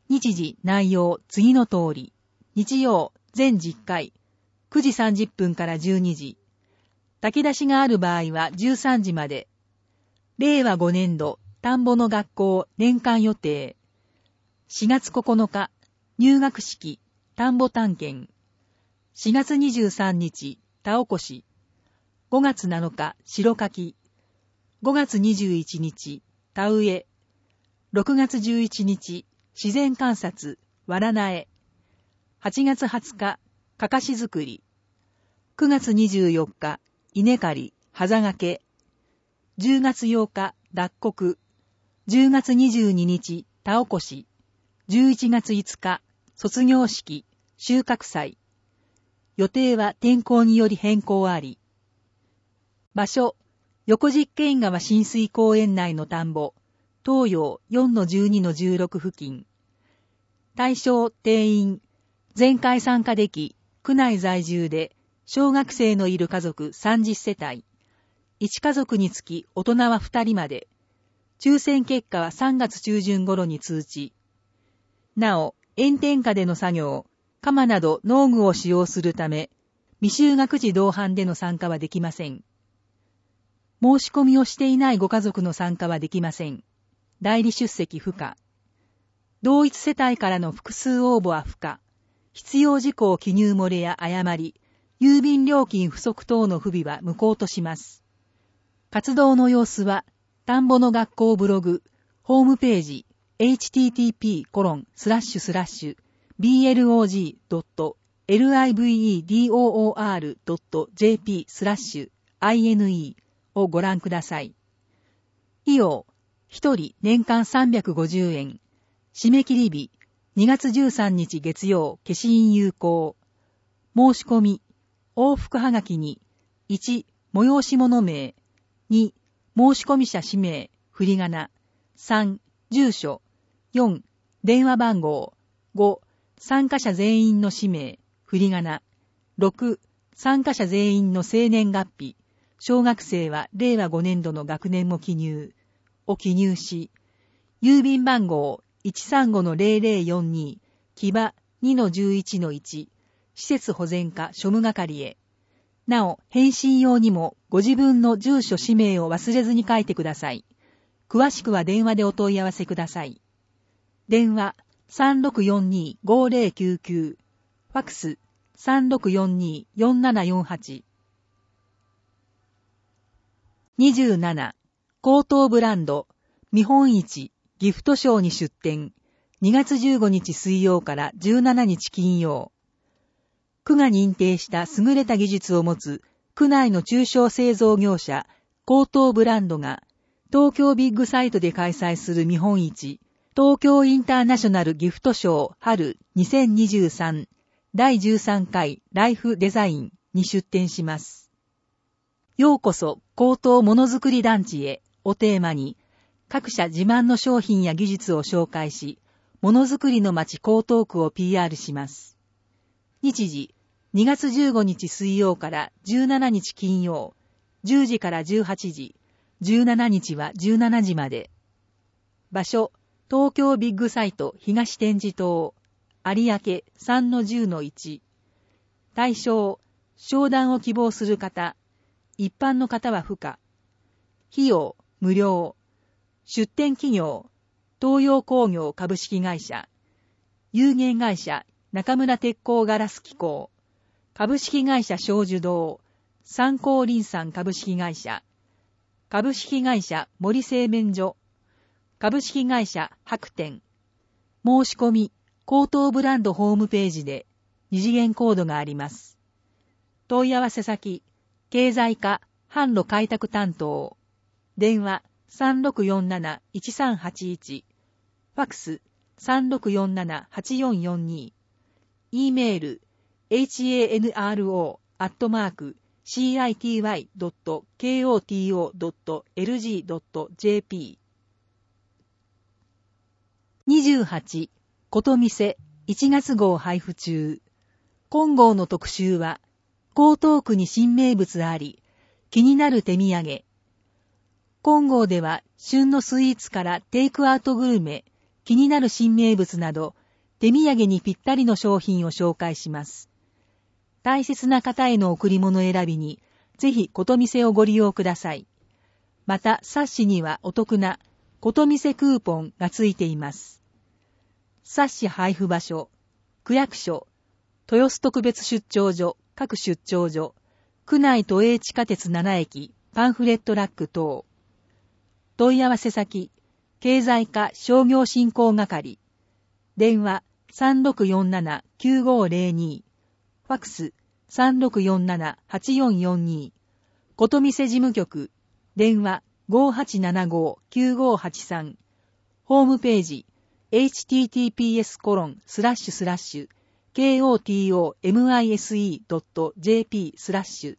日時内容次の通り。日曜全じゅっかい、くじさんじゅっぷんからじゅうにじ。炊き出しがある場合はじゅうさんじまで。れいわごねんど田んぼの学校年間予定。しがつここのか入学式田んぼ探検。しがつにじゅうさんにち田起こし。ごがつなのか白かき。ごがつにじゅういちにち田植え。ろくがつじゅういちにち自然観察わら苗。はちがつはつかかかし作り。くがつにじゅうよっか稲刈りはざがけ。じゅうがつようか脱穀。じゅうがつにじゅうににち田起こし。じゅういちがついつか卒業式収穫祭。予定は天候により変更あり。場所、横実験川親水公園内の田んぼ、東洋 よんのじゅうにのじゅうろく 付近。対象定員、全会参加でき、区内在住で、小学生のいる家族さんじゅっせたい。いち家族につき大人はふたりまで。抽選結果はさんがつちゅうじゅん頃に通知。なお、炎天下での作業、鎌など農具を使用するため、未就学児同伴での参加はできません。申し込みをしていないご家族の参加はできません。代理出席不可。同一世帯からの複数応募は不可。必要事項記入漏れや誤り、郵便料金不足等の不備は無効とします。活動の様子は、田んぼの学校ブログ、ホームページ、エイチティーティーピーコロンスラッシュスラッシュビーエルオージードットリブイドットジェーピースラッシュアイエヌイー をご覧ください。費用、ひとり年間さんびゃくごじゅうえん。締め切り日、にがつじゅうさんにち月曜、消印有効。申し込み、往復はがきに、いち、催し物名、に、申し込み者氏名、振り仮名、さん、住所、よん、電話番号、ご、参加者全員の氏名、振り仮名、ろく、参加者全員の生年月日、小学生はれいわごねんどの学年も記入、を記入し、郵便番号 いちさんごのゼロゼロよんに、木場 にのじゅういちのいち、施設保全課庶務係へ。なお、返信用にもご自分の住所氏名を忘れずに書いてください。詳しくは電話でお問い合わせください。電話 さんろくよんにーごゼロきゅうきゅう、ファックス さんろくよんにーよんななよんはち。にじゅうなな、高等ブランド、見本市、ギフトショーに出展、にがつじゅうごにち水曜からじゅうしちにち金曜。区が認定した優れた技術を持つ区内の中小製造業者、高等ブランドが、東京ビッグサイトで開催する見本市、東京インターナショナルギフトショー春にせんにじゅうさんだいじゅうさんかいライフデザインに出展します。ようこそ高等ものづくり団地へをテーマに、各社自慢の商品や技術を紹介し、ものづくりの街江東区を ピーアール します。日時、にがつじゅうごにち水曜からじゅうしちにち金曜、じゅうじからじゅうはちじ、じゅうしちにちはじゅうしちじまで。場所、東京ビッグサイト東展示棟、有明 さんのじゅうのいち。対象、商談を希望する方、一般の方は不可。費用、無料。出展企業、東洋工業株式会社、有限会社中村鉄工ガラス機構、株式会社小樹堂、三光林産株式会社、株式会社森製麺所、株式会社白天。申し込み、高等ブランドホームページで二次元コードがあります。問い合わせ先、経済課販路開拓担当、電話 さんろくよんなないちさんはちいち、ファックス さんろくよんななはちよんよんに、E メール エイチエーエヌアールオー アットマーク シーアイティーワイ ドット ケーオーティーオー ドット エルジー ドット ジェーピー。にじゅうはち、ことみせいちがつ号配布中。今号の特集は、江東区に新名物あり、気になる手土産。今号では、旬のスイーツからテイクアウトグルメ、 気になる新名物など、手土産にぴったりの商品を紹介します。大切な方への贈り物選びに、ぜひことみせをご利用ください。また、冊子にはお得なことみせクーポンがついています。冊子配布場所、区役所、豊洲特別出張所、各出張所、区内都営地下鉄なな駅、パンフレットラック等。問い合わせ先、経済課商業振興係。電話 さんろくよんななきゅうごゼロに。ファクス さんろくよんななはちよんよんに。ことみせ事務局。電話 ごはちななごきゅうごはちさん。ホームページ エイチティーティーピーエスコロンスラッシュスラッシュケーオーティーオーエムアイエスイードットジェーピー スラッシュ。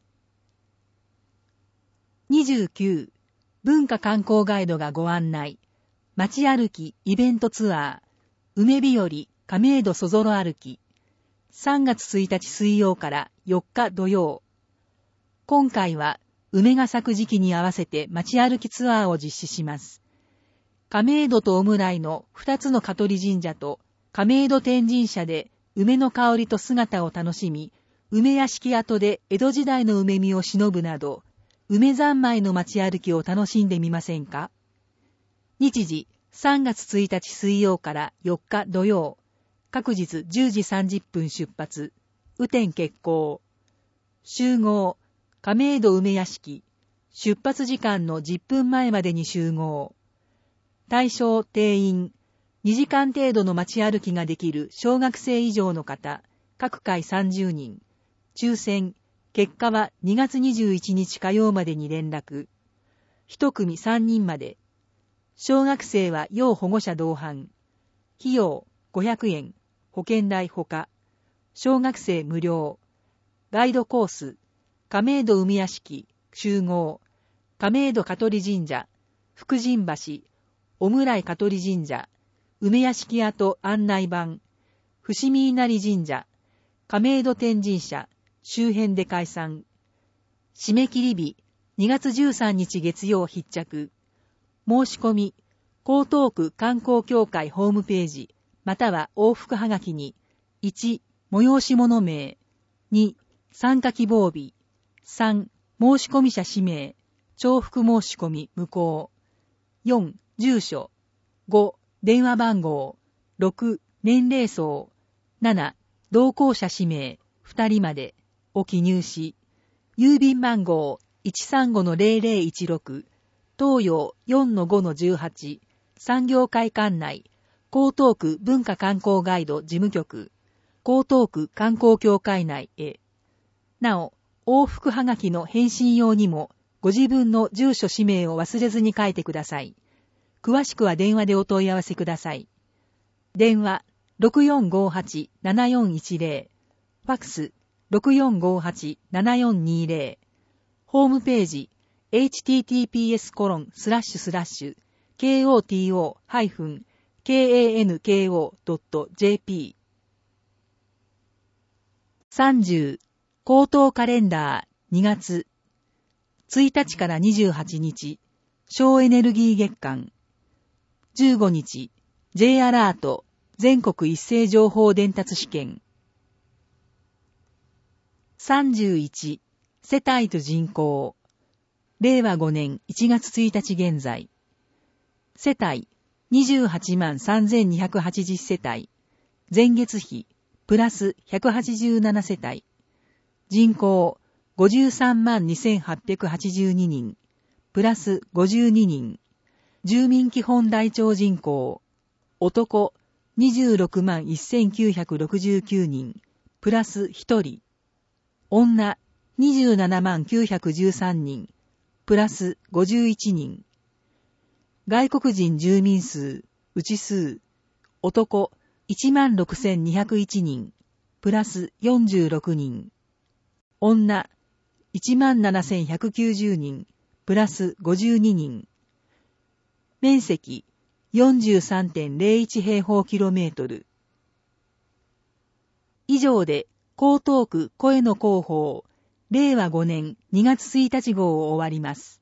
にじゅうきゅう文化観光ガイドがご案内。街歩きイベントツアー。梅日和亀戸そぞろ歩き。さんがつついたち水曜からよっか土曜。今回は梅が咲く時期に合わせて街歩きツアーを実施します。亀戸と小村井のふたつの香取神社と亀戸天神社で梅の香りと姿を楽しみ、梅屋敷跡で江戸時代の梅見を忍ぶなど、梅三昧の街歩きを楽しんでみませんか？日時、さんがつついたち水曜からよっか土曜。各日じゅうじさんじゅっぷん出発。雨天決行。集合。亀戸梅屋敷。出発時間のじゅっぷんまえまでに集合。対象定員。にじかん程度の街歩きができる小学生以上の方。各回さんじゅうにん。抽選。結果はにがつにじゅういちにち火曜までに連絡。一組さんにんまで。小学生は要保護者同伴。費用ごひゃくえん。保険代ほか。小学生無料。ガイドコース。亀戸梅屋敷。集合。亀戸香取神社。福神橋。小村井香取神社。梅屋敷跡案内板。伏見稲荷神社。亀戸天神社。周辺で解散。締め切り日、にがつじゅうさんにち月曜必着。申し込み、江東区観光協会ホームページ、または往復はがきに、いち、催し物名、に、参加希望日、さん、申し込み者氏名、重複申し込み無効。よん、住所。ご、電話番号。ろく、年齢層。なな、同行者氏名、ふたりまで。を記入し、郵便番号 いちさんごのゼロゼロいちろく、東洋 よんのごのじゅうはち、産業会館内、江東区文化観光ガイド事務局、江東区観光協会内へ。なお、往復はがきの返信用にも、ご自分の住所氏名を忘れずに書いてください。詳しくは電話でお問い合わせください。電話 ろくよんごはちななよんいちゼロ、ファクスろくよんごはちななよんにゼロ、ホームページ エイチティーティーピーエスコロンスラッシュスラッシュケーオーティーオーハイフンケーエーエヌケーオードットジェーピー。さんじゅう、高等カレンダーにがつ、ついたちからにじゅうはちにち、省エネルギー月間。じゅうごにち、J アラート全国一斉情報伝達試験。さんじゅういち、世帯と人口。れいわごねんいちがつついたち現在。世帯にじゅうはちまんさんぜんにひゃくはちじゅう世帯。前月比プラスひゃくはちじゅうなな世帯。人口ごじゅうさんまんにせんはっぴゃくはちじゅうににん。プラスごじゅうににん。住民基本台帳人口。男にじゅうろくまんせんきゅうひゃくろくじゅうきゅうにん。プラスひとり。女にじゅうななまんきゅうひゃくじゅうさんにん、プラスごじゅういちにん。外国人住民数、内数、男いちまんろくせんにひゃくいちにん、プラスよんじゅうろくにん。女いちまんななせんひゃくきゅうじゅうにん、プラスごじゅうににん。面積 よんじゅうさんてんゼロいち 平方キロメートル。以上で江東区声の広報、れいわごねんにがつついたち号を終わります。